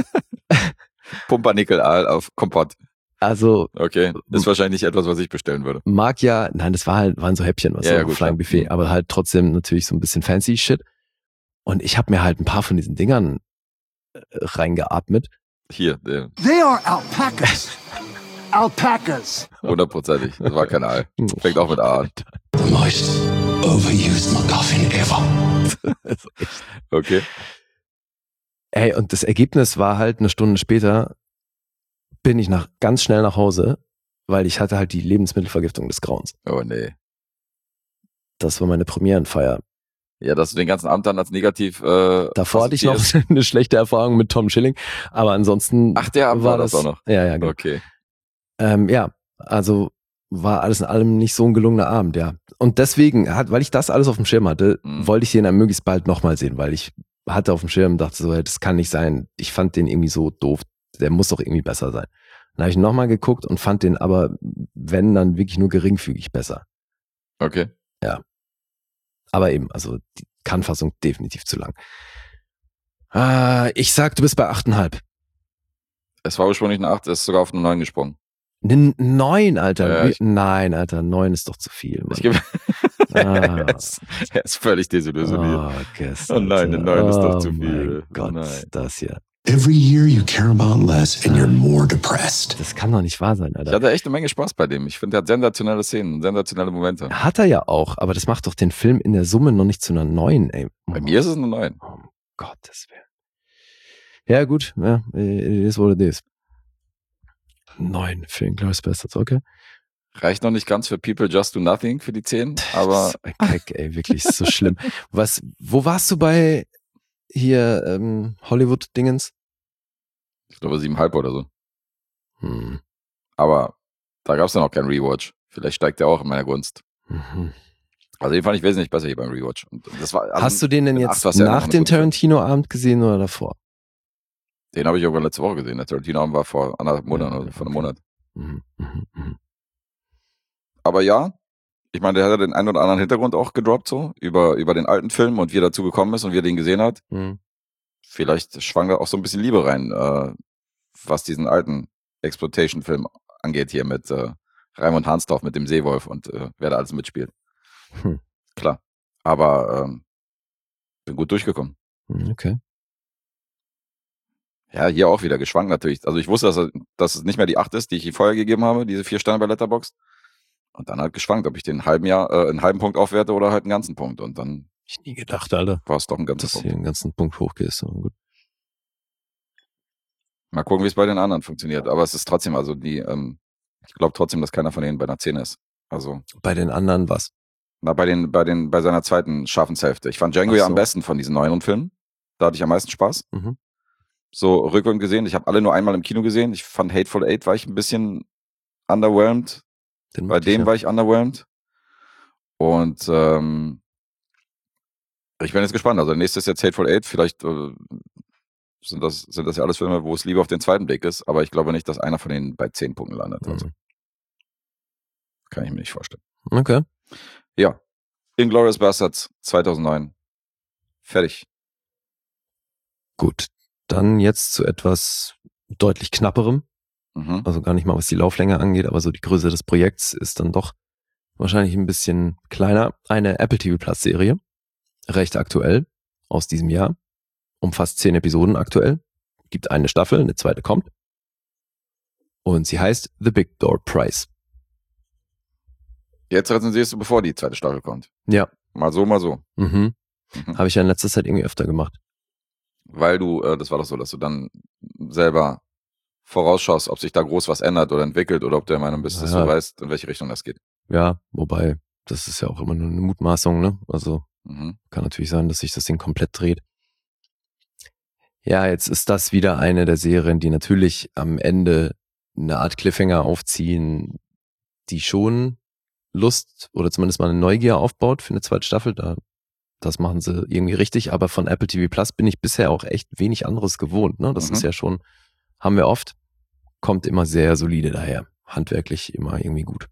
Pumpernickel-Aal auf Kompott. also Okay. Ist wahrscheinlich etwas, was ich bestellen würde. mag ja, nein, das war halt, waren so Häppchen, was Ja, so ja, ein gut, Flying klar. Buffet, Mhm. aber halt trotzdem natürlich so ein bisschen fancy Shit. Und ich habe mir halt ein paar von diesen Dingern äh, reingeatmet. Hier, äh, They are alpacas. Alpacas. hundertprozentig. Das war kein Aal. Fängt auch mit A an. The most overused MacGuffin ever. Also echt. Okay. Ey, und das Ergebnis war halt eine Stunde später, bin ich nach, ganz schnell nach Hause, weil ich hatte halt die Lebensmittelvergiftung des Grauens. Oh nee. Das war meine Premierenfeier. Ja, dass du den ganzen Abend dann als negativ äh, Davor hatte ich noch assoziierst. eine schlechte Erfahrung mit Tom Schilling, aber ansonsten Ach, der Abend war war das das auch noch. Ja, ja, genau. Okay. Ähm, ja, also war alles in allem nicht so ein gelungener Abend, ja. Und deswegen, hat, weil ich das alles auf dem Schirm hatte, Mhm. wollte ich den dann möglichst bald nochmal sehen, weil ich hatte auf dem Schirm und dachte so, hey, das kann nicht sein. Ich fand den irgendwie so doof. Der muss doch irgendwie besser sein. Dann habe ich nochmal geguckt und fand den aber, wenn, dann wirklich nur geringfügig besser. Okay. Aber eben, also die Kann-Fassung definitiv zu lang. Ah, ich sag, du bist bei achteinhalb. Es war ursprünglich eine acht, es ist sogar auf eine neun gesprungen. Eine neun, Alter. Ja, Wie- ich- Nein, Alter, neun ist doch zu viel. Mann. Ich gebe. Ah. er, ist, er ist völlig desillusioniert. Oh, Guess, Oh nein, eine Alter. neun ist doch Oh zu mein viel. Oh Gott, nein. das hier. Every year you care about less and you're more depressed. Das kann doch nicht wahr sein, Ich Alter. hatte echt eine Menge Spaß bei dem. Ich finde, er hat sensationelle Szenen, sensationelle Momente. Hat er ja auch, aber das macht doch den Film in der Summe noch nicht zu einer neun, ey. Bei mir ist es eine neun. Oh, um Gottes Willen. Ja, gut, ja, it is what it is. Neun für den Inglourious Bastards, okay. Reicht noch nicht ganz für People Just Do Nothing für die zehn, aber Das ist ein Kack, ey, wirklich so schlimm. Was, wo warst du bei hier ähm, Hollywood-Dingens? ich glaube siebeneinhalb oder so. Hm. Aber da gab es dann auch keinen Rewatch. Vielleicht steigt der auch in meiner Gunst. Mhm. Also den fand ich wesentlich besser hier beim Rewatch. Und das war, also Hast du den denn in jetzt acht war's ja noch nach eine dem gute Film. Tarantino-Abend gesehen oder davor? Den habe ich aber letzte Woche gesehen. Der Tarantino war vor anderthalb Monaten Ja, oder vor einem okay. Monat. Mhm, mhm, mhm. Aber ja, ich meine, der hat ja den einen oder anderen Hintergrund auch gedroppt, so, über, über den alten Film und wie er dazu gekommen ist und wie er den gesehen hat. Mhm. Vielleicht schwang da auch so ein bisschen Liebe rein, äh, was diesen alten Exploitation-Film angeht, hier mit äh, Raimund Hansdorff, mit dem Seewolf und äh, wer da alles mitspielt. Hm. Klar. Aber ähm, bin gut durchgekommen. Mhm, okay. Ja, hier auch wieder geschwankt natürlich. Also ich wusste, dass, er, dass es nicht mehr die acht ist, die ich ihm vorher gegeben habe, diese vier Sterne bei Letterboxd. Und dann halt geschwankt, ob ich den halben Jahr, äh, einen halben Punkt aufwerte oder halt einen ganzen Punkt. Und dann Ich nie gedacht, Alter, war es doch ein ganzer dass du Punkt. hier einen ganzen Punkt hochgehst. Aber gut. Mal gucken, wie es bei den anderen funktioniert. Aber es ist trotzdem, also die, ähm, ich glaube trotzdem, dass keiner von denen bei einer zehn ist. Also, Bei den anderen was? na, bei den, bei den, bei seiner zweiten Schaffenshälfte. Ich fand Django Ach ja so. am besten von diesen neueren Filmen. Da hatte ich am meisten Spaß. Mhm. So rückwärts gesehen. Ich habe alle nur einmal im Kino gesehen. Ich fand Hateful Eight war ich ein bisschen underwhelmed. Den Bei mochte ich dem ja. war ich underwhelmed. Und ähm, ich bin jetzt gespannt. Also der nächste ist jetzt Hateful Eight. Vielleicht äh, sind das, sind das ja alles Filme, wo es lieber auf den zweiten Blick ist. Aber ich glaube nicht, dass einer von denen bei zehn Punkten landet. Also Mhm. kann ich mir nicht vorstellen. Okay. Ja. Inglourious Basterds zweitausendneun. Fertig. Gut. Dann jetzt zu etwas deutlich knapperem. Mhm. Also gar nicht mal, was die Lauflänge angeht, aber so die Größe des Projekts ist dann doch wahrscheinlich ein bisschen kleiner. Eine Apple T V Plus Serie. Recht aktuell. Aus diesem Jahr. Umfasst zehn Episoden aktuell. Gibt eine Staffel, eine zweite kommt. Und sie heißt The Big Door Prize. Jetzt rezensierst du, bevor die zweite Staffel kommt. Ja. Mal so, mal so. Mhm. Mhm. Habe ich ja in letzter Zeit irgendwie öfter gemacht. Weil du, äh, das war doch so, dass du dann selber vorausschaust, ob sich da groß was ändert oder entwickelt oder ob du der Meinung bist, dass Ja. du weißt, in welche Richtung das geht. Ja, wobei, das ist ja auch immer nur eine Mutmaßung, ne? Also Mhm. kann natürlich sein, dass sich das Ding komplett dreht. Ja, jetzt ist das wieder eine der Serien, die natürlich am Ende eine Art Cliffhanger aufziehen, die schon Lust oder zumindest mal eine Neugier aufbaut für eine zweite Staffel. Da, das machen sie irgendwie richtig, aber von Apple T V Plus bin ich bisher auch echt wenig anderes gewohnt. Ne? Das Mhm. ist ja schon, haben wir oft, kommt immer sehr solide daher. Handwerklich immer irgendwie gut.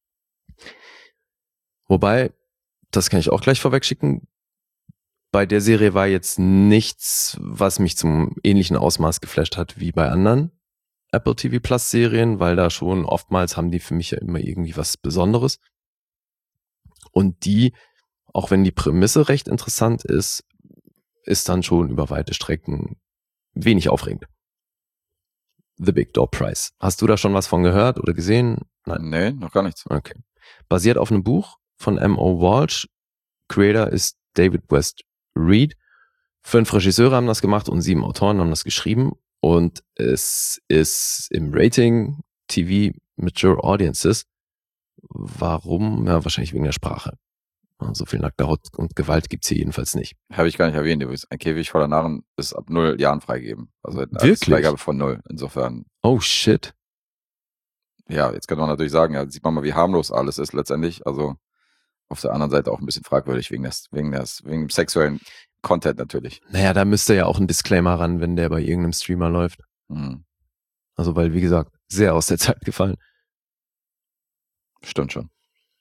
Wobei, das kann ich auch gleich vorweg schicken, bei der Serie war jetzt nichts, was mich zum ähnlichen Ausmaß geflasht hat wie bei anderen Apple T V Plus Serien, weil da schon oftmals haben die für mich ja immer irgendwie was Besonderes. Und die, auch wenn die Prämisse recht interessant ist, ist dann schon über weite Strecken wenig aufregend. The Big Door Prize. Hast du da schon was von gehört oder gesehen? Nein. Nee, noch gar nichts. Okay. Basiert auf einem Buch von M O Walsh. Creator ist David West Reed. Fünf Regisseure haben das gemacht und sieben Autoren haben das geschrieben. Und es ist im Rating T V Mature Audiences. Warum? Ja, wahrscheinlich wegen der Sprache. So viel nackte Haut und Gewalt gibt's hier jedenfalls nicht. Habe ich gar nicht erwähnt. Übrigens. Ein Käfig voller Narren ist ab null Jahren freigegeben. Also eine Wirklich? Freigabe von null. Insofern, Oh shit. ja, jetzt kann man natürlich sagen, ja, sieht man mal, wie harmlos alles ist letztendlich. Also auf der anderen Seite auch ein bisschen fragwürdig wegen des, wegen des, wegen dem sexuellen Content natürlich. Naja, da müsste ja auch ein Disclaimer ran, wenn der bei irgendeinem Streamer läuft. Mhm. Also weil, wie gesagt, sehr aus der Zeit gefallen. Stimmt schon.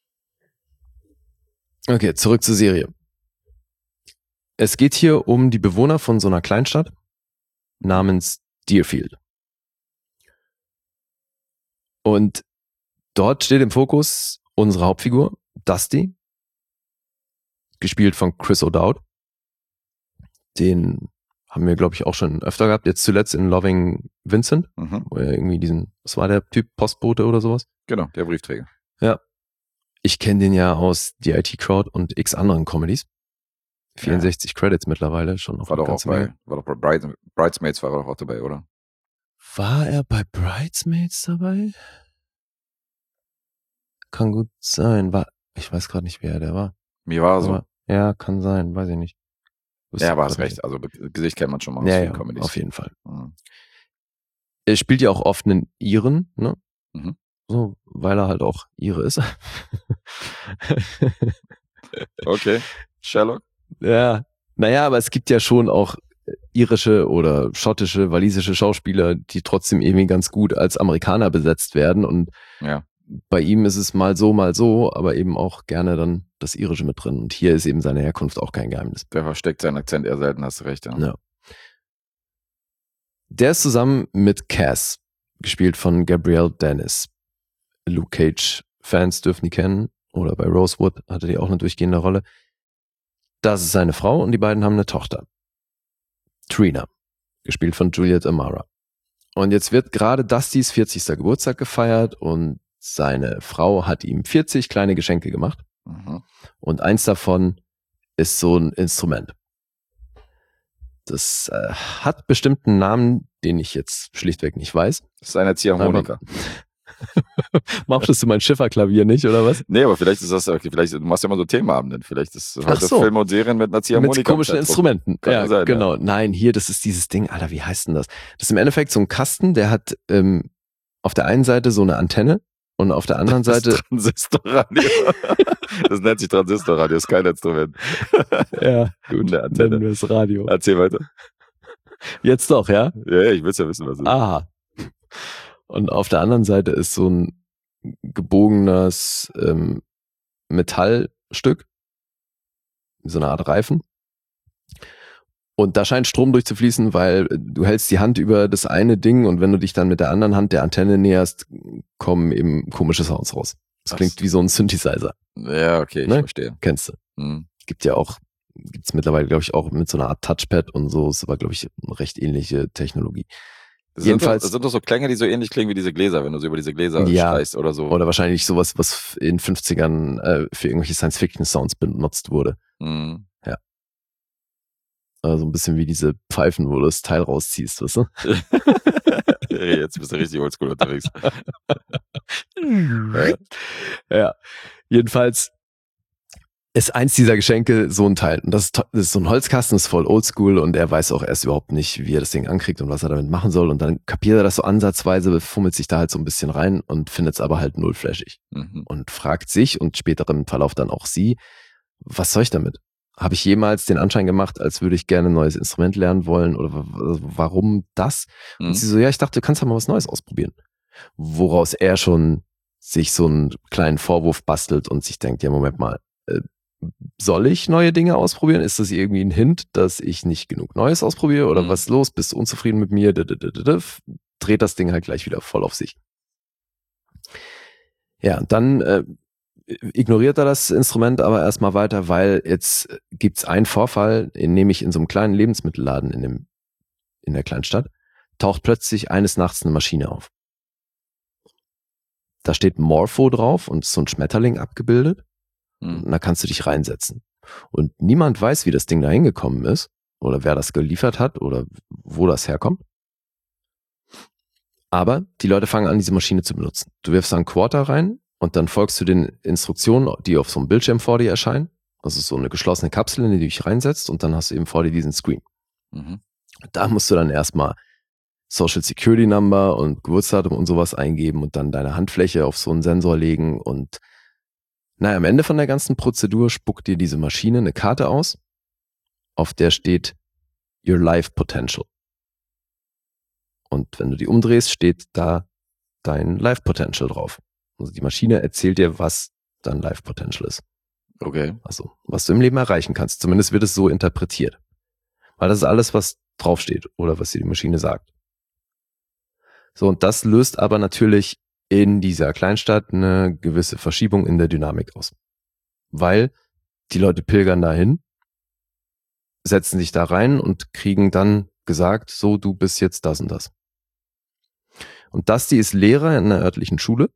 Okay, zurück zur Serie. Es geht hier um die Bewohner von so einer Kleinstadt namens Deerfield. Und dort steht im Fokus unsere Hauptfigur, Dusty, gespielt von Chris O'Dowd. Den haben wir, glaube ich, auch schon öfter gehabt. Jetzt zuletzt in Loving Vincent, Mhm. wo er irgendwie diesen, was war der Typ, Postbote oder sowas? Genau, der Briefträger. Ja. Ich kenne den ja aus The I T Crowd und x anderen Comedies. vierundsechzig Credits mittlerweile, schon noch War eine doch auch ganze bei, Menge. war doch bei Bride, Bridesmaids war er doch auch dabei, oder? War er bei Bridesmaids dabei? Kann gut sein. War, ich weiß gerade nicht, wer der war. Mir war so. Aber, ja, kann sein, weiß ich nicht. Wüsste Ja, aber grad hast nicht. recht. Also Be- Gesicht kennt man schon mal aus Ja, vielen ja, Comedies. auf jeden Fall. Mhm. Er spielt ja auch oft einen Iren, ne? Mhm. So, weil er halt auch Ire ist. Okay. Sherlock? Ja, naja, aber es gibt ja schon auch irische oder schottische, walisische Schauspieler, die trotzdem irgendwie ganz gut als Amerikaner besetzt werden. Und Ja. bei ihm ist es mal so, mal so, aber eben auch gerne dann das Irische mit drin. Und hier ist eben seine Herkunft auch kein Geheimnis. Der versteckt seinen Akzent eher selten, hast du recht. Ja. Ja. Der ist zusammen mit Cass, gespielt von Gabrielle Dennis. Luke Cage-Fans dürfen die kennen. Oder bei Rosewood hatte die auch eine durchgehende Rolle. Das ist seine Frau und die beiden haben eine Tochter. Trina. gespielt von Juliet Amara. Und jetzt wird gerade Dustys vierzigster Geburtstag gefeiert und seine Frau hat ihm vierzig kleine Geschenke gemacht. Mhm. Und eins davon ist so ein Instrument. Das äh, hat bestimmten Namen, den ich jetzt schlichtweg nicht weiß. Das ist eine Ziehharmonika. Machst du mein Schifferklavier nicht, oder was? Nee, aber vielleicht ist das, okay, vielleicht, du machst ja immer so Themenabenden. Vielleicht ist heute so. Film und Serien mit einer Ziehharmonika. Mit komischen Instrumenten. Kann ja, sein, genau. Ja. Nein, hier, das ist dieses Ding, Alter, wie heißt denn das? Das ist im Endeffekt so ein Kasten, der hat ähm, auf der einen Seite so eine Antenne und auf der anderen Das Seite... Transistorradio. Das nennt sich Transistorradio, ist kein Instrument. Ja, gut, Eine Antenne. nennen wir es Radio. Erzähl weiter. Jetzt doch, ja? Ja, ja, ich will ja wissen, was es ist. Aha. Und auf der anderen Seite ist so ein gebogenes ähm, Metallstück, so eine Art Reifen. Und da scheint Strom durchzufließen, weil du hältst die Hand über das eine Ding und wenn du dich dann mit der anderen Hand der Antenne näherst, kommen eben komische Sounds raus. Das Ach. klingt wie so ein Synthesizer. Ja, okay, ich Ne? verstehe. Kennst du? Hm. Gibt ja auch, gibt's mittlerweile, glaube ich, auch mit so einer Art Touchpad und so. Ist aber, glaube ich, eine recht ähnliche Technologie. Das Jedenfalls- sind doch, das sind doch so Klänge, die so ähnlich klingen wie diese Gläser, wenn du so über diese Gläser Ja. streichst oder so. Oder wahrscheinlich sowas, was in fünfzigern äh, für irgendwelche Science-Fiction-Sounds benutzt wurde. Hm. Also ein bisschen wie diese Pfeifen, wo du das Teil rausziehst, weißt du? Jetzt bist du richtig oldschool unterwegs. Ja, jedenfalls ist eins dieser Geschenke so ein Teil. Und das ist, to- das ist so ein Holzkasten, ist voll oldschool und er weiß auch erst überhaupt nicht, wie er das Ding ankriegt und was er damit machen soll. Und dann kapiert er das so ansatzweise, fummelt sich da halt so ein bisschen rein und findet es aber halt null flashig. Mhm. Und fragt sich und später im Verlauf dann auch sie, was soll ich damit? Habe ich jemals den Anschein gemacht, als würde ich gerne ein neues Instrument lernen wollen oder w- w- warum das? Mhm. Und sie so, ja, ich dachte, du kannst ja mal was Neues ausprobieren. Woraus er schon sich so einen kleinen Vorwurf bastelt und sich denkt, ja, Moment mal, äh, soll ich neue Dinge ausprobieren? Ist das irgendwie ein Hint, dass ich nicht genug Neues ausprobiere? Oder Mhm. was ist los? Bist du unzufrieden mit mir? Dödödödö. Dreht das Ding halt gleich wieder voll auf sich. Ja, und dann äh, ignoriert er das Instrument aber erstmal weiter, weil jetzt gibt's einen Vorfall, in, nämlich in so einem kleinen Lebensmittelladen in, dem, in der Kleinstadt, taucht plötzlich eines Nachts eine Maschine auf. Da steht Morpho drauf und ist so ein Schmetterling abgebildet. Mhm. Und da kannst du dich reinsetzen. Und niemand weiß, wie das Ding da hingekommen ist oder wer das geliefert hat oder wo das herkommt. Aber die Leute fangen an, diese Maschine zu benutzen. Du wirfst da einen Quarter rein und dann folgst du den Instruktionen, die auf so einem Bildschirm vor dir erscheinen. Das ist so eine geschlossene Kapsel, in die du dich reinsetzt und dann hast du eben vor dir diesen Screen. Mhm. Da musst du dann erstmal Social Security Number und Geburtsdatum und sowas eingeben und dann deine Handfläche auf so einen Sensor legen und naja, am Ende von der ganzen Prozedur spuckt dir diese Maschine eine Karte aus, auf der steht Your Life Potential. Und wenn du die umdrehst, steht da dein Life Potential drauf. Also die Maschine erzählt dir, was dein Life Potential ist. Okay. Also, was du im Leben erreichen kannst. Zumindest wird es so interpretiert. Weil das ist alles, was draufsteht oder was dir die Maschine sagt. So, und das löst aber natürlich in dieser Kleinstadt eine gewisse Verschiebung in der Dynamik aus. Weil die Leute pilgern dahin, setzen sich da rein und kriegen dann gesagt, so, du bist jetzt das und das. Und Dusty ist Lehrer in einer örtlichen Schule.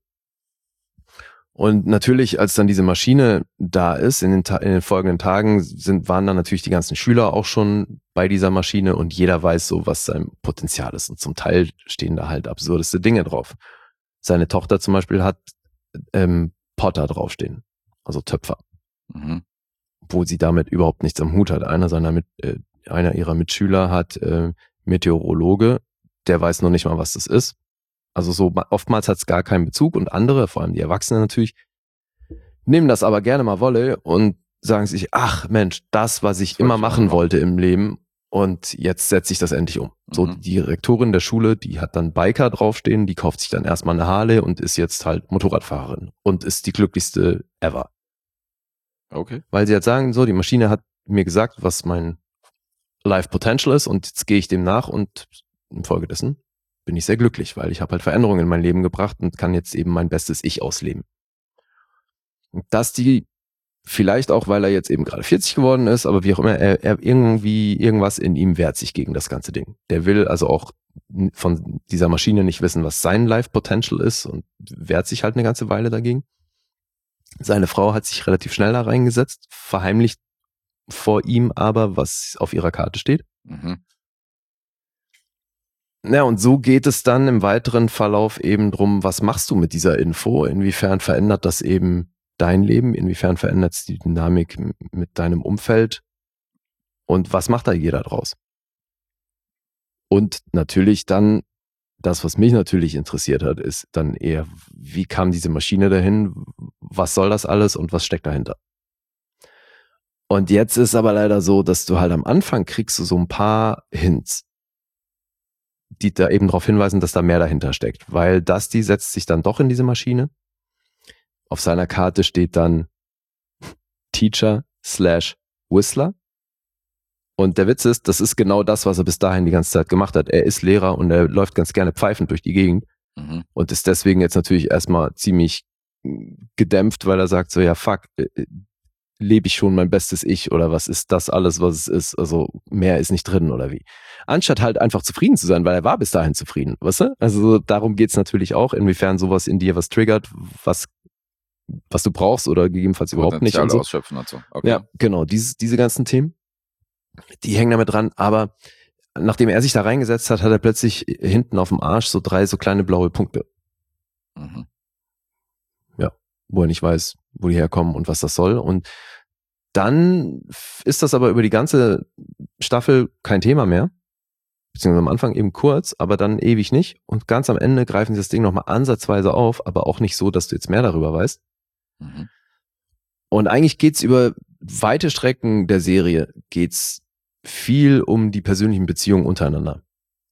Und natürlich, als dann diese Maschine da ist, in den, Ta- in den folgenden Tagen sind, waren dann natürlich die ganzen Schüler auch schon bei dieser Maschine und jeder weiß so, was sein Potenzial ist. Und zum Teil stehen da halt absurdeste Dinge drauf. Seine Tochter zum Beispiel hat ähm, Potter draufstehen, also Töpfer, Mhm. wo sie damit überhaupt nichts am Hut hat. Einer seiner mit, äh, einer ihrer Mitschüler hat äh, Meteorologe, der weiß noch nicht mal, was das ist. Also so oftmals hat es gar keinen Bezug und andere, vor allem die Erwachsenen natürlich, nehmen das aber gerne mal Wolle und sagen sich, ach Mensch, das, was ich Das wollte immer ich auch machen machen. wollte im Leben und jetzt setze ich das endlich um. So Mhm. die Direktorin der Schule, die hat dann Biker draufstehen, die kauft sich dann erstmal eine Harley und ist jetzt halt Motorradfahrerin und ist die glücklichste ever. Okay. Weil sie halt sagen, so, die Maschine hat mir gesagt, was mein Life Potential ist und jetzt gehe ich dem nach und infolgedessen bin ich sehr glücklich, weil ich habe halt Veränderungen in mein Leben gebracht und kann jetzt eben mein bestes Ich ausleben. Und dass die Vielleicht auch, weil er jetzt eben gerade vierzig geworden ist, aber wie auch immer, er, er irgendwie, irgendwas in ihm wehrt sich gegen das ganze Ding. Der will also auch von dieser Maschine nicht wissen, was sein Life Potential ist und wehrt sich halt eine ganze Weile dagegen. Seine Frau hat sich relativ schnell da reingesetzt, verheimlicht vor ihm aber, was auf ihrer Karte steht. Mhm. Ja, und so geht es dann im weiteren Verlauf eben drum, was machst du mit dieser Info? Inwiefern verändert das eben dein Leben? Inwiefern verändert es die Dynamik mit deinem Umfeld? Und was macht da jeder draus? Und natürlich dann, das, was mich natürlich interessiert hat, ist dann eher, wie kam diese Maschine dahin? Was soll das alles und was steckt dahinter? Und jetzt ist aber leider so, dass du halt am Anfang kriegst du so ein paar Hints, die da eben darauf hinweisen, dass da mehr dahinter steckt. Weil Dusty setzt sich dann doch in diese Maschine. Auf seiner Karte steht dann Teacher slash Whistler. Und der Witz ist, das ist genau das, was er bis dahin die ganze Zeit gemacht hat. Er ist Lehrer und er läuft ganz gerne pfeifend durch die Gegend. Mhm. Und ist deswegen jetzt natürlich erstmal ziemlich gedämpft, weil er sagt so, ja fuck, lebe ich schon mein bestes Ich oder was ist das alles, was es ist? Also mehr ist nicht drin oder wie? Anstatt halt einfach zufrieden zu sein, weil er war bis dahin zufrieden, weißt du? Also darum geht's natürlich auch, inwiefern sowas in dir was triggert, was was du brauchst oder gegebenenfalls überhaupt nicht. Und so. Ausschöpfen und so. Okay. Ja, genau, diese, diese ganzen Themen, die hängen damit dran, aber nachdem er sich da reingesetzt hat, hat er plötzlich hinten auf dem Arsch so drei so kleine blaue Punkte. Mhm. Ja, wo er nicht weiß, wo die herkommen und was das soll. Und dann ist das aber über die ganze Staffel kein Thema mehr. Beziehungsweise am Anfang eben kurz, aber dann ewig nicht. Und ganz am Ende greifen sie das Ding nochmal ansatzweise auf, aber auch nicht so, dass du jetzt mehr darüber weißt. Mhm. Und eigentlich geht's über weite Strecken der Serie, geht's viel um die persönlichen Beziehungen untereinander.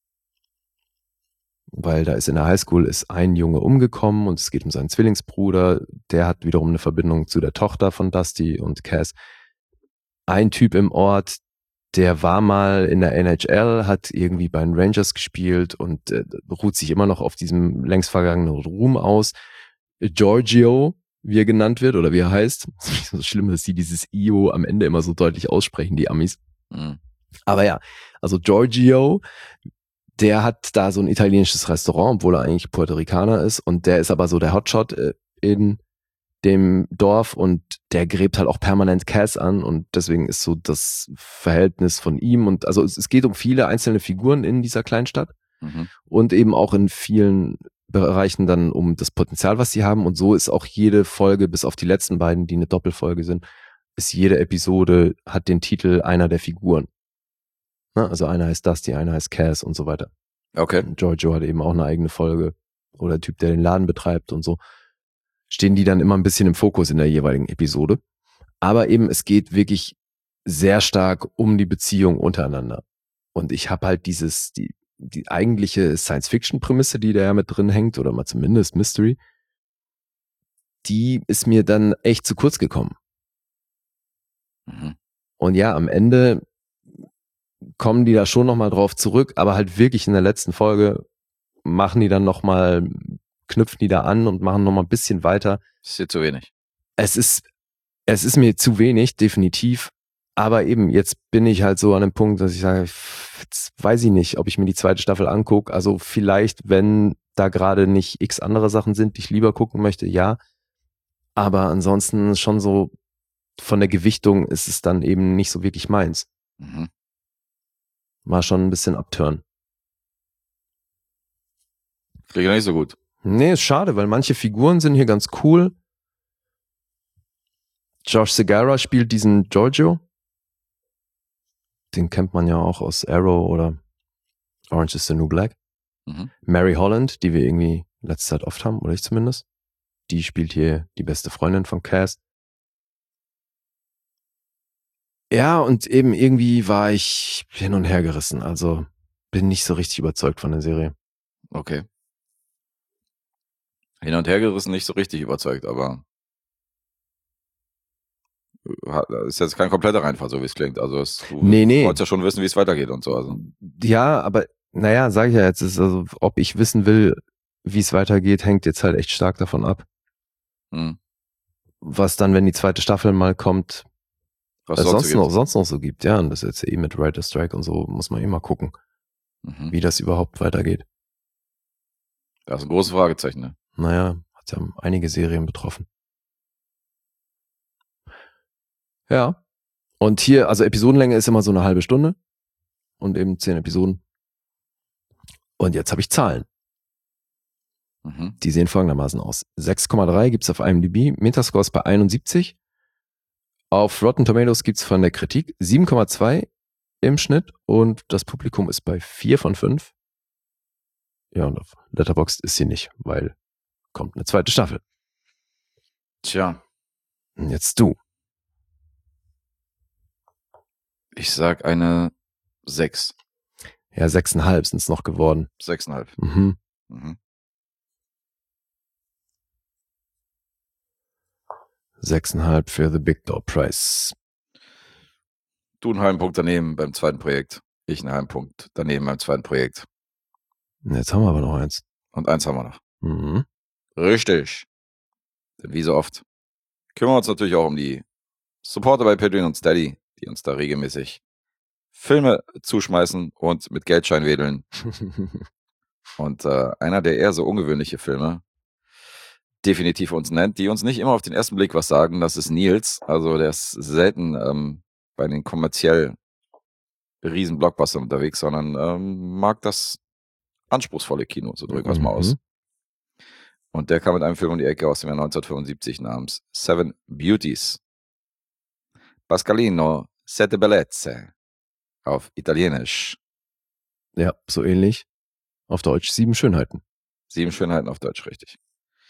Weil da ist in der Highschool ist ein Junge umgekommen und es geht um seinen Zwillingsbruder. Der hat wiederum eine Verbindung zu der Tochter von Dusty und Cass. Ein Typ im Ort, der war mal in der N H L, hat irgendwie bei den Rangers gespielt und äh, ruht sich immer noch auf diesem längst vergangenen Ruhm aus. Giorgio, wie er genannt wird oder wie er heißt. Es ist so schlimm, dass sie dieses Io am Ende immer so deutlich aussprechen, die Amis. Mhm. Aber ja, also Giorgio, der hat da so ein italienisches Restaurant, obwohl er eigentlich Puerto Ricaner ist und der ist aber so der Hotshot äh, in dem Dorf und der gräbt halt auch permanent Cass an und deswegen ist so das Verhältnis von ihm und also es, es geht um viele einzelne Figuren in dieser Kleinstadt Mhm. und eben auch in vielen Bereichen dann um das Potenzial, was sie haben und so ist auch jede Folge, bis auf die letzten beiden, die eine Doppelfolge sind, ist jede Episode, hat den Titel einer der Figuren. Na, also einer heißt Dusty, einer heißt Cass und so weiter. Okay. Und Giorgio hat eben auch eine eigene Folge oder der Typ, der den Laden betreibt und so. Stehen die dann immer ein bisschen im Fokus in der jeweiligen Episode. Aber eben, es geht wirklich sehr stark um die Beziehung untereinander. Und ich habe halt dieses, die, die eigentliche Science-Fiction-Prämisse, die da ja mit drin hängt, oder mal zumindest Mystery, die ist mir dann echt zu kurz gekommen. Mhm. Und ja, am Ende kommen die da schon nochmal drauf zurück, aber halt wirklich in der letzten Folge machen die dann nochmal, knüpfen die da an und machen nochmal ein bisschen weiter. Das ist hier zu wenig. Es ist, es ist mir zu wenig, definitiv. Aber eben, jetzt bin ich halt so an dem Punkt, dass ich sage, jetzt weiß ich nicht, ob ich mir die zweite Staffel angucke. Also vielleicht, wenn da gerade nicht x andere Sachen sind, die ich lieber gucken möchte, ja. Aber ansonsten schon so von der Gewichtung ist es dann eben nicht so wirklich meins. Mhm. Mal schon ein bisschen abturnen. Klingt nicht so gut. Nee, ist schade, weil manche Figuren sind hier ganz cool. Josh Segarra spielt diesen Giorgio. Den kennt man ja auch aus Arrow oder Orange is the New Black. Mhm. Mary Holland, die wir irgendwie letzte Zeit oft haben, oder ich zumindest. Die spielt hier die beste Freundin von Cass. Ja, und eben irgendwie war ich hin und her gerissen. Also bin nicht so richtig überzeugt von der Serie. Okay. Hin und her gerissen, nicht so richtig überzeugt, aber ist jetzt kein kompletter Reinfall, so wie es klingt. Also es, du Nee, nee. wolltest ja schon wissen, wie es weitergeht und so. Also. Ja, aber naja, sage ich ja jetzt, ist also, ob ich wissen will, wie es weitergeht, hängt jetzt halt echt stark davon ab. Hm. was dann, wenn die zweite Staffel mal kommt, Was was sonst sonst so noch, gibt. sonst noch so gibt. Ja, und das ist jetzt eh mit Writer Strike und so, muss man eh mal gucken, Mhm. wie das überhaupt weitergeht. Das ist ein großes Fragezeichen, ne? Naja, hat ja einige Serien betroffen. Ja. Und hier, also Episodenlänge ist immer so eine halbe Stunde und eben zehn Episoden. Und jetzt habe ich Zahlen. Mhm. Die sehen folgendermaßen aus. sechs Komma drei gibt's auf IMDb, Metascore ist bei einundsiebzig. Auf Rotten Tomatoes gibt's von der Kritik sieben Komma zwei im Schnitt und das Publikum ist bei vier von fünf. Ja, und auf Letterboxd ist sie nicht, weil kommt eine zweite Staffel. Tja, Und jetzt du. ich sag eine sechs. Ja, sechseinhalb sind's noch geworden. Sechseinhalb. Mhm. Mhm. Sechseinhalb für The Big Door Prize. Du einen halben Punkt daneben beim zweiten Projekt. Ich einen halben Punkt daneben beim zweiten Projekt. Jetzt haben wir aber noch eins. Und eins haben wir noch. Mhm. Richtig. Denn wie so oft kümmern wir uns natürlich auch um die Supporter bei Patreon und Steady, die uns da regelmäßig Filme zuschmeißen und mit Geldschein wedeln. Und äh, einer der eher so ungewöhnliche Filme definitiv uns nennt, die uns nicht immer auf den ersten Blick was sagen, das ist Nils. Also der ist selten ähm, bei den kommerziell riesen Blockbustern unterwegs, sondern ähm, mag das anspruchsvolle Kino, so drücken wir es mal aus. Mhm. Und der kam mit einem Film um die Ecke aus dem Jahr neunzehnhundertfünfundsiebzig namens Seven Beauties. Pascalino Sette Bellezze auf Italienisch. Ja, so ähnlich. Auf Deutsch sieben Schönheiten. Sieben Schönheiten auf Deutsch, richtig.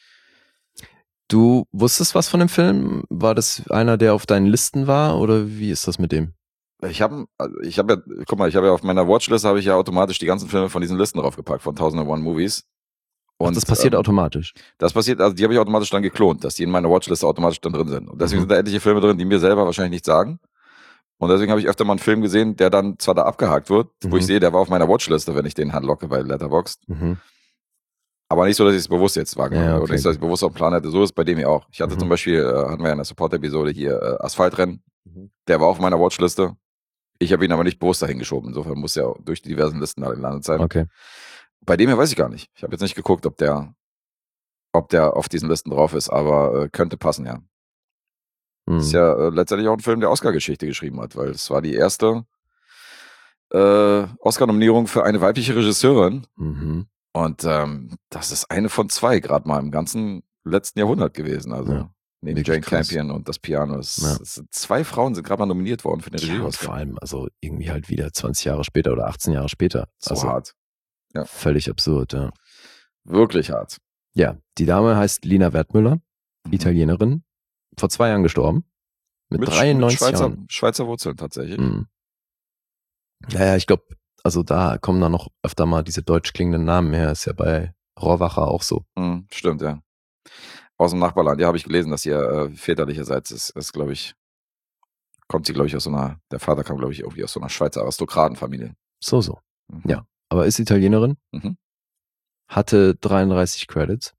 Du wusstest was von dem Film? War das einer, der auf deinen Listen war oder wie ist das mit dem? Ich habe ich hab ja, guck mal, ich habe ja auf meiner Watchlist habe ich ja automatisch die ganzen Filme von diesen Listen draufgepackt, von tausend und eins Movies. Und Ach, das passiert ähm, automatisch? Das passiert, also die habe ich automatisch dann geklont, dass die in meiner Watchlist automatisch dann drin sind. Und deswegen mhm. sind da etliche Filme drin, die mir selber wahrscheinlich nichts sagen. Und deswegen habe ich öfter mal einen Film gesehen, der dann zwar da abgehakt wird, mhm. wo ich sehe, der war auf meiner Watchliste, wenn ich den handlocke bei Letterboxd. Mhm. Aber nicht so, dass ich es bewusst jetzt wahrgenommen habe. Ja, okay. Oder nicht so, dass ich bewusst auf dem Plan hatte. So ist es bei dem ja auch. Ich hatte Mhm. zum Beispiel, äh, hatten wir ja in der Support-Episode hier äh, Asphaltrennen. Mhm. Der war auf meiner Watchliste. Ich habe ihn aber nicht bewusst dahin geschoben. Insofern muss er durch die diversen Listen da gelandet sein. Okay. Bei dem hier weiß ich gar nicht. Ich habe jetzt nicht geguckt, ob der, ob der auf diesen Listen drauf ist, aber äh, könnte passen, ja. Mhm. Ist ja äh, letztendlich auch ein Film, der Oscar-Geschichte geschrieben hat, weil es war die erste äh, Oscar-Nominierung für eine weibliche Regisseurin. Mhm. Und ähm, das ist eine von zwei, gerade mal im ganzen letzten Jahrhundert gewesen. Also Ja, neben wirklich Jane krass. Campion und das Piano. Es, Ja. es sind zwei Frauen sind gerade mal nominiert worden für den Ja, und Regie-Oscar. vor allem, also irgendwie halt wieder zwanzig Jahre später oder achtzehn Jahre später. So also hart. Ja. völlig absurd, ja. Wirklich hart. Ja, die Dame heißt Lina Wertmüller, Mhm. Italienerin, vor zwei Jahren gestorben. Mit, Mit, dreiundneunzig mit Schweizer, Jahren. Schweizer Wurzeln tatsächlich. Mhm. Ja, ja, ich glaube, also da kommen dann noch öfter mal diese deutsch klingenden Namen her. Ist ja bei Rohrwacher auch so. Mhm, stimmt, ja. Aus dem Nachbarland. Ja, habe ich gelesen, dass ihr äh, väterlicherseits ist, ist glaube ich, kommt sie, glaube ich, aus so einer, der Vater kam, glaube ich, irgendwie aus so einer Schweizer Aristokratenfamilie. So, so. Mhm. Ja. Aber ist Italienerin, Mhm. hatte dreiunddreißig Credits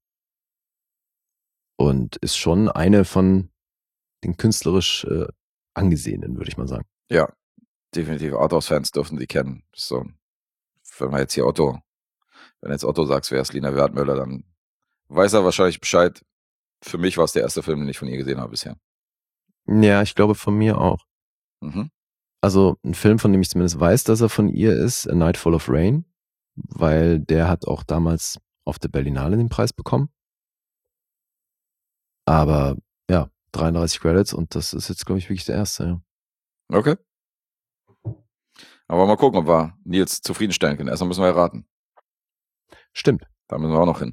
und ist schon eine von den künstlerisch äh, angesehenen, würde ich mal sagen. Ja, definitiv. Arthouse-Fans dürften sie kennen. So, wenn man jetzt hier Otto, wenn jetzt Otto sagst, wer ist Lina Wertmüller, dann weiß er wahrscheinlich Bescheid. Für mich war es der erste Film, den ich von ihr gesehen habe bisher. Ja, ich glaube von mir auch. Mhm. Also ein Film, von dem ich zumindest weiß, dass er von ihr ist, A Night Full of Rain, weil der hat auch damals auf der Berlinale den Preis bekommen. Aber ja, dreiunddreißig Credits und das ist jetzt, glaube ich, wirklich der erste. Ja. Okay. Aber mal gucken, ob wir Nils zufriedenstellen können. Erstmal müssen wir erraten. Stimmt. Da müssen wir auch noch hin.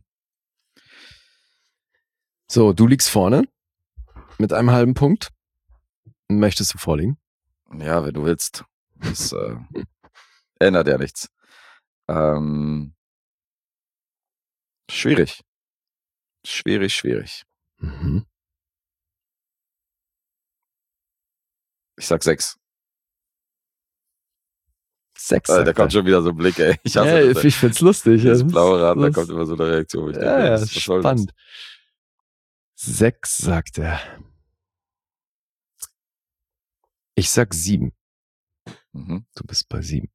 So, du liegst vorne mit einem halben Punkt. Möchtest du vorlegen? Ja, wenn du willst. Das äh, ändert ja nichts. Ähm, schwierig. Schwierig, schwierig. Mhm. Ich sag sechs. Sechs. Äh, da sagt kommt er. schon wieder so ein Blick, ey. Ich hasse Ja, das. ich find's lustig. Das ja. blaue Rad, da das- kommt immer so eine Reaktion. wo Ich Ja, denke, ja, was soll das? spannend. Sechs, sagt er. Ich sag sieben. Mhm. Du bist bei sieben.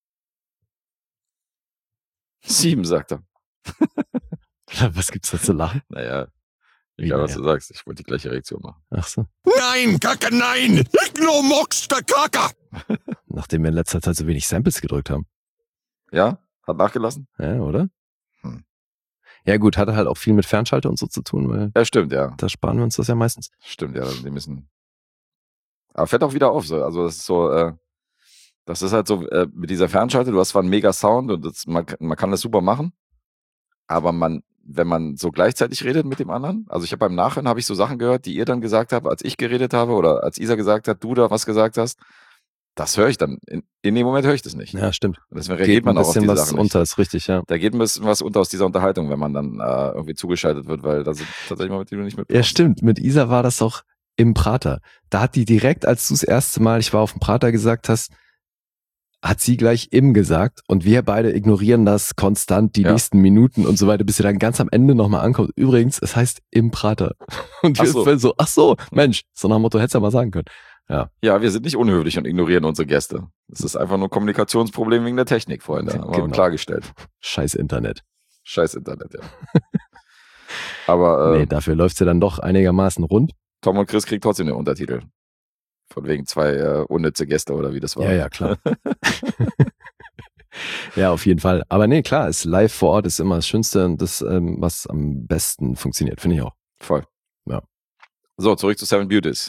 Sieben, sagt er. Was gibt's da zu lachen? Naja, Wie, egal was naja? du sagst, ich wollte die gleiche Reaktion machen. Ach so. Nein, Kacke, nein! Ich nur Mox der Kacke! Nachdem wir in letzter Zeit so wenig Samples gedrückt haben. Ja? Hat nachgelassen? Ja, oder? Hm. Ja gut, hatte halt auch viel mit Fernschalter und so zu tun, weil Ja, stimmt, ja. da sparen wir uns das ja meistens. Stimmt, ja, die müssen. Aber fällt auch wieder auf, so. Also, das ist so, äh, das ist halt so, äh, mit dieser Fernschalte, du hast zwar einen mega Sound und das, man, man kann das super machen, aber man, wenn man so gleichzeitig redet mit dem anderen, also ich habe beim Nachhören habe ich so Sachen gehört, die ihr dann gesagt habt, als ich geredet habe oder als Isa gesagt hat, du da was gesagt hast, das höre ich dann, in, in dem Moment höre ich das nicht. Ja, stimmt. Und deswegen reagiert man ein auch auf bisschen diese was Sachen nicht. unter, ist richtig, ja. Da geht ein bisschen was unter aus dieser Unterhaltung, wenn man dann äh, irgendwie zugeschaltet wird, weil da sind tatsächlich mal mit denen du nicht Ja, mitbekommst. stimmt. Mit Isa war das doch im Prater. Da hat die direkt, als du das erste Mal, ich war auf dem Prater, gesagt hast, hat sie gleich im gesagt und wir beide ignorieren das konstant die Ja. nächsten Minuten und so weiter, bis sie dann ganz am Ende nochmal ankommt. Übrigens, es heißt im Prater. Und wir Ach so. so. so, ach so, Mensch, so nach dem Motto, hättest du ja mal sagen können. Ja, wir sind nicht unhöflich und ignorieren unsere Gäste. Das ist einfach nur ein Kommunikationsproblem wegen der Technik, Freunde. Haben wir Genau. klargestellt. Scheiß Internet. Scheiß Internet, ja. Aber äh, Nee, dafür läuft's ja dann doch einigermaßen rund. Tom und Chris kriegen trotzdem den Untertitel. Von wegen zwei äh, unnütze Gäste oder wie das war. Ja, ja, klar. Ja, auf jeden Fall. Aber nee, klar, ist live vor Ort ist immer das Schönste und das, ähm, was am besten funktioniert, finde ich auch. Voll. Ja. So, zurück zu Seven Beauties.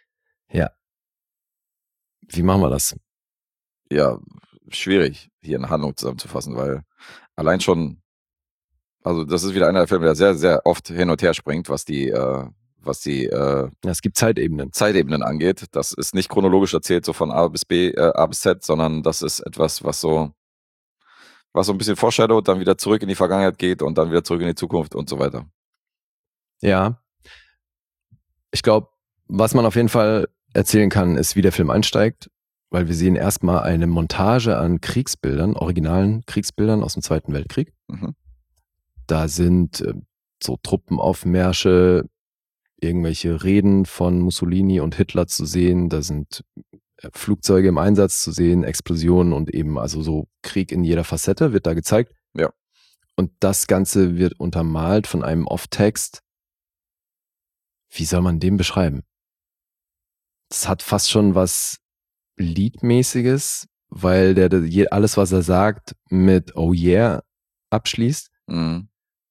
Wie machen wir das? Ja, schwierig, hier eine Handlung zusammenzufassen, weil allein schon, also das ist wieder einer der Filme, der sehr, sehr oft hin und her springt, was die, äh, was die äh, Ja, es gibt Zeitebenen. Zeitebenen angeht. Das ist nicht chronologisch erzählt, so von A bis B, äh, A bis Z, sondern das ist etwas, was so, was so ein bisschen foreshadowt, dann wieder zurück in die Vergangenheit geht und dann wieder zurück in die Zukunft und so weiter. Ja. Ich glaube, was man auf jeden Fall erzählen kann, ist, wie der Film einsteigt, weil wir sehen erstmal eine Montage an Kriegsbildern, originalen Kriegsbildern aus dem Zweiten Weltkrieg. Mhm. Da sind äh, so Truppenaufmärsche, irgendwelche Reden von Mussolini und Hitler zu sehen, da sind äh, Flugzeuge im Einsatz zu sehen, Explosionen und eben also so Krieg in jeder Facette wird da gezeigt. Ja. Und das Ganze wird untermalt von einem Off-Text. Wie soll man den beschreiben? Das hat fast schon was Liedmäßiges, weil der, der je- alles, was er sagt, mit Oh yeah abschließt. Mhm.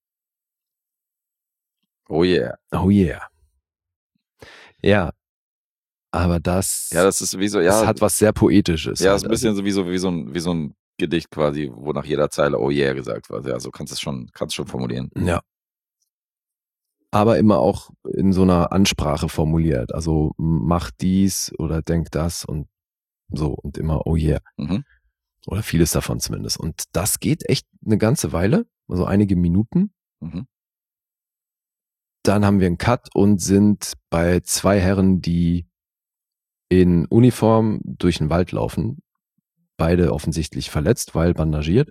Oh yeah. Oh yeah. Ja. Aber das, Ja, das ist wie so, das ja, hat was sehr Poetisches. ja, halt. ist ein bisschen so wie so, wie so ein, wie so ein Gedicht quasi, wo nach jeder Zeile Oh yeah gesagt wird. Ja, so kannst du es schon, kannst du schon formulieren. Ja. Aber immer auch in so einer Ansprache formuliert. Also mach dies oder denk das und so und immer oh yeah. Mhm. Oder vieles davon zumindest. Und das geht echt eine ganze Weile, also einige Minuten. Mhm. Dann haben wir einen Cut und sind bei zwei Herren, die in Uniform durch den Wald laufen. Beide offensichtlich verletzt, weil bandagiert.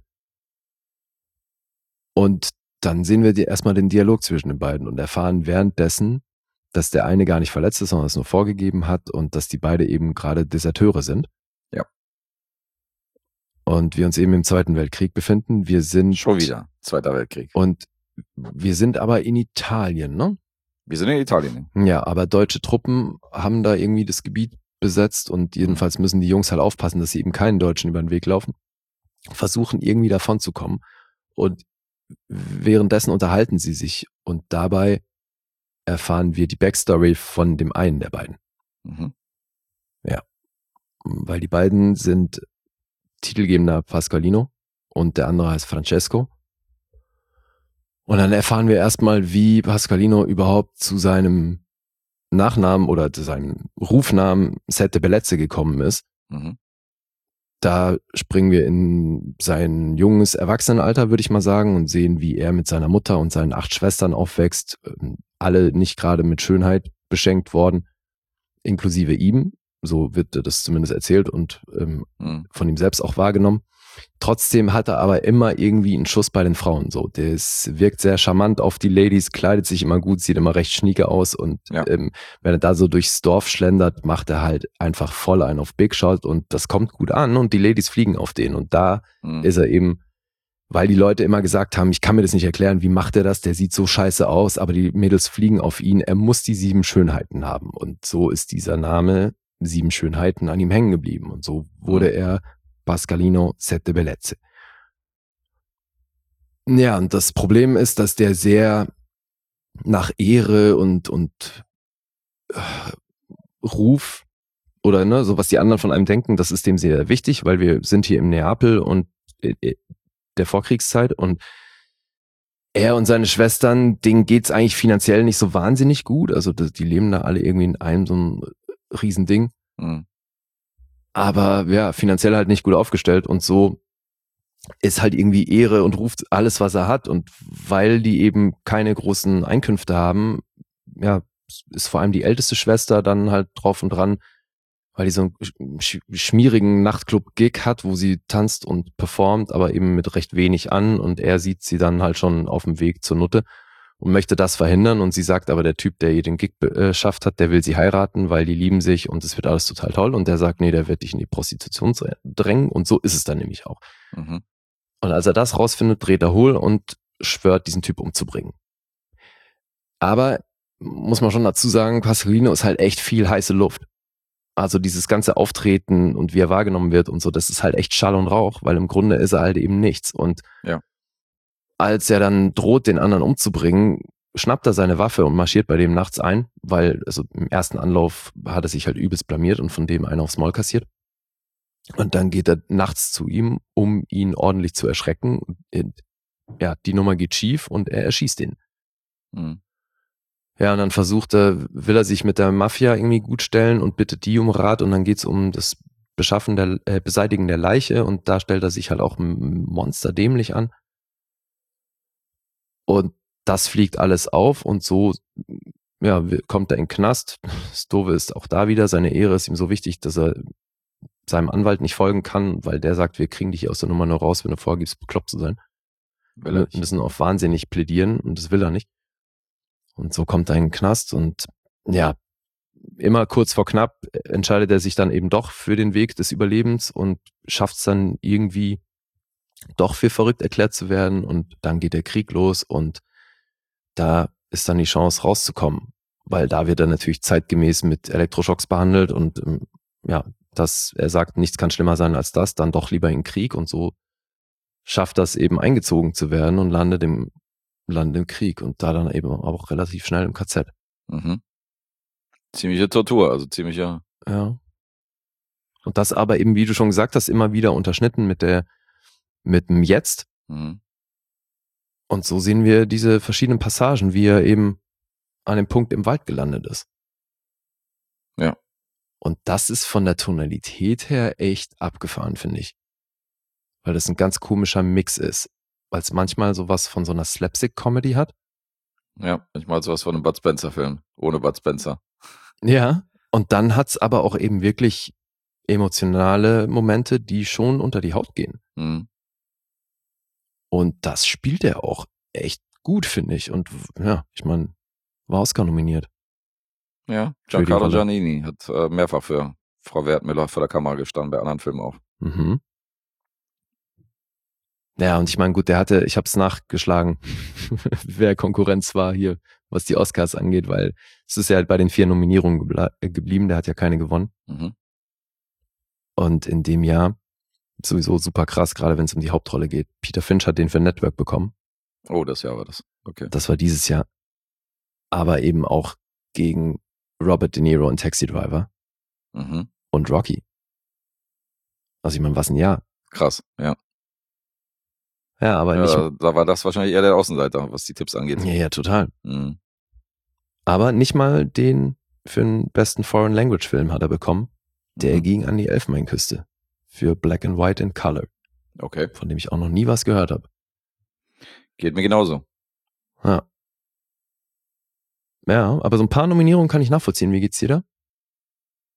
Und dann sehen wir die, erstmal den Dialog zwischen den beiden und erfahren währenddessen, dass der eine gar nicht verletzt ist, sondern es nur vorgegeben hat und dass die beide eben gerade Deserteure sind. Ja. Und wir uns eben im Zweiten Weltkrieg befinden. Wir sind Schon wieder. Zweiter Weltkrieg. Und wir sind aber in Italien, ne? Wir sind in Italien. Ja, aber deutsche Truppen haben da irgendwie das Gebiet besetzt und jedenfalls müssen die Jungs halt aufpassen, dass sie eben keinen Deutschen über den Weg laufen. Versuchen irgendwie davon zu kommen. Und währenddessen unterhalten sie sich und dabei erfahren wir die Backstory von dem einen der beiden. Mhm. Weil die beiden sind titelgebender Pasqualino und der andere heißt Francesco. Und dann erfahren wir erstmal, wie Pasqualino überhaupt zu seinem Nachnamen oder zu seinem Rufnamen Sette Bellezze gekommen ist. Mhm. Da springen wir in sein junges Erwachsenenalter, würde ich mal sagen, und sehen, wie er mit seiner Mutter und seinen acht Schwestern aufwächst. Alle nicht gerade mit Schönheit beschenkt worden, inklusive ihm. So wird das zumindest erzählt und ähm, Mhm. von ihm selbst auch wahrgenommen. Trotzdem hat er aber immer irgendwie einen Schuss bei den Frauen. So, der ist, wirkt sehr charmant auf die Ladies, kleidet sich immer gut, sieht immer recht schnieke aus und Ja. ähm, wenn er da so durchs Dorf schlendert, macht er halt einfach voll einen auf Big Shot und das kommt gut an und die Ladies fliegen auf den und da Mhm. ist er eben, weil die Leute immer gesagt haben, ich kann mir das nicht erklären, wie macht er das, der sieht so scheiße aus, aber die Mädels fliegen auf ihn, er muss die sieben Schönheiten haben und so ist dieser Name Sieben Schönheiten an ihm hängen geblieben und so wurde Mhm. er Pascalino Sette Bellezze. Ja, und das Problem ist, dass der sehr nach Ehre und, und äh, Ruf oder ne, so was die anderen von einem denken, das ist dem sehr wichtig, weil wir sind hier im Neapel und äh, der Vorkriegszeit und er und seine Schwestern, denen geht's eigentlich finanziell nicht so wahnsinnig gut, also das, die leben da alle irgendwie in einem so ein Riesending, Mhm. aber ja, finanziell halt nicht gut aufgestellt und so ist halt irgendwie Ehre und ruft alles, was er hat und weil die eben keine großen Einkünfte haben, ja, ist vor allem die älteste Schwester dann halt drauf und dran, weil die so einen sch- schmierigen Nachtclub-Gig hat, wo sie tanzt und performt, aber eben mit recht wenig an und er sieht sie dann halt schon auf dem Weg zur Nutte und möchte das verhindern und sie sagt aber, der Typ, der ihr den Gig beschafft hat, der will sie heiraten, weil die lieben sich und es wird alles total toll und der sagt, nee, der wird dich in die Prostitution drängen und so ist es dann nämlich auch. Mhm. Und als er das rausfindet, dreht er hohl und schwört, diesen Typ umzubringen. Aber muss man schon dazu sagen, Pasqualino ist halt echt viel heiße Luft. Also dieses ganze Auftreten und wie er wahrgenommen wird und so, das ist halt echt Schall und Rauch, weil im Grunde ist er halt eben nichts. Und Ja. als er dann droht, den anderen umzubringen, schnappt er seine Waffe und marschiert bei dem nachts ein, weil also im ersten Anlauf hat er sich halt übelst blamiert und von dem einen aufs Maul kassiert. Und dann geht er nachts zu ihm, um ihn ordentlich zu erschrecken. Und, ja, die Nummer geht schief und er erschießt ihn. Mhm. Ja, und dann versucht er, will er sich mit der Mafia irgendwie gut stellen und bittet die um Rat und dann geht's um das Beschaffen der, äh, Beseitigen der Leiche und da stellt er sich halt auch monsterdämlich an. Und das fliegt alles auf und so, ja, kommt er in den Knast. Das Doofe ist auch da wieder, seine Ehre ist ihm so wichtig, dass er seinem Anwalt nicht folgen kann, weil der sagt, wir kriegen dich hier aus der Nummer nur raus, wenn du vorgibst, bekloppt zu sein. Will er Wir nicht. müssen auf wahnsinnig plädieren und das will er nicht. Und so kommt er in den Knast und ja, immer kurz vor knapp entscheidet er sich dann eben doch für den Weg des Überlebens und schafft es dann irgendwie doch für verrückt erklärt zu werden und dann geht der Krieg los und da ist dann die Chance rauszukommen, weil da wird er natürlich zeitgemäß mit Elektroschocks behandelt und ähm, ja, dass er sagt, nichts kann schlimmer sein als das, dann doch lieber in Krieg und so schafft das eben eingezogen zu werden und landet im, landet im Krieg und da dann eben auch relativ schnell im K Z. Mhm. Ziemliche Tortur, also ziemliche. Ja. Und das aber eben, wie du schon gesagt hast, immer wieder unterschnitten mit der, mit dem Jetzt. Mhm. Und so sehen wir diese verschiedenen Passagen, wie er eben an dem Punkt im Wald gelandet ist. Ja. Und das ist von der Tonalität her echt abgefahren, finde ich. Weil das ein ganz komischer Mix ist. Weil es manchmal sowas von so einer Slapstick-Comedy hat. Ja, manchmal sowas von einem Bud Spencer-Film. Ohne Bud Spencer. Ja. Und dann hat's aber auch eben wirklich emotionale Momente, die schon unter die Haut gehen. Mhm. Und das spielt er auch echt gut, finde ich. Und ja, ich meine, war Oscar nominiert. Ja, Für die Giancarlo Rolle. Giannini hat äh, mehrfach für Frau Wertmüller vor der Kamera gestanden, bei anderen Filmen auch. Mhm. Ja, und ich meine, gut, der hatte, ich habe es nachgeschlagen, wer Konkurrenz war hier, was die Oscars angeht, weil es ist ja halt bei den vier Nominierungen gebla- äh, geblieben, der hat ja keine gewonnen. Mhm. Und in dem Jahr, sowieso super krass, gerade wenn es um die Hauptrolle geht, Peter Finch hat den für Network bekommen. Oh, das Jahr war das. Okay. Das war dieses Jahr. Aber eben auch gegen Robert De Niro und Taxi Driver Mhm. und Rocky. Also ich meine, was ein Jahr. Krass, ja. Ja, aber nicht. ja. Da war das wahrscheinlich eher der Außenseiter, was die Tipps angeht. Ja, ja, total. Mhm. Aber nicht mal den für den besten Foreign Language Film hat er bekommen. Der Mhm. ging an die Elfenbeinküste. Für Black and White and Color. Okay, Von dem ich auch noch nie was gehört habe. geht mir genauso. Ja. Ja, aber so ein paar Nominierungen kann ich nachvollziehen. Wie geht's dir da?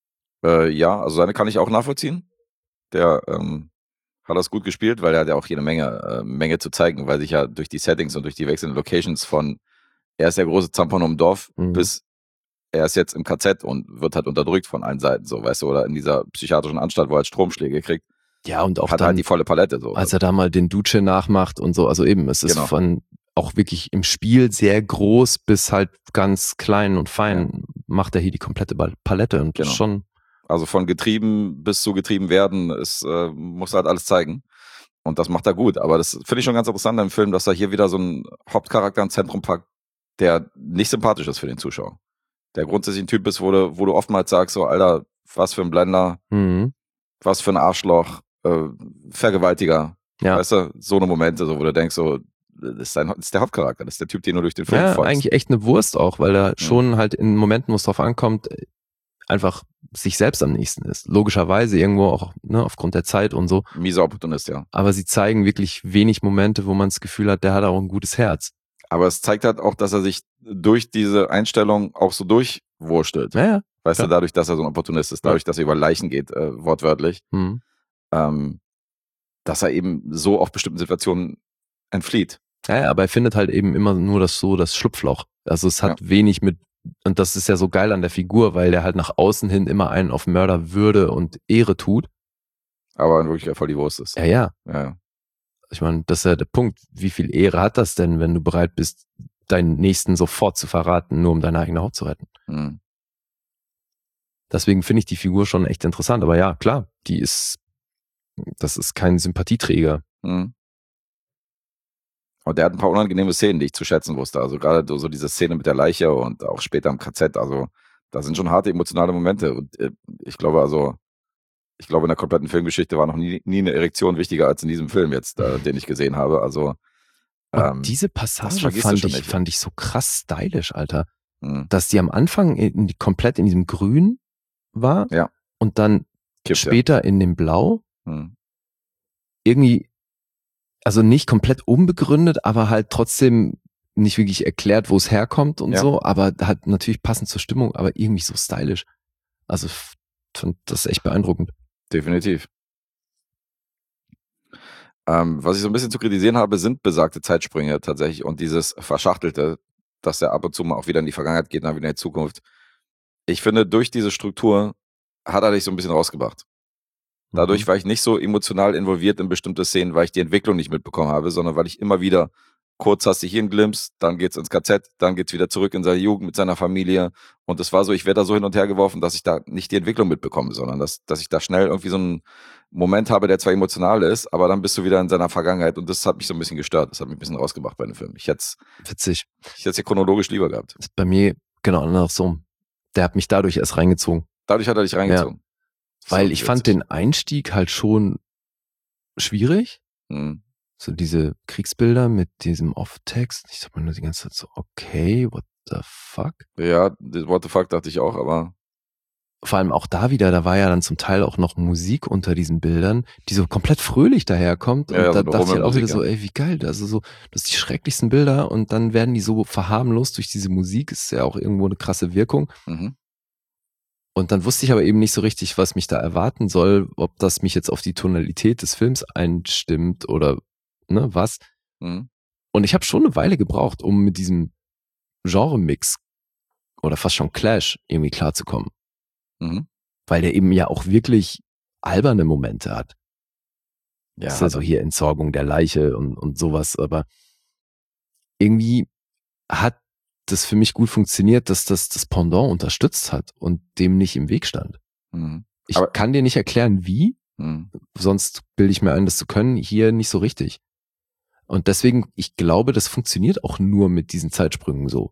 Äh, ja, also seine kann ich auch nachvollziehen. Der ähm, hat das gut gespielt, weil er hat ja auch jede Menge, äh, Menge zu zeigen, weil sich ja durch die Settings und durch die wechselnden Locations von er ist der große Zampano im Dorf Mhm. bis er ist jetzt im K Z und wird halt unterdrückt von allen Seiten, so, weißt du, oder in dieser psychiatrischen Anstalt, wo er halt Stromschläge kriegt, Ja, und auch hat dann, halt die volle Palette, so. als er da mal den Duce nachmacht und so, also eben, es ist Genau. von auch wirklich im Spiel sehr groß bis halt ganz klein und fein, macht er hier die komplette Bal- Palette und das Genau. ist schon, Also von getrieben bis zu getrieben werden, es äh, muss halt alles zeigen. Und das macht er gut. Aber das finde ich schon ganz interessant im Film, dass er hier wieder so einen Hauptcharakter ins Zentrum packt, der nicht sympathisch ist für den Zuschauer. Der grundsätzlich ein Typ ist, wo du, wo du oftmals sagst, so, Alter, was für ein Blender, mhm. was für ein Arschloch, äh, Vergewaltiger. Ja. Weißt du, so eine Momente, so, wo du denkst, so, das ist, dein, das ist der Hauptcharakter, das ist der Typ, den du durch den Film Ja, folgst. eigentlich echt eine Wurst auch, weil er schon halt in Momenten, wo es drauf ankommt, einfach sich selbst am nächsten ist. Logischerweise irgendwo auch, ne, aufgrund der Zeit und so. Mieser Opportunist, ja. Aber sie zeigen wirklich wenig Momente, wo man das Gefühl hat, der hat auch ein gutes Herz. Aber es zeigt halt auch, dass er sich durch diese Einstellung auch so durchwurstelt. Naja. Weißt Ja. du, dadurch, dass er so ein Opportunist ist, dadurch, dass er über Leichen geht, äh, wortwörtlich, Mhm. ähm, dass er eben so auf bestimmten Situationen entflieht. Ja, ja, aber er findet halt eben immer nur das so, das Schlupfloch. Also es hat wenig mit, und das ist ja so geil an der Figur, weil der halt nach außen hin immer einen auf Mörderwürde und Ehre tut. Aber in Wirklichkeit voll die Wurst ist. Ja, ja. Ja, ja. Ich meine, das ist ja der Punkt. Wie viel Ehre hat das denn, wenn du bereit bist, deinen Nächsten sofort zu verraten, nur um deine eigene Haut zu retten? Mhm. Deswegen finde ich die Figur schon echt interessant. Aber ja, klar, die ist, das ist kein Sympathieträger. Mhm. Und der hat ein paar unangenehme Szenen, die ich zu schätzen wusste. Also gerade so diese Szene mit der Leiche und auch später im K Z. Also da sind schon harte emotionale Momente. Und äh, ich glaube also, ich glaube in der kompletten Filmgeschichte war noch nie, nie eine Erektion wichtiger als in diesem Film jetzt, äh, den ich gesehen habe. Also Und ähm, diese das Passage vergisst du fand schon ich, nicht. fand ich so krass stylisch, Alter. mh, Dass die am Anfang in, komplett in diesem Grün war Ja. und dann kippt ja. später in dem Blau. Mh. Irgendwie, also nicht komplett unbegründet, aber halt trotzdem nicht wirklich erklärt, wo es herkommt und Ja. so, aber halt natürlich passend zur Stimmung, aber irgendwie so stylisch. Also f- fand das echt beeindruckend. Definitiv. Ähm, was ich so ein bisschen zu kritisieren habe, sind besagte Zeitsprünge tatsächlich und dieses Verschachtelte, dass er ab und zu mal auch wieder in die Vergangenheit geht, dann wieder in die Zukunft. Ich finde, durch diese Struktur hat er dich so ein bisschen rausgebracht. Dadurch Mhm. war ich nicht so emotional involviert in bestimmte Szenen, weil ich die Entwicklung nicht mitbekommen habe, sondern weil ich immer wieder, kurz hast du hier einen Glimpse, dann geht's ins K Z, dann geht's wieder zurück in seine Jugend mit seiner Familie. Und es war so, ich werde da so hin und her geworfen, dass ich da nicht die Entwicklung mitbekomme, sondern dass, dass ich da schnell irgendwie so einen Moment habe, der zwar emotional ist, aber dann bist du wieder in seiner Vergangenheit und das hat mich so ein bisschen gestört. Das hat mich ein bisschen rausgebracht bei dem Film. Ich hätte es Witzig. ich hätt's hier chronologisch lieber gehabt. Ist bei mir genau andersrum. Der hat mich dadurch erst reingezogen. Dadurch hat er dich reingezogen. Weil So ich fand witzig. den Einstieg halt schon schwierig. Hm. So diese Kriegsbilder mit diesem Off-Text. Ich dachte mir nur die ganze Zeit so, okay, what the fuck? Ja, das What the fuck dachte ich auch, aber Vor allem auch da wieder, da war ja dann zum Teil auch noch Musik unter diesen Bildern, die so komplett fröhlich daherkommt. Ja, und ja, da so eine dachte ich halt auch wieder Rummelmusik, so, ey, wie geil. Also so, das sind die schrecklichsten Bilder und dann werden die so verharmlost durch diese Musik. Ist ja auch irgendwo eine krasse Wirkung. mhm. Und dann wusste ich aber eben nicht so richtig, was mich da erwarten soll, ob das mich jetzt auf die Tonalität des Films einstimmt oder ne, was. Mhm. Und ich habe schon eine Weile gebraucht, um mit diesem Genre-Mix oder fast schon Clash irgendwie klarzukommen. Mhm. Weil der eben ja auch wirklich alberne Momente hat. Ja, Das ist also hier Entsorgung der Leiche und, und sowas, aber irgendwie hat das für mich gut funktioniert, dass das das Pendant unterstützt hat und dem nicht im Weg stand. mhm. Ich Aber- kann dir nicht erklären, wie, Mhm. sonst bilde ich mir ein, das zu können, hier nicht so richtig. Und deswegen, ich glaube, das funktioniert auch nur mit diesen Zeitsprüngen so.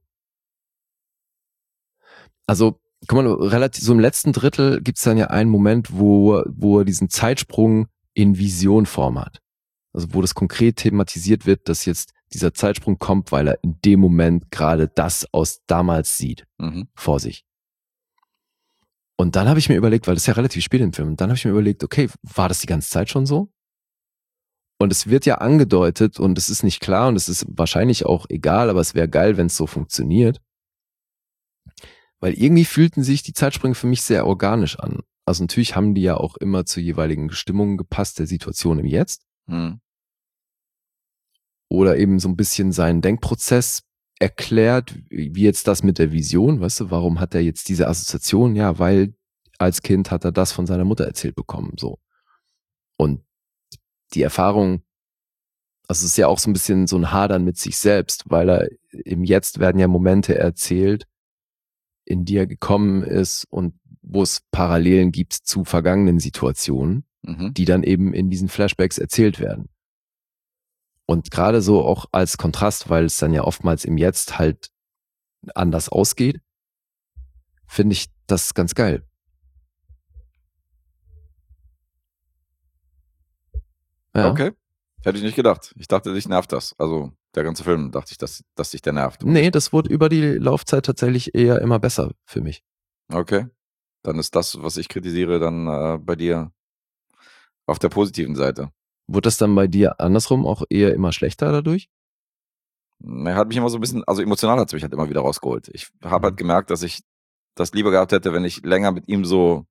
Also, guck mal, relativ, so im letzten Drittel gibt's dann ja einen Moment, wo, wo er diesen Zeitsprung in Visionform hat. Also wo das konkret thematisiert wird, dass jetzt dieser Zeitsprung kommt, weil er in dem Moment gerade das aus damals sieht, Mhm. vor sich. Und dann habe ich mir überlegt, weil das ist ja relativ spät im Film, und dann habe ich mir überlegt, okay, war das die ganze Zeit schon so? Und es wird ja angedeutet und es ist nicht klar und es ist wahrscheinlich auch egal, aber es wäre geil, wenn es so funktioniert. Weil irgendwie fühlten sich die Zeitsprünge für mich sehr organisch an. Also natürlich haben die ja auch immer zur jeweiligen Stimmung gepasst, der Situation im Jetzt. Hm. Oder eben so ein bisschen seinen Denkprozess erklärt, wie jetzt das mit der Vision, weißt du, warum hat er jetzt diese Assoziation? Ja, weil als Kind hat er das von seiner Mutter erzählt bekommen, so. Und die Erfahrung, also es ist ja auch so ein bisschen so ein Hadern mit sich selbst, weil er im Jetzt werden ja Momente erzählt, in die er gekommen ist und wo es Parallelen gibt zu vergangenen Situationen, Mhm. die dann eben in diesen Flashbacks erzählt werden. Und gerade so auch als Kontrast, weil es dann ja oftmals im Jetzt halt anders ausgeht, finde ich das ganz geil. Ja. Okay. Hätte ich nicht gedacht. Ich dachte, dich nervt das. Also der ganze Film, dachte ich, dass, dass dich der nervt. Nee, das wurde über die Laufzeit tatsächlich eher immer besser für mich. Okay. Dann ist das, was ich kritisiere, dann äh, bei dir auf der positiven Seite. Wurde das dann bei dir andersrum auch eher immer schlechter dadurch? Er hat mich immer so ein bisschen, also emotional hat es mich halt immer wieder rausgeholt. Ich habe Mhm. halt gemerkt, dass ich das lieber gehabt hätte, wenn ich länger mit ihm so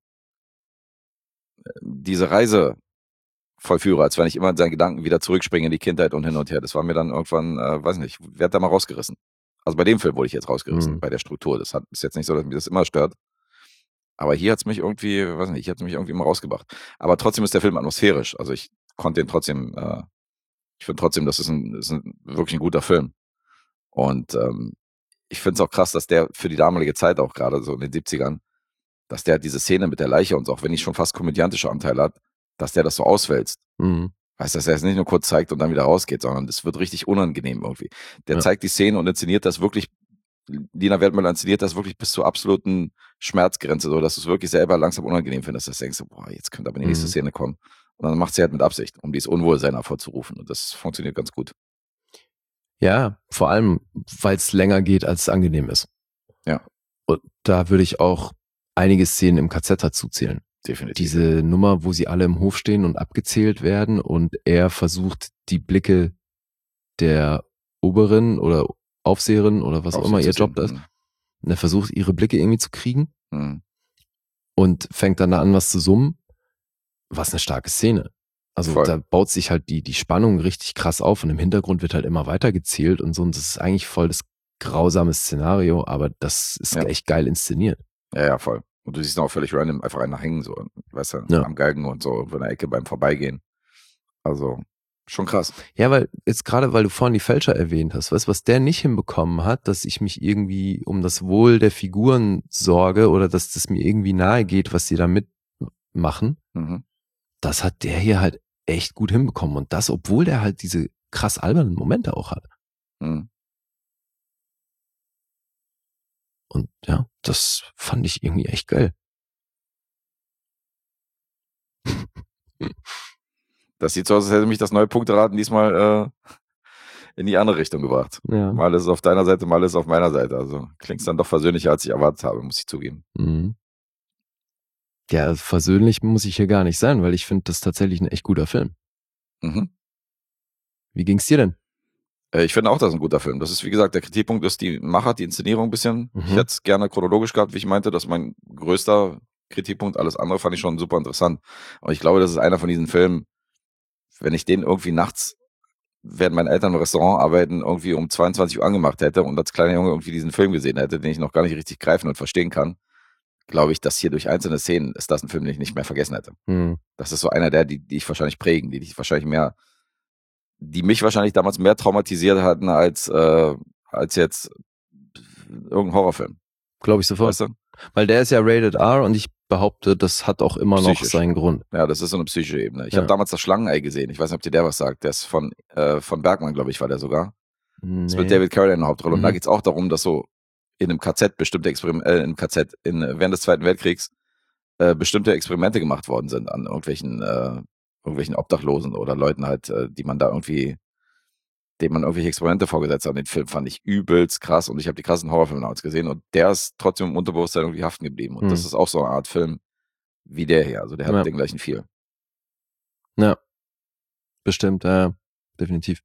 äh, diese Reise vollführe, als wenn ich immer in seinen Gedanken wieder zurückspringe in die Kindheit und hin und her. Das war mir dann irgendwann, äh, weiß nicht, werde da mal rausgerissen. Also bei dem Film wurde ich jetzt rausgerissen, Mhm. bei der Struktur. Das hat, ist jetzt nicht so, dass mich das immer stört. Aber hier hat es mich irgendwie, weiß nicht, hier hat es mich irgendwie immer rausgebracht. Aber trotzdem ist der Film atmosphärisch. Also ich konnte den trotzdem, äh, ich finde trotzdem, das ist, ein, ist ein, wirklich ein guter Film. Und ähm, ich finde es auch krass, dass der für die damalige Zeit auch gerade so in den siebzigern, dass der diese Szene mit der Leiche und so, auch wenn die schon fast komödiantische Anteile hat, dass der das so auswälzt. Mhm. Heißt, dass er es nicht nur kurz zeigt und dann wieder rausgeht, sondern es wird richtig unangenehm irgendwie. Der Ja. zeigt die Szene und inszeniert das wirklich, Lina Wertmüller inszeniert das wirklich bis zur absoluten Schmerzgrenze, so dass du es wirklich selber langsam unangenehm findest, dass du denkst, boah, jetzt könnte aber die nächste Mhm. Szene kommen. Und dann macht sie halt mit Absicht, um dieses Unwohlsein hervorzurufen. Und das funktioniert ganz gut. Ja, vor allem, weil es länger geht, als es angenehm ist. Ja. Und da würde ich auch einige Szenen im K Z dazu zählen. Definitiv. Diese Nummer, wo sie alle im Hof stehen und abgezählt werden und er versucht, die Blicke der Oberin oder Aufseherin oder was auch immer ihr Job ist, und er versucht, ihre Blicke irgendwie zu kriegen Mhm. und fängt dann da an, was zu summen. Was eine starke Szene. Also Voll. da baut sich halt die, die Spannung richtig krass auf und im Hintergrund wird halt immer weiter gezählt und so. Und das ist eigentlich voll das grausame Szenario, aber das ist Ja. echt geil inszeniert. Ja, ja, voll. Und du siehst noch völlig random einfach einer hängen, so, weißt du, Ja. am Galgen und so, irgendwo in der Ecke beim Vorbeigehen. Also, schon krass. Ja, weil jetzt gerade, weil du vorhin die Fälscher erwähnt hast, weißt du, was der nicht hinbekommen hat, dass ich mich irgendwie um das Wohl der Figuren sorge oder dass das mir irgendwie nahe geht, was die da mitmachen, Mhm. das hat der hier halt echt gut hinbekommen. Und das, obwohl der halt diese krass albernen Momente auch hat. Mhm. Und ja, das fand ich irgendwie echt geil. Das sieht so aus, als hätte mich das neue Punkteraten diesmal äh, in die andere Richtung gebracht. Ja. Mal ist es auf deiner Seite, mal ist es auf meiner Seite. Also klingt dann doch versöhnlicher, als ich erwartet habe, muss ich zugeben. Mhm. Ja, versöhnlich muss ich hier gar nicht sein, weil ich finde das tatsächlich ein echt guter Film. Mhm. Wie ging's dir denn? Äh, Ich finde auch, das ist ein guter Film. Das ist, wie gesagt, der Kritikpunkt ist die Machart, die Inszenierung ein bisschen. Mhm. Ich hätte es gerne chronologisch gehabt, wie ich meinte. Das ist mein größter Kritikpunkt. Alles andere fand ich schon super interessant. Und ich glaube, das ist einer von diesen Filmen, wenn ich den irgendwie nachts, während meine Eltern im Restaurant arbeiten, irgendwie um zweiundzwanzig Uhr angemacht hätte und als kleiner Junge irgendwie diesen Film gesehen hätte, den ich noch gar nicht richtig greifen und verstehen kann, glaube ich, dass hier durch einzelne Szenen ist das ein Film, den ich nicht mehr vergessen hätte. Mhm. Das ist so einer der, die, die ich wahrscheinlich prägen, die ich wahrscheinlich mehr, die mich wahrscheinlich damals mehr traumatisiert hatten als, äh, als jetzt irgendein Horrorfilm. Glaube ich sofort. Weißt du? Weil der ist ja Rated R und ich behaupte, das hat auch immer noch Psychisch. seinen Grund. Ja, das ist so eine psychische Ebene. Ich Ja. habe damals das Schlangenei gesehen. Ich weiß nicht, ob dir der was sagt. Der ist von, äh, von Bergmann, glaube ich, war der sogar. Das ist mit Nee. David Carradine in der Hauptrolle. Und Mhm. da geht es auch darum, dass so in einem K Z bestimmte Experimente, äh, im K Z, in, während des Zweiten Weltkriegs, äh, bestimmte Experimente gemacht worden sind an irgendwelchen, äh, irgendwelchen Obdachlosen oder Leuten halt, äh, die man da irgendwie, denen man irgendwelche Experimente vorgesetzt hat. Und den Film fand ich übelst krass und ich habe die krassen Horrorfilme damals gesehen und der ist trotzdem im Unterbewusstsein irgendwie haften geblieben. Und Mhm. das ist auch so eine Art Film wie der hier. Also der hat Ja. den gleichen Feel. Ja. Bestimmt, ja, definitiv.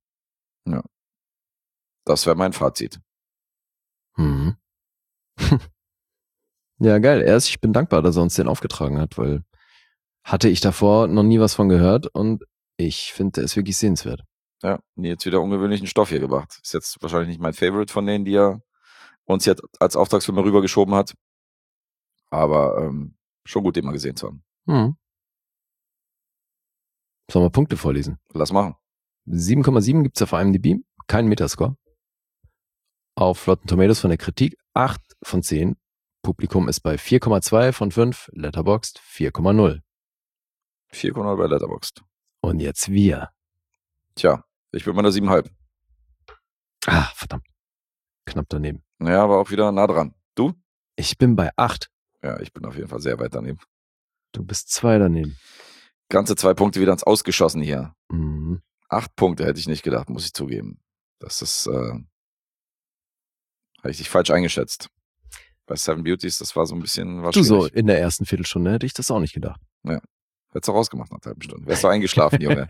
Das wäre mein Fazit. Mhm. Ja, geil. Erst, ich bin dankbar, dass er uns den aufgetragen hat, weil hatte ich davor noch nie was von gehört und ich finde, der ist wirklich sehenswert. Ja, jetzt wieder ungewöhnlichen Stoff hier gebracht. Ist jetzt wahrscheinlich nicht mein Favorite von denen, die er uns jetzt als Auftragsfilme rübergeschoben hat. Aber ähm, schon gut, den mal gesehen zu haben. Hm. Sollen wir Punkte vorlesen? Lass machen. sieben Komma sieben gibt's auf IMDb, kein Metascore. Auf Rotten Tomatoes von der Kritik acht von zehn. Publikum ist bei vier Komma zwei von fünf, Letterboxd vier Komma null. vier Komma null bei Letterboxd. Und jetzt wir. Tja, ich bin bei einer sieben Komma fünf. Ah, verdammt. Knapp daneben. Naja, aber auch wieder nah dran. Du? Ich bin bei acht. Ja, ich bin auf jeden Fall sehr weit daneben. Du bist zwei daneben. Ganze zwei Punkte wieder ins Ausgeschossen hier. Mhm. Acht Punkte hätte ich nicht gedacht, muss ich zugeben. Das ist, äh, habe ich dich falsch eingeschätzt. Bei Seven Beauties, das war so ein bisschen, war Du so, schwierig. in der ersten Viertelstunde hätte ich das auch nicht gedacht. Hättest du rausgemacht nach einer halben Stunde. Wärst du eingeschlafen, Junge.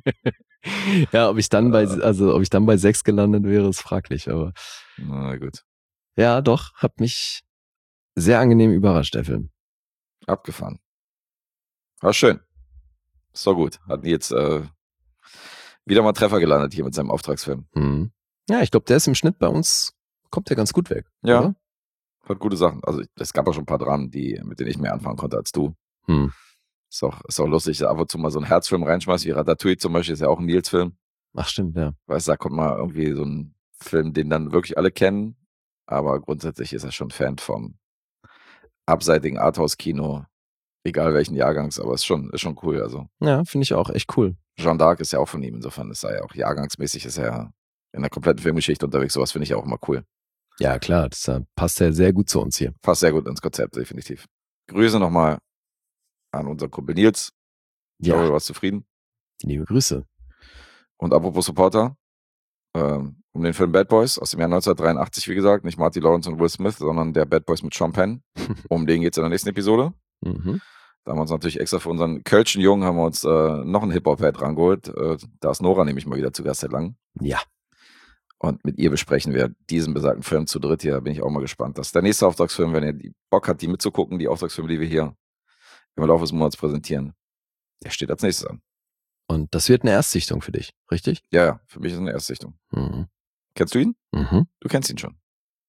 Ja, ob ich dann bei, also ob ich dann bei sechs gelandet wäre, ist fraglich, aber Na gut. ja, doch, hat mich sehr angenehm überrascht, der Film. Abgefahren. War schön. Ist doch gut. Hat jetzt äh, wieder mal Treffer gelandet hier mit seinem Auftragsfilm. Mhm. Ja, ich glaube, der ist im Schnitt bei uns, kommt der ganz gut weg. Ja. Oder? Hat gute Sachen. Also es gab auch schon ein paar Dramen, die, mit denen ich mehr anfangen konnte als du. Hm. Ist auch, ist auch lustig, da ab und zu mal so einen Herzfilm reinschmeißt, wie Ratatouille zum Beispiel, ist ja auch ein Nils-Film. Ach stimmt, ja. Weißt du, da kommt mal irgendwie so ein Film, den dann wirklich alle kennen, aber grundsätzlich ist er schon Fan vom abseitigen Arthouse-Kino, egal welchen Jahrgangs, aber ist schon, ist schon cool. Also Ja, finde ich auch echt cool. Jeanne d'Arc ist ja auch von ihm, insofern ist er ja auch jahrgangsmäßig, ist er ja in der kompletten Filmgeschichte unterwegs. Sowas finde ich auch immer cool. Ja, klar, das äh, passt ja sehr gut zu uns hier. Passt sehr gut ins Konzept, definitiv. Grüße nochmal an unseren Kumpel Nils. Ich Ja, glaube, du warst zufrieden. liebe Grüße. Und apropos Supporter, ähm, um den Film Bad Boys aus dem Jahr neunzehnhundertdreiundachtzig, wie gesagt, nicht Marty Lawrence und Will Smith, sondern der Bad Boys mit Sean Penn. Um den geht es in der nächsten Episode. Mhm. Da haben wir uns natürlich extra für unseren Kölschen Jungen haben wir uns äh, noch einen Hip-Hop-Head rangeholt. Äh, da ist Nora nämlich mal wieder zu Gast seit langem. Ja, Und mit ihr besprechen wir diesen besagten Film zu dritt hier. Da bin ich auch mal gespannt. Das ist der nächste Auftragsfilm, wenn ihr die Bock habt, die mitzugucken, die Auftragsfilme, die wir hier im Laufe des Monats präsentieren. Der steht als nächstes an. und das wird eine Erstsichtung für dich, richtig? Ja, ja, für mich ist es eine Erstsichtung. Mhm. Kennst du ihn? Mhm. Du kennst ihn schon.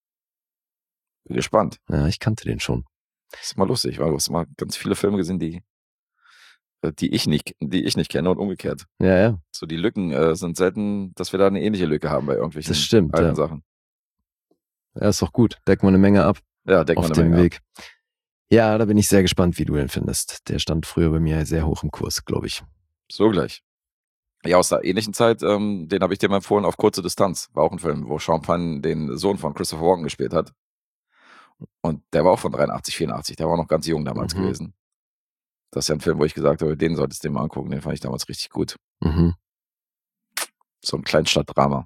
Bin gespannt. Ja, ich kannte den schon. Das ist mal lustig, weil du hast mal ganz viele Filme gesehen, die, äh, die ich nicht, die ich nicht kenne und umgekehrt. Ja, ja, So die Lücken äh, sind selten, dass wir da eine ähnliche Lücke haben bei irgendwelchen das stimmt. alten Ja. Sachen. ja, ist doch gut. Decken wir eine Menge ab Ja, denk auf mal eine dem Menge Weg. Ja, da bin ich sehr gespannt, wie du den findest. Der stand früher bei mir sehr hoch im Kurs, glaube ich. ab. So gleich. Ja, aus der ähnlichen Zeit, ähm, den habe ich dir mal empfohlen, Auf kurze Distanz. War auch ein Film, wo Sean Penn den Sohn von Christopher Walken gespielt hat. Und der war auch von dreiundachtzig, vierundachtzig. Der war noch ganz jung damals Mhm. gewesen. Das ist ja ein Film, wo ich gesagt habe, den solltest du dir mal angucken. Den fand ich damals richtig gut. Mhm. So ein Kleinstadtdrama.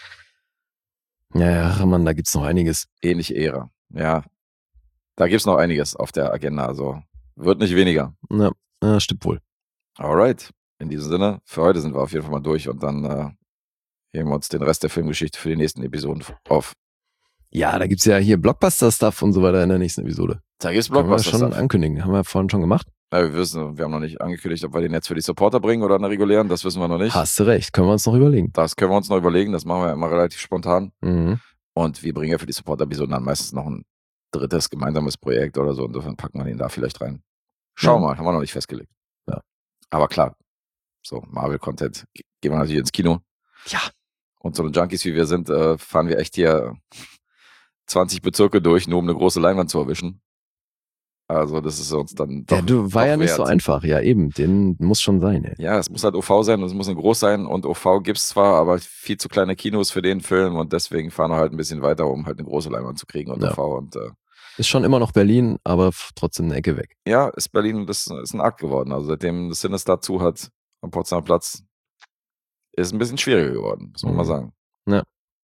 Ja, ja, Mann, da gibt's noch einiges. Ähnliche Ära. Ja, da gibt's noch einiges auf der Agenda. Also wird nicht weniger. Ja, ja, stimmt wohl. Alright. In diesem Sinne, für heute sind wir auf jeden Fall mal durch und dann äh, heben wir uns den Rest der Filmgeschichte für die nächsten Episoden auf. Ja, da gibt's ja hier Blockbuster-Stuff und so weiter in der nächsten Episode. Da gibt's Können wir Blockbuster. schon ankündigen. Haben wir vorhin schon gemacht. Ja, wir wissen, wir haben noch nicht angekündigt, ob wir den jetzt für die Supporter bringen oder eine regulären. Das wissen wir noch nicht. Hast du recht. Können wir uns noch überlegen. Das können wir uns noch überlegen. Das machen wir immer relativ spontan. Mhm. Und wir bringen ja für die Supporter-Episoden dann meistens noch ein drittes gemeinsames Projekt oder so. Insofern packen wir den da vielleicht rein. Schauen wir Ja. mal. Haben wir noch nicht festgelegt. Ja. Aber klar, so Marvel-Content ge- gehen wir natürlich ins Kino. Ja. Und so eine Junkies wie wir sind, äh, fahren wir echt hier zwanzig Bezirke durch, nur um eine große Leinwand zu erwischen. Also das ist uns dann doch, Ja, du, war doch ja nicht wert. so einfach. Ja, eben. Den muss schon sein, ey. Ja, es muss halt O V sein und es muss ein groß sein und O V gibt's zwar, aber viel zu kleine Kinos für den Film und deswegen fahren wir halt ein bisschen weiter, um halt eine große Leinwand zu kriegen und Ja. O V und äh, Ist schon immer noch Berlin, aber f- trotzdem eine Ecke weg. ja, ist Berlin, das ist ein Akt geworden. Also seitdem das Sinister zu hat am Potsdamer Platz, ist ein bisschen schwieriger geworden, muss man Mhm. mal sagen. Ja.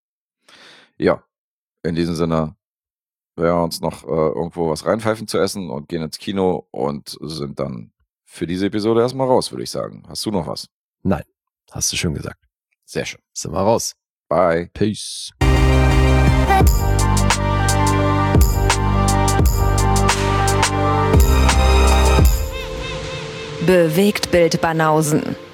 Ja, in diesem Sinne werden wir uns noch äh, irgendwo was reinpfeifen zu essen und gehen ins Kino und sind dann für diese Episode erstmal raus, würde ich sagen. Hast du noch was? Nein, hast du schön gesagt. Sehr schön. Sind wir raus. Bye. Peace. Bewegtbild Banausen.